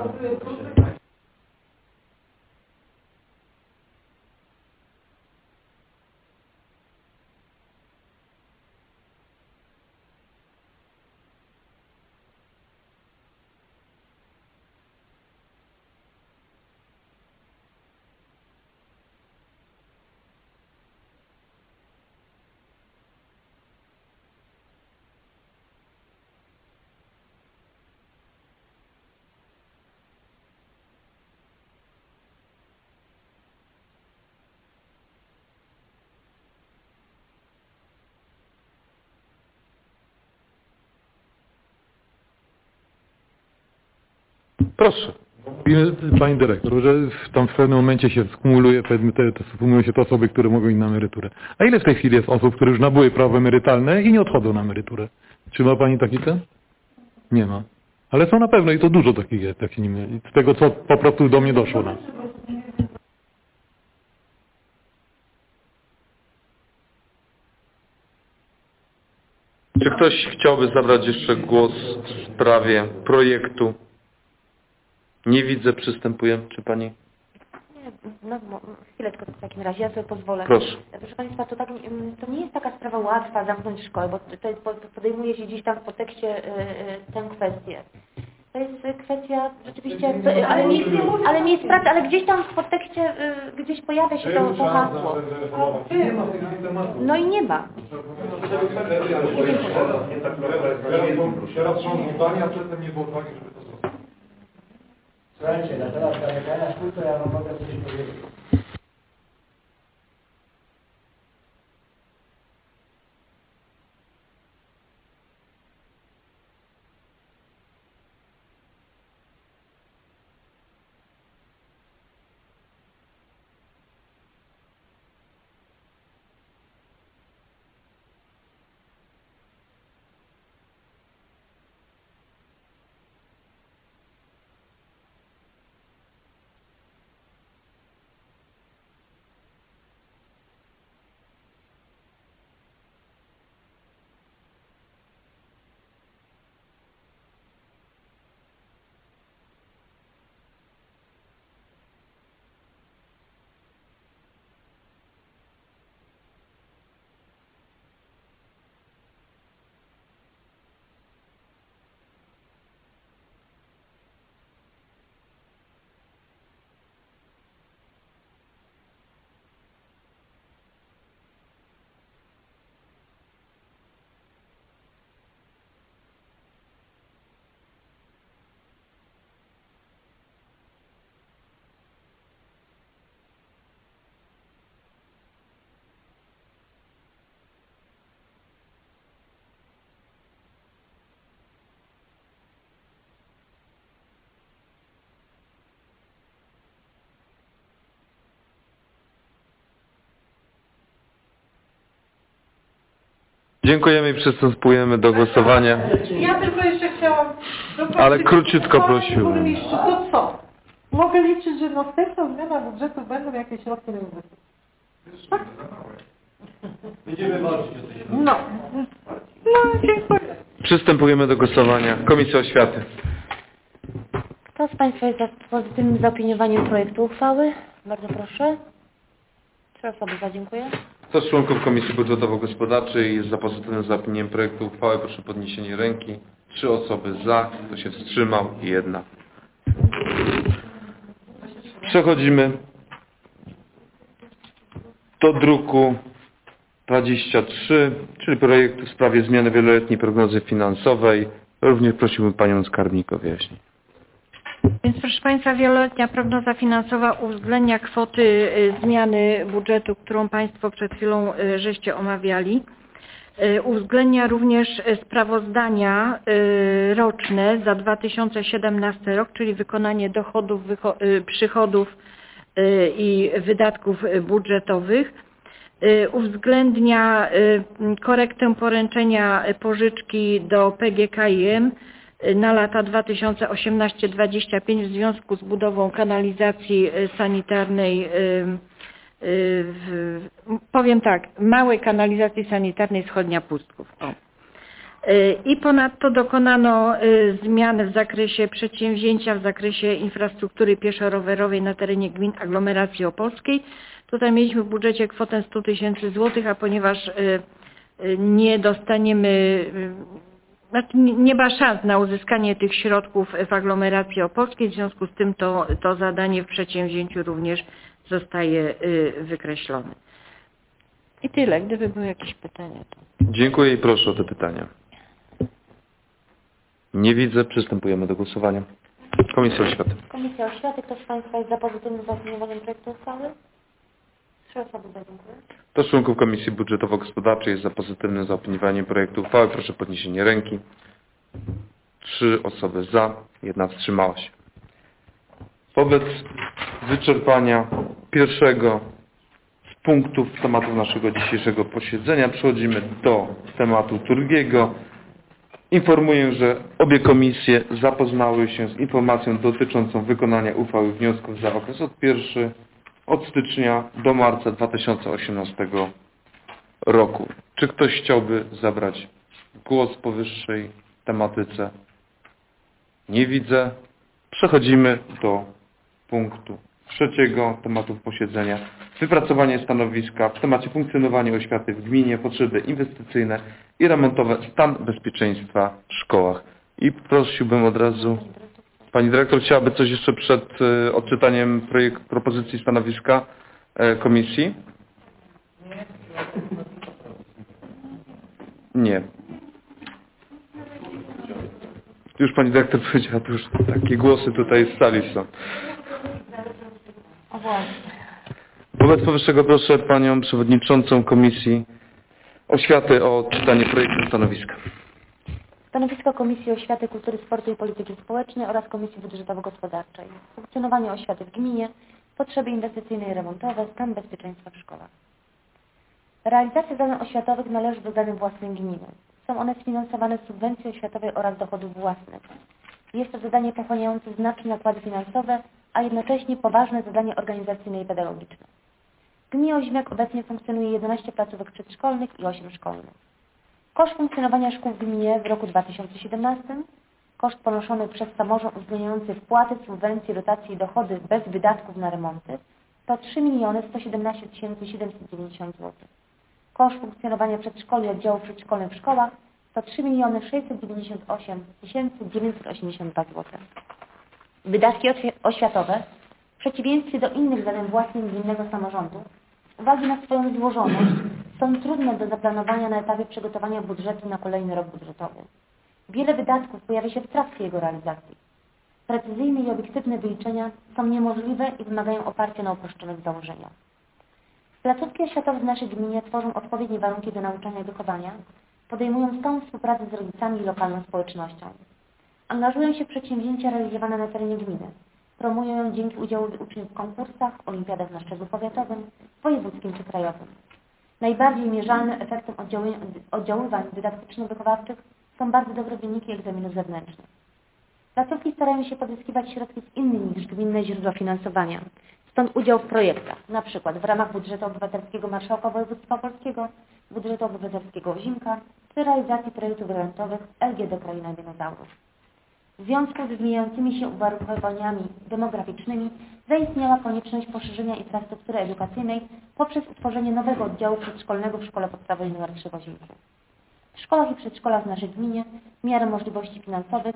S1: Proszę.
S5: Pani dyrektor, że tam w pewnym momencie się skumuluje te osoby, które mogą iść na emeryturę. A ile w tej chwili jest osób, które już nabyły prawo emerytalne i nie odchodzą na emeryturę? Czy ma Pani taki ten? Nie ma. Ale są na pewno i to dużo takich jest, z tego co po prostu do mnie doszło.
S1: Czy ktoś chciałby zabrać jeszcze głos w sprawie projektu? Nie widzę, przystępujemy. Czy pani?
S2: No, chwileczkę w takim razie, ja sobie pozwolę.
S1: Proszę.
S2: Proszę Państwa, to nie jest taka sprawa łatwa zamknąć szkołę, bo podejmuje się gdzieś tam w kontekście tę kwestię. To jest kwestia rzeczywiście, ale miejsc pracy, ale gdzieś tam w podtekście, gdzieś pojawia się to hasło. No i nie ma.
S5: Teraz są zdania, a przedtem nie było odwagi, żeby to zrobić.
S6: Słuchajcie, na temat zamykania szkół, to ja wam mogę coś powiedzieć.
S1: Dziękujemy i przystępujemy do głosowania.
S4: Ja tylko jeszcze chciałam...
S1: Ale króciutko prosiłem.
S4: Panie burmistrzu, to co? Mogę liczyć, że następna zmiana budżetu będą jakieś środki na inwestycje. Tak?
S3: Będziemy walczyć o to.
S4: No. No, dziękuję.
S1: Przystępujemy do głosowania. Komisja Oświaty.
S2: Kto z Państwa jest za pozytywnym zaopiniowaniem projektu uchwały? Bardzo proszę. 3 osoby za, dziękuję.
S1: Kto z członków Komisji Budżetowo-Gospodarczej jest za pozytywnym zaopiniowaniem projektu uchwały? Proszę o podniesienie ręki. 3 osoby za, kto się wstrzymał i 1. Przechodzimy do druku 23, czyli projektu w sprawie zmiany wieloletniej prognozy finansowej. Również prosiłbym Panią Skarbnik o wyjaśnienie.
S7: Więc proszę Państwa, wieloletnia prognoza finansowa uwzględnia kwoty zmiany budżetu, którą Państwo przed chwilą żeście omawiali. Uwzględnia również sprawozdania roczne za 2017 rok, czyli wykonanie dochodów, przychodów i wydatków budżetowych. Uwzględnia korektę poręczenia pożyczki do PGKiM na lata 2018-2025 w związku z budową kanalizacji sanitarnej, powiem tak, małej kanalizacji sanitarnej Wschodnia Pustków. I ponadto dokonano zmian w zakresie przedsięwzięcia, w zakresie infrastruktury pieszo-rowerowej na terenie gmin aglomeracji opolskiej. Tutaj mieliśmy w budżecie kwotę 100 000 złotych, a ponieważ nie dostaniemy, nie ma szans na uzyskanie tych środków w aglomeracji opolskiej, w związku z tym to zadanie w przedsięwzięciu również zostaje wykreślone. I tyle. Gdyby były jakieś pytania, to...
S1: Dziękuję i proszę o te pytania. Nie widzę. Przystępujemy do głosowania. Komisja Oświaty.
S2: Komisja Oświaty. Kto z Państwa jest za pozytywnym zaopiniowaniem projektu uchwały? 3 osoby za, dziękuję.
S1: Kto z członków Komisji Budżetowo-Gospodarczej jest za pozytywnym zaopiniowaniem projektu uchwały? Proszę o podniesienie ręki. 3 osoby za, 1 wstrzymała się. Wobec wyczerpania pierwszego z punktów tematów naszego dzisiejszego posiedzenia przechodzimy do tematu drugiego. Informuję, że obie komisje zapoznały się z informacją dotyczącą wykonania uchwały i wniosków za okres od stycznia do marca 2018 roku. Czy ktoś chciałby zabrać głos w powyższej tematyce? Nie widzę. Przechodzimy do punktu 3 tematów posiedzenia. Wypracowanie stanowiska w temacie funkcjonowania oświaty w gminie, potrzeby inwestycyjne i remontowe, stan bezpieczeństwa w szkołach. I prosiłbym od razu, Pani Dyrektor, chciałaby coś jeszcze przed odczytaniem propozycji stanowiska komisji? Nie. Już Pani Dyrektor powiedziała, to już takie głosy tutaj z sali są. Wobec powyższego proszę Panią Przewodniczącą Komisji Oświaty o odczytanie projektu stanowiska.
S2: Stanowisko Komisji Oświaty, Kultury, Sportu i Polityki Społecznej oraz Komisji Budżetowo-Gospodarczej. Funkcjonowanie oświaty w gminie, potrzeby inwestycyjne i remontowe, stan bezpieczeństwa w szkołach. Realizacja zadań oświatowych należy do zadań własnych gminy. Są one sfinansowane z subwencji oświatowej oraz dochodów własnych. Jest to zadanie pochłaniające znaczne nakłady finansowe, a jednocześnie poważne zadanie organizacyjne i pedagogiczne. W gminie Ozimiak obecnie funkcjonuje 11 placówek przedszkolnych i 8 szkolnych. Koszt funkcjonowania szkół w gminie w roku 2017, koszt ponoszony przez samorząd uwzględniający wpłaty, subwencje, dotacje i dochody bez wydatków na remonty to 3 117 790 zł. Koszt funkcjonowania przedszkoli i oddziałów przedszkolnych w szkołach to 3 698 982 zł. Wydatki oświatowe, w przeciwieństwie do innych zadań własnych gminnego samorządu, z uwagi na swoją złożoność, są trudne do zaplanowania na etapie przygotowania budżetu na kolejny rok budżetowy. Wiele wydatków pojawia się w trakcie jego realizacji. Precyzyjne i obiektywne wyliczenia są niemożliwe i wymagają oparcia na uproszczonych założeniach. Placówki oświatowe w naszej gminie tworzą odpowiednie warunki do nauczania i wychowania, podejmują stałą współpracę z rodzicami i lokalną społecznością. Angażują się w przedsięwzięcia realizowane na terenie gminy. Promują ją dzięki udziałowi uczniów w konkursach, olimpiadach na szczeblu powiatowym, wojewódzkim czy krajowym. Najbardziej mierzalnym efektem oddziaływań dydaktyczno-wychowawczych są bardzo dobre wyniki egzaminów zewnętrznych. Placówki starają się pozyskiwać środki z innych niż gminne źródła finansowania. Stąd udział w projektach, np. w ramach budżetu obywatelskiego Marszałka Województwa Opolskiego, budżetu obywatelskiego Ozimka, czy realizacji projektów grantowych LGD Kraina Dinozaurów. W związku z zmieniającymi się uwarunkowaniami demograficznymi zaistniała konieczność poszerzenia infrastruktury edukacyjnej poprzez utworzenie nowego oddziału przedszkolnego w Szkole Podstawowej nr 3 w Ozimku. W szkołach i przedszkolach w naszej gminie, w miarę możliwości finansowych,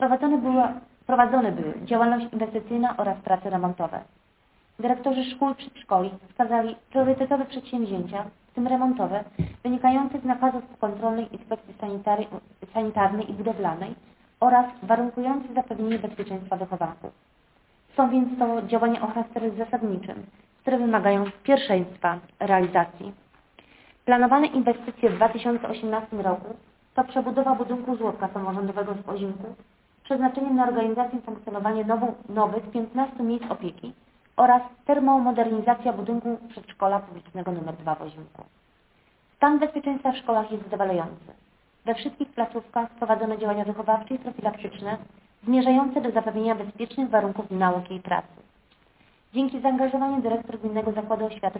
S2: prowadzone były działalność inwestycyjna oraz prace remontowe. Dyrektorzy szkół i przedszkoli wskazali priorytetowe przedsięwzięcia, w tym remontowe, wynikające z nakazów kontrolnej Inspekcji Sanitarnej i Budowlanej oraz warunkujące zapewnienie bezpieczeństwa wychowanków. Są więc to działania o charakterze zasadniczym, które wymagają pierwszeństwa realizacji. Planowane inwestycje w 2018 roku to przebudowa budynku żłobka samorządowego w Ozimku z przeznaczeniem na organizację i funkcjonowanie nowych 15 miejsc opieki oraz termomodernizacja budynku przedszkola publicznego nr 2 w Ozimku. Stan bezpieczeństwa w szkołach jest zadowalający. We wszystkich placówkach prowadzono działania wychowawcze i profilaktyczne zmierzające do zapewnienia bezpiecznych warunków nauki i pracy. Dzięki zaangażowaniu dyrektor Gminnego Zakładu Oświaty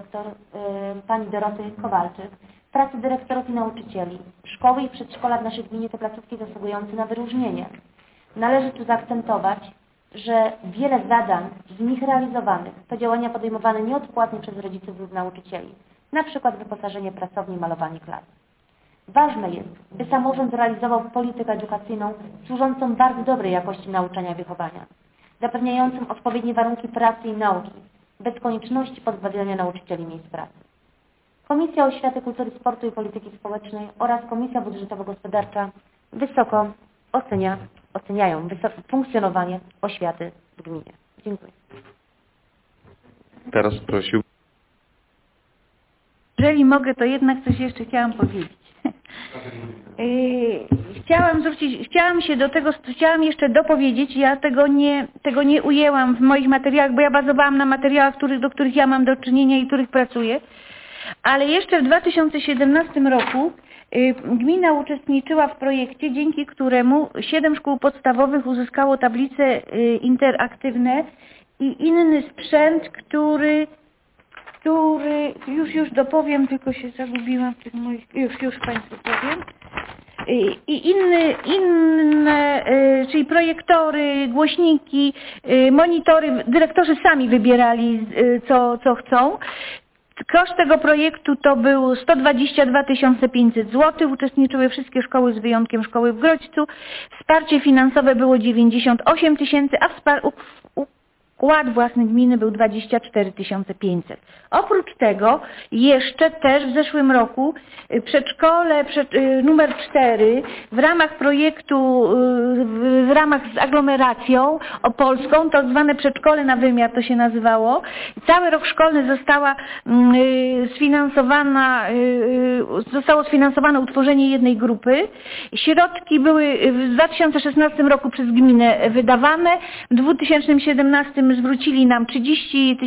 S2: pani Doroty Kowalczyk, pracy dyrektorów i nauczycieli, szkoły i przedszkola w naszej gminie to placówki zasługujące na wyróżnienie. Należy tu zaakcentować, że wiele zadań z nich realizowanych to działania podejmowane nieodpłatnie przez rodziców lub nauczycieli, na przykład wyposażenie pracowni, malowanie klas. Ważne jest, by samorząd realizował politykę edukacyjną służącą bardzo dobrej jakości nauczania i wychowania, zapewniającym odpowiednie warunki pracy i nauki, bez konieczności pozbawiania nauczycieli miejsc pracy. Komisja Oświaty, Kultury, Sportu i Polityki Społecznej oraz Komisja Budżetowo-Gospodarcza wysoko oceniają funkcjonowanie oświaty w gminie. Dziękuję.
S1: Teraz prosił.
S11: Jeżeli mogę, to jednak coś jeszcze chciałam powiedzieć. Chciałam jeszcze dopowiedzieć, ja tego nie ujęłam w moich materiałach, bo ja bazowałam na materiałach, do których ja mam do czynienia i których pracuję, ale jeszcze w 2017 roku gmina uczestniczyła w projekcie, dzięki któremu 7 szkół podstawowych uzyskało tablice interaktywne i inny sprzęt, który już dopowiem, tylko się zagubiłam w tych moich, już Państwu powiem. i inne, czyli projektory, głośniki, monitory. Dyrektorzy sami wybierali co chcą. Koszt tego projektu to był 122 500 zł. Uczestniczyły wszystkie szkoły z wyjątkiem szkoły w Grodźcu. Wsparcie finansowe było 98 000, a wkład własny gminy był 24 500. Oprócz tego jeszcze też w zeszłym roku przedszkole numer 4 w ramach projektu, w ramach z aglomeracją opolską, to zwane przedszkole na wymiar to się nazywało. Cały rok szkolny zostało sfinansowane utworzenie jednej grupy. Środki były w 2016 roku przez gminę wydawane. W 2017 zwrócili nam 30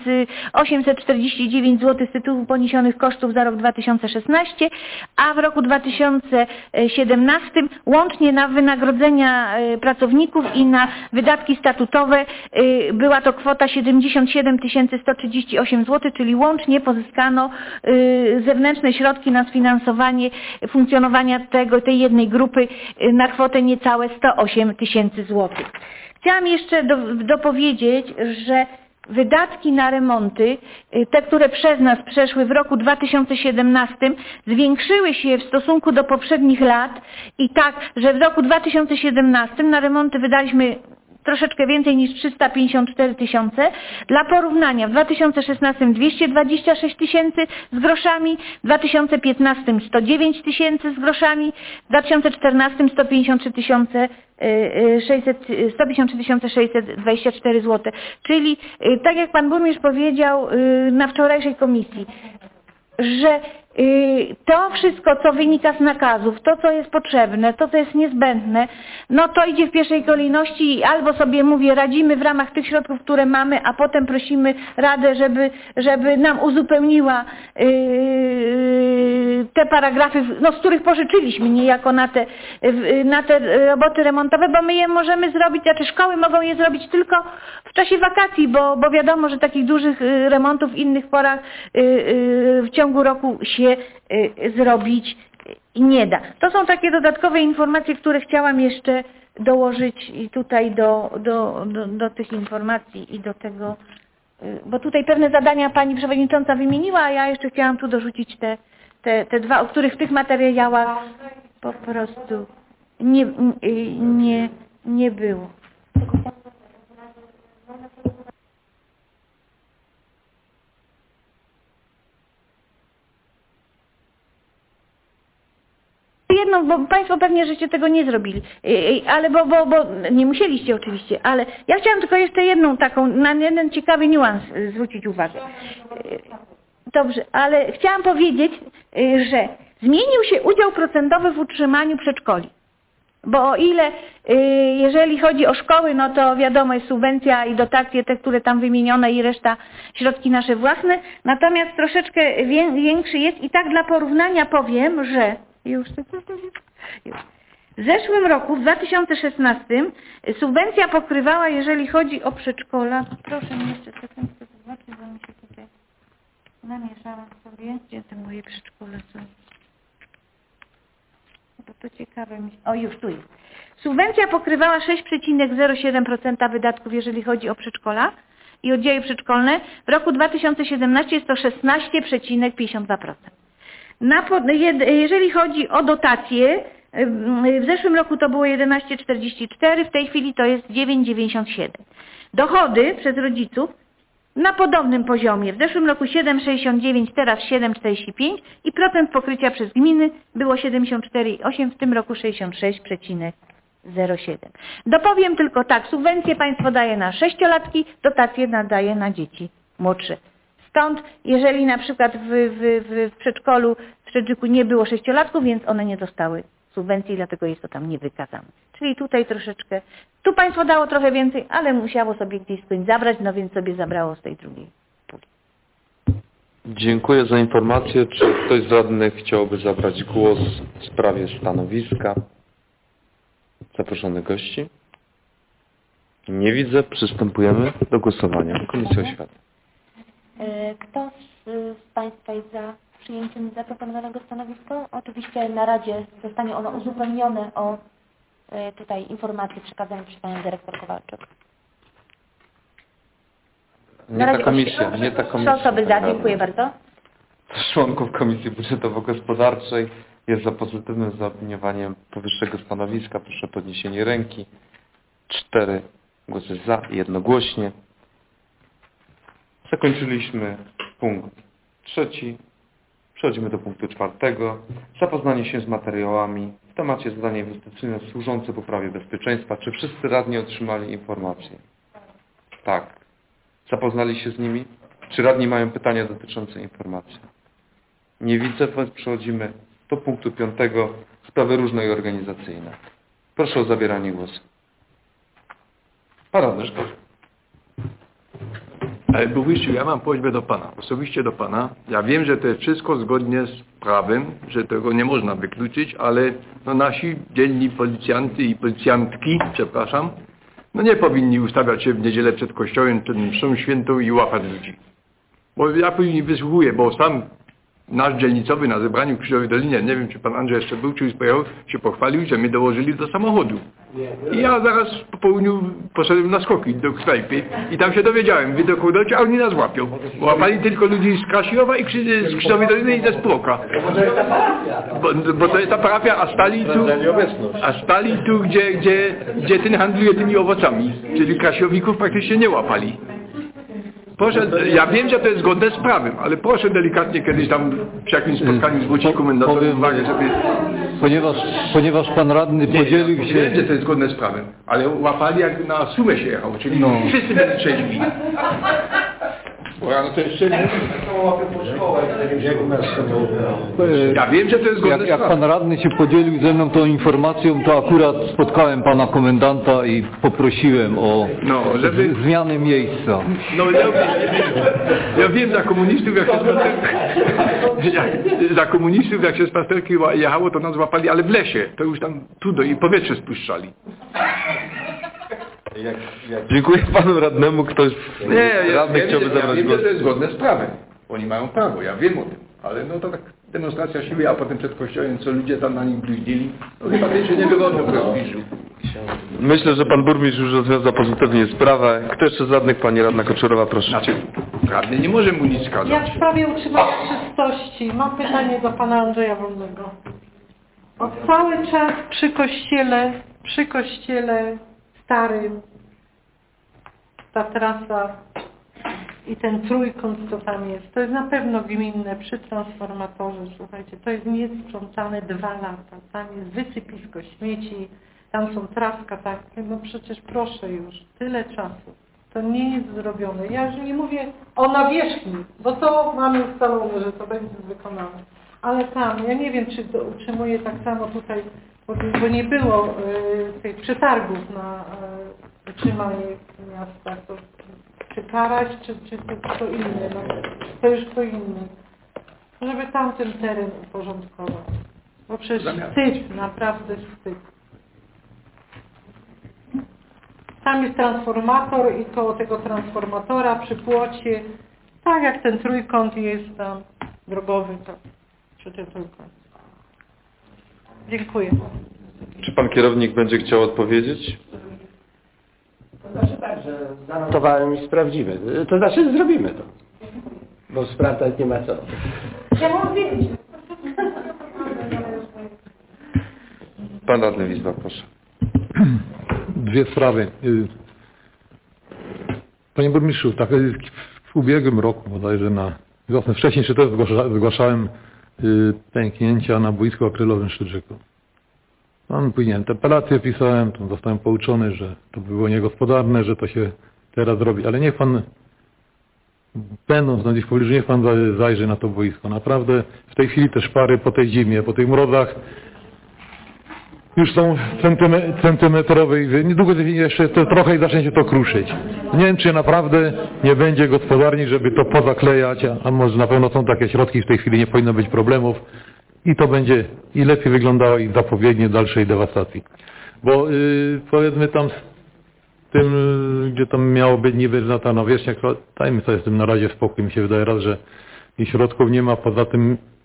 S11: 849 zł z tytułu poniesionych kosztów za rok 2016, a w roku 2017 łącznie na wynagrodzenia pracowników i na wydatki statutowe była to kwota 77 138 zł, czyli łącznie pozyskano zewnętrzne środki na sfinansowanie funkcjonowania tej jednej grupy na kwotę niecałe 108 000 zł. Chciałam jeszcze dopowiedzieć, że wydatki na remonty, te, które przez nas przeszły w roku 2017, zwiększyły się w stosunku do poprzednich lat i tak, że w roku 2017 na remonty wydaliśmy troszeczkę więcej niż 354 000. Dla porównania w 2016 226 000 z groszami, w 2015 109 000 z groszami, w 2014 153 624 zł. Czyli tak jak pan burmistrz powiedział na wczorajszej komisji, że to wszystko, co wynika z nakazów, to, co jest potrzebne, to, co jest niezbędne, no to idzie w pierwszej kolejności i albo sobie, mówię, radzimy w ramach tych środków, które mamy, a potem prosimy Radę, żeby nam uzupełniła te paragrafy, no, z których pożyczyliśmy niejako na te roboty remontowe, bo my je możemy zrobić, znaczy szkoły mogą je zrobić tylko w czasie wakacji, bo wiadomo, że takich dużych remontów w innych porach w ciągu roku się zrobić nie da. To są takie dodatkowe informacje, które chciałam jeszcze dołożyć i tutaj do tych informacji i do tego, bo tutaj pewne zadania pani przewodnicząca wymieniła, a ja jeszcze chciałam tu dorzucić te dwa, o których w tych materiałach po prostu nie było. Jedną, bo państwo pewnie żeście tego nie zrobili, ale bo nie musieliście oczywiście, ale ja chciałam tylko jeszcze jedną taką, na jeden ciekawy niuans zwrócić uwagę. Dobrze, ale chciałam powiedzieć, że zmienił się udział procentowy w utrzymaniu przedszkoli. Bo o ile, jeżeli chodzi o szkoły, no to wiadomo, jest subwencja i dotacje, te, które tam wymienione i reszta środki nasze własne, natomiast troszeczkę większy jest i tak dla porównania powiem, że w zeszłym roku, w 2016, subwencja pokrywała, jeżeli chodzi o przedszkola, proszę mi jeszcze sekundkę zobaczyć, bo mi się tutaj namieszałam sobie, gdzie te moje przedszkola są. Bo to ciekawe mi się... O, już tu jest. Subwencja pokrywała 6,07% wydatków, jeżeli chodzi o przedszkola i oddziały przedszkolne. W roku 2017 jest to 16,52%. Jeżeli chodzi o dotacje, w zeszłym roku to było 11,44, w tej chwili to jest 9,97. Dochody przez rodziców na podobnym poziomie. W zeszłym roku 7,69, teraz 7,45 i procent pokrycia przez gminy było 74,8, w tym roku 66,07. Dopowiem tylko tak, subwencje państwo daje na 6-latki, dotacje nadaje na dzieci młodsze. Stąd, jeżeli na przykład w przedszkolu, w Szczedrzyku nie było 6-latków, więc one nie dostały subwencji i dlatego jest to tam niewykazane. Czyli tutaj troszeczkę, tu państwo dało trochę więcej, ale musiało sobie gdzieś skądś zabrać, no więc sobie zabrało z tej drugiej puli.
S1: Dziękuję za informację. Czy ktoś z radnych chciałby zabrać głos w sprawie stanowiska? Zaproszonych gości? Nie widzę. Przystępujemy do głosowania. Komisja Oświaty.
S2: Kto z państwa jest za przyjęciem zaproponowanego stanowiska. Oczywiście na Radzie zostanie ono uzupełnione o tutaj informacje przekazane przez Panią Dyrektor Kowalczyk.
S1: Nie ta komisja.
S2: 3 osoby za, dziękuję bardzo.
S1: Członków Komisji Budżetowo-Gospodarczej jest za pozytywnym zaopiniowaniem powyższego stanowiska. Proszę o podniesienie ręki. 4 głosy za i jednogłośnie. Zakończyliśmy punkt 3. Przechodzimy do punktu 4. Zapoznanie się z materiałami w temacie zadania inwestycyjne służące poprawie bezpieczeństwa. Czy wszyscy radni otrzymali informacje? Tak. Zapoznali się z nimi? Czy radni mają pytania dotyczące informacji? Nie widzę, więc przechodzimy do punktu 5. Sprawy różne i organizacyjne. Proszę o zabieranie głosu. Pan radny Szkoda.
S9: Ale burmistrzu, ja mam prośbę do Pana, osobiście do Pana. Ja wiem, że to jest wszystko zgodnie z prawem, że tego nie można wykluczyć, ale no nasi dzielni policjanty i policjantki, przepraszam, no nie powinni ustawiać się w niedzielę przed kościołem, przed mszą świętą i łapać ludzi. Bo ja później wysłuchuję, bo sam nasz dzielnicowy na zebraniu w Krzyżowej Dolinie, nie wiem czy Pan Andrzej jeszcze był, czy już pojechał, się pochwalił, że mnie dołożyli do samochodu. I ja zaraz po południu poszedłem na skoki do knajpy i tam się dowiedziałem, a oni nas łapią. Łapali tylko ludzi z Krasiowa i z Krzyżowej Doliny i ze Spłoka. Bo to jest ta parafia, a stali tu, gdzie ten handluje tymi owocami, czyli Krasiowików praktycznie nie łapali. Proszę, ja wiem, że to jest zgodne z prawem, ale proszę delikatnie kiedyś tam przy jakimś spotkaniu zwrócić komendatowi uwagę, żeby...
S3: Ponieważ pan radny podzielił się...
S9: Wiem, że to jest zgodne z prawem, ale łapali jak na sumę się jechało, czyli wszyscy byli trzeźwi. No to jeszcze nie. Ja wiem, że to jest zgodne z prawem.
S3: Jak pan radny się podzielił ze mną tą informacją, to akurat spotkałem pana komendanta i poprosiłem o zmianę miejsca.
S9: No ja wiem, za komunistów jak się z pasterki jechało, to nas łapali, ale w lesie, to już tam i powietrze spuszczali.
S1: Dziękuję panu radnemu. Ktoś radny chciałby zabrać
S9: wiem,
S1: głos.
S9: że to jest zgodne z prawem. Oni mają prawo, ja wiem o tym. Ale no to tak demonstracja siły, a potem przed kościołem, co ludzie tam na nim bluźnili, no chyba to się nie wygodno prestiżu.
S1: Myślę, że pan burmistrz już rozwiązał pozytywnie sprawę. Kto jeszcze z radnych? Pani radna Koczorowa, proszę cię.
S9: Prawnie nie może mu nic skazać.
S4: Ja w sprawie utrzymania czystości mam pytanie do pana Andrzeja Wolnego. Od cały czas przy kościele starym, ta trasa i ten trójkąt, co tam jest, to jest na pewno gminne przy transformatorze, słuchajcie, to jest niesprzątane 2 lata, tam jest wysypisko śmieci, tam są trawka, tak, no przecież proszę już, tyle czasu, to nie jest zrobione. Ja już nie mówię o nawierzchni, bo to mamy ustalone, że to będzie wykonane, ale tam, ja nie wiem, czy to utrzymuje tak samo tutaj, bo nie było tych przetargów na utrzymanie miasta, to czy karać, czy to kto inny, no, to już kto inny, żeby tamten teren uporządkować, bo przecież wstyd, naprawdę wstyd. Tam jest transformator i koło tego transformatora przy płocie, tak jak ten trójkąt jest tam drogowy, to przy tym trójkąt. Dziękuję.
S1: Czy pan kierownik będzie chciał odpowiedzieć?
S6: To znaczy tak, że zanotowałem i sprawdzimy. To znaczy zrobimy to. Bo sprawdzać nie ma co.
S4: Ja mam wiedzieć.
S1: Pan radny Wizba, proszę.
S5: 2 sprawy. Panie burmistrzu, tak w ubiegłym roku bodajże na wiosnę, wcześniej jeszcze też zgłaszałem pęknięcia na boisku akrylowym w Szydrzyku. Mam później interpelację pisałem, to zostałem pouczony, że to było niegospodarne, że to się teraz robi, ale niech pan, będąc gdzieś w pobliżu, niech pan zajrzy na to boisko. Naprawdę w tej chwili te szpary po tej zimie, po tych mrozach już są centymetrowe i niedługo jeszcze trochę i zacznie się to kruszyć. Nie wiem, czy naprawdę nie będzie gospodarnie, żeby to pozaklejać, a może na pewno są takie środki, w tej chwili nie powinno być problemów i to będzie i lepiej wyglądało i zapobiegnie dalszej dewastacji. Bo powiedzmy tam z tym, gdzie tam miało być niby na ta nawierzchnia, dajmy sobie z tym na razie spokój, mi się wydaje raz, że i środków nie ma, poza tym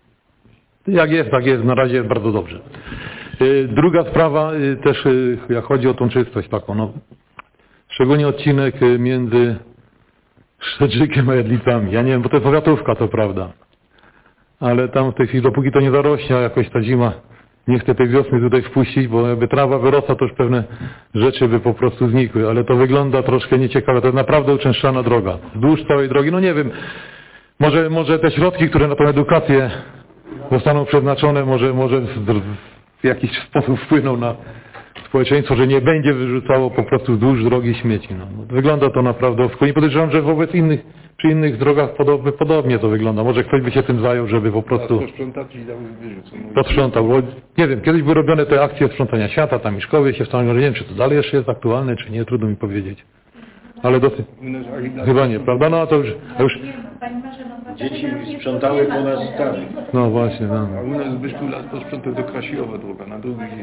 S5: Jak jest, tak jest. Na razie jest bardzo dobrze. Druga sprawa też, jak chodzi o tą czystość taką, no, szczególnie odcinek między Szczeczykiem a Jedlicami. Ja nie wiem, bo to jest powiatówka, to prawda. Ale tam w tej chwili, dopóki to nie zarośnie, a jakoś ta zima nie chce tej wiosny tutaj wpuścić, bo jakby trawa wyrosła, to już pewne rzeczy by po prostu znikły, ale to wygląda troszkę nieciekawe. To jest naprawdę uczęszczana droga. Wzdłuż całej drogi, no nie wiem, może te środki, które na tą edukację zostaną przeznaczone, może w jakiś sposób wpłyną na społeczeństwo, że nie będzie wyrzucało po prostu wzdłuż drogi śmieci. No. Wygląda to naprawdę oskudnie. Nie podejrzewam, że przy innych drogach podobnie to wygląda. Może ktoś by się tym zajął, żeby po prostu posprzątał. Bo nie wiem, kiedyś były robione te akcje sprzątania świata, tam i szkoły się wstaną, nie wiem, czy to dalej jeszcze jest aktualne, czy nie, trudno mi powiedzieć. Ale dosyć. Chyba nie, prawda? No to już...
S10: Dzieci sprzątały po nas starych.
S5: No właśnie, no.
S9: A u nas Zbyszku lat posprzątał do Krasiowa droga, na drugi dzień.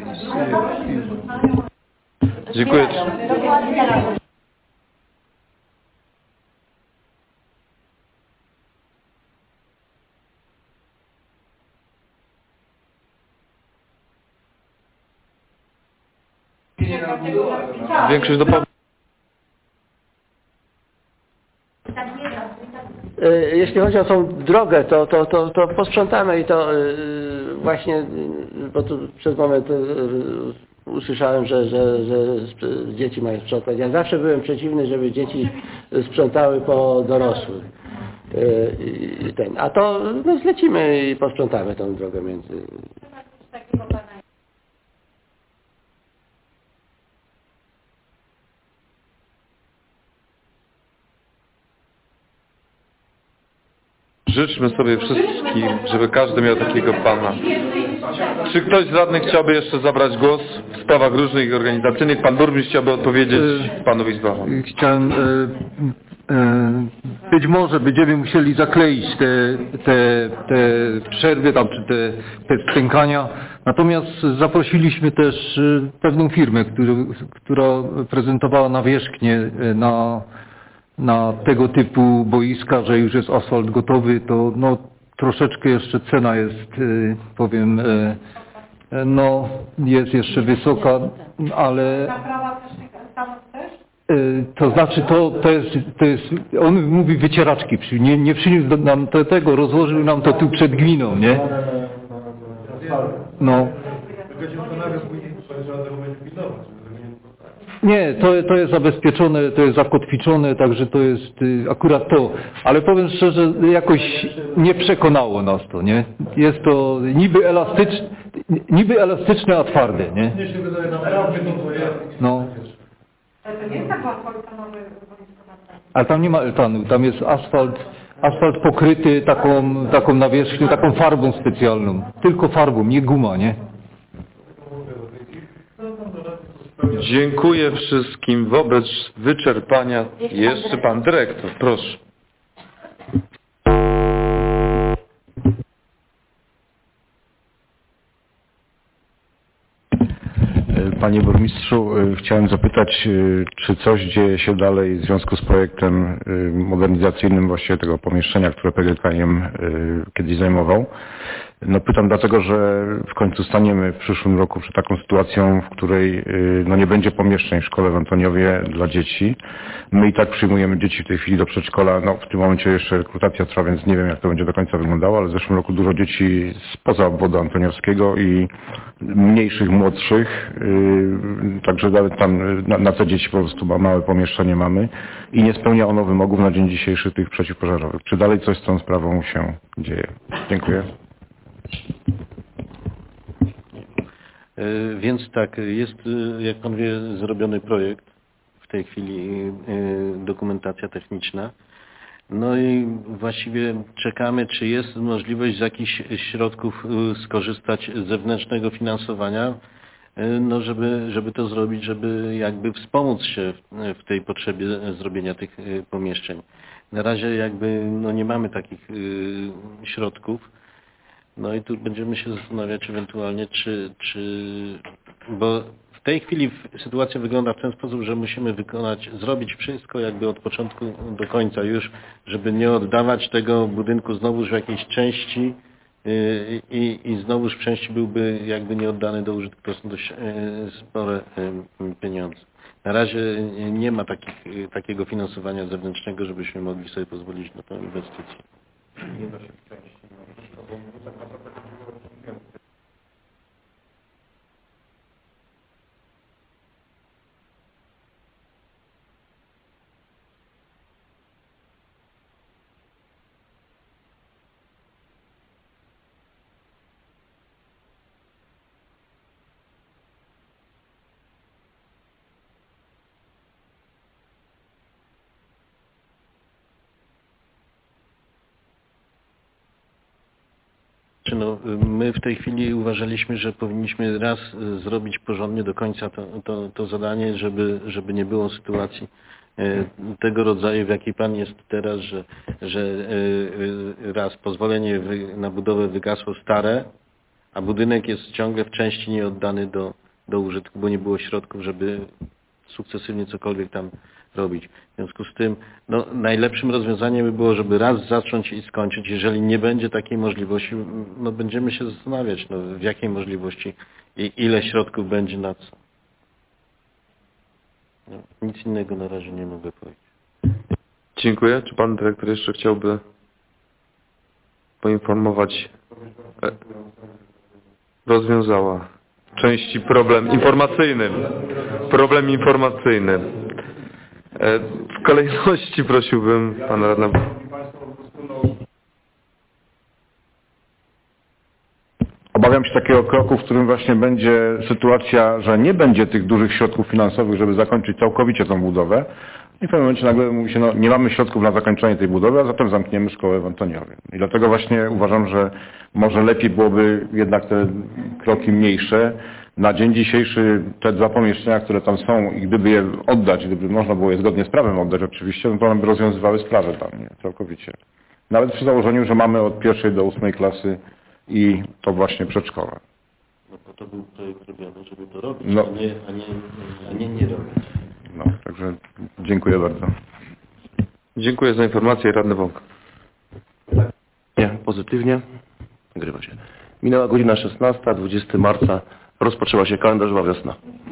S1: Dziękuję. Większość
S6: Jeśli chodzi o tą drogę, to posprzątamy i to właśnie, bo tu przez moment usłyszałem, że dzieci mają sprzątać. Ja zawsze byłem przeciwny, żeby dzieci sprzątały po dorosłych. A to no, zlecimy i posprzątamy tą drogę między...
S1: Życzmy sobie wszystkim, żeby każdy miał takiego pana. Czy ktoś z radnych chciałby jeszcze zabrać głos w sprawach różnych organizacyjnych? Pan burmistrz chciałby odpowiedzieć panu Wizbachowi.
S3: Chciałem, być może będziemy musieli zakleić te przerwy tam, czy te stękania. Natomiast zaprosiliśmy też pewną firmę, która prezentowała nawierzchnię na tego typu boiska, że już jest asfalt gotowy, to no, troszeczkę jeszcze cena jest, powiem, no jest jeszcze wysoka, ale to znaczy to jest, on mówi wycieraczki, nie przyniósł nam tego, rozłożył nam to tu przed gminą, nie? No. Nie, to jest zabezpieczone, to jest zakotwiczone, także to jest akurat to. Ale powiem szczerze, jakoś nie przekonało nas to, nie? Jest to niby elastyczne, a twarde, nie? No.
S4: Ale to nie jest tak łatwo eltanowy.
S3: Ale tam nie ma eltanu, tam jest asfalt pokryty taką nawierzchnią, taką farbą specjalną. Tylko farbą, nie guma, nie?
S1: Dziękuję wszystkim. Wobec wyczerpania jeszcze pan dyrektor. Proszę.
S12: Panie burmistrzu, chciałem zapytać, czy coś dzieje się dalej w związku z projektem modernizacyjnym właściwie tego pomieszczenia, które PGKM kiedyś zajmował. No pytam dlatego, że w końcu staniemy w przyszłym roku przed taką sytuacją, w której no nie będzie pomieszczeń w szkole w Antoniowie dla dzieci. My i tak przyjmujemy dzieci w tej chwili do przedszkola. No w tym momencie jeszcze rekrutacja trwa, więc nie wiem jak to będzie do końca wyglądało, ale w zeszłym roku dużo dzieci spoza obwodu antoniowskiego i mniejszych, młodszych. Także nawet tam na te dzieci po prostu małe pomieszczenie mamy i nie spełnia ono wymogów na dzień dzisiejszy tych przeciwpożarowych. Czy dalej coś z tą sprawą się dzieje? Dziękuję.
S10: Więc tak, jest, jak pan wie, zrobiony projekt, w tej chwili dokumentacja techniczna. No i właściwie czekamy, czy jest możliwość z jakichś środków skorzystać z zewnętrznego finansowania, no żeby to zrobić, żeby jakby wspomóc się w tej potrzebie zrobienia tych pomieszczeń. Na razie jakby no nie mamy takich środków. No i tu będziemy się zastanawiać ewentualnie, bo w tej chwili sytuacja wygląda w ten sposób, że musimy zrobić wszystko jakby od początku do końca już, żeby nie oddawać tego budynku znowuż w jakiejś części i znowuż w części byłby jakby nie oddany do użytku. To są dość spore pieniądze. Na razie nie ma takiego finansowania zewnętrznego, żebyśmy mogli sobie pozwolić na tę inwestycję. No, my w tej chwili uważaliśmy, że powinniśmy raz zrobić porządnie do końca to zadanie, żeby nie było sytuacji tego rodzaju, w jakiej Pan jest teraz, że raz pozwolenie na budowę wygasło stare, a budynek jest ciągle w części nieoddany do użytku, bo nie było środków, żeby sukcesywnie cokolwiek tam robić. W związku z tym no, najlepszym rozwiązaniem by było, żeby raz zacząć i skończyć. Jeżeli nie będzie takiej możliwości, no będziemy się zastanawiać, no, w jakiej możliwości i ile środków będzie na co. No, nic innego na razie nie mogę powiedzieć.
S1: Dziękuję. Czy Pan Dyrektor jeszcze chciałby poinformować? Rozwiązała części problem informacyjny. Problem informacyjny. W kolejności prosiłbym Pana Radnego.
S12: Obawiam się takiego kroku, w którym właśnie będzie sytuacja, że nie będzie tych dużych środków finansowych, żeby zakończyć całkowicie tą budowę. I w pewnym momencie nagle mówi się, no nie mamy środków na zakończenie tej budowy, a zatem zamkniemy szkołę w Antoniowie. I dlatego właśnie uważam, że może lepiej byłoby jednak te kroki mniejsze. Na dzień dzisiejszy te dwa pomieszczenia, które tam są i gdyby je oddać, gdyby można było je zgodnie z prawem oddać oczywiście, no to one by rozwiązywały sprawę tam, nie? Całkowicie. Nawet przy założeniu, że mamy od 1. do 8. klasy i to właśnie przedszkola.
S10: No bo to był projekt robiony, żeby to robić,
S12: no.
S10: a nie robić.
S12: No, także dziękuję bardzo.
S1: Dziękuję za informację. Radny Wąk.
S8: Nie, pozytywnie. Nagrywa się. Minęła godzina 16, 20 marca. Rozpoczęła się kalendarzowa wiosna.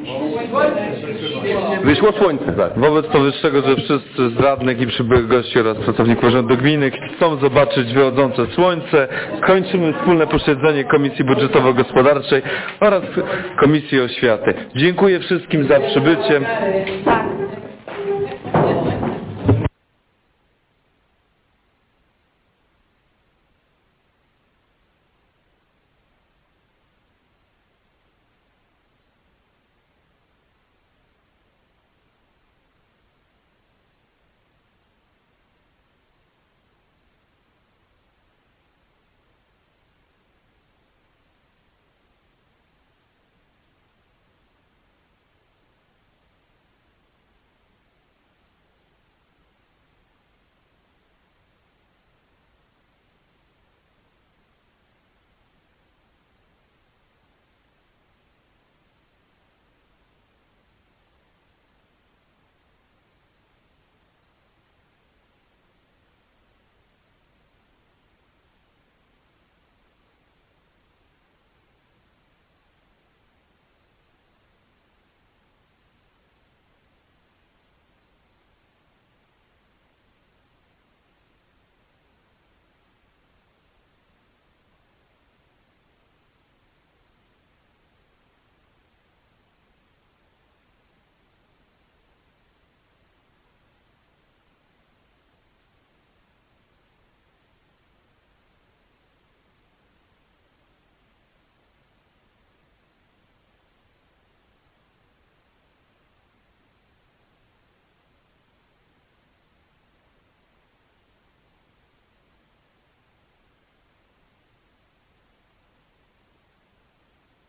S8: Wyszło słońce, tak.
S1: Wobec powyższego, że wszyscy z radnych i przybyłych gości oraz pracowników Urzędu Gminy chcą zobaczyć wychodzące słońce, kończymy wspólne posiedzenie Komisji Budżetowo-Gospodarczej oraz Komisji Oświaty. Dziękuję wszystkim za przybycie.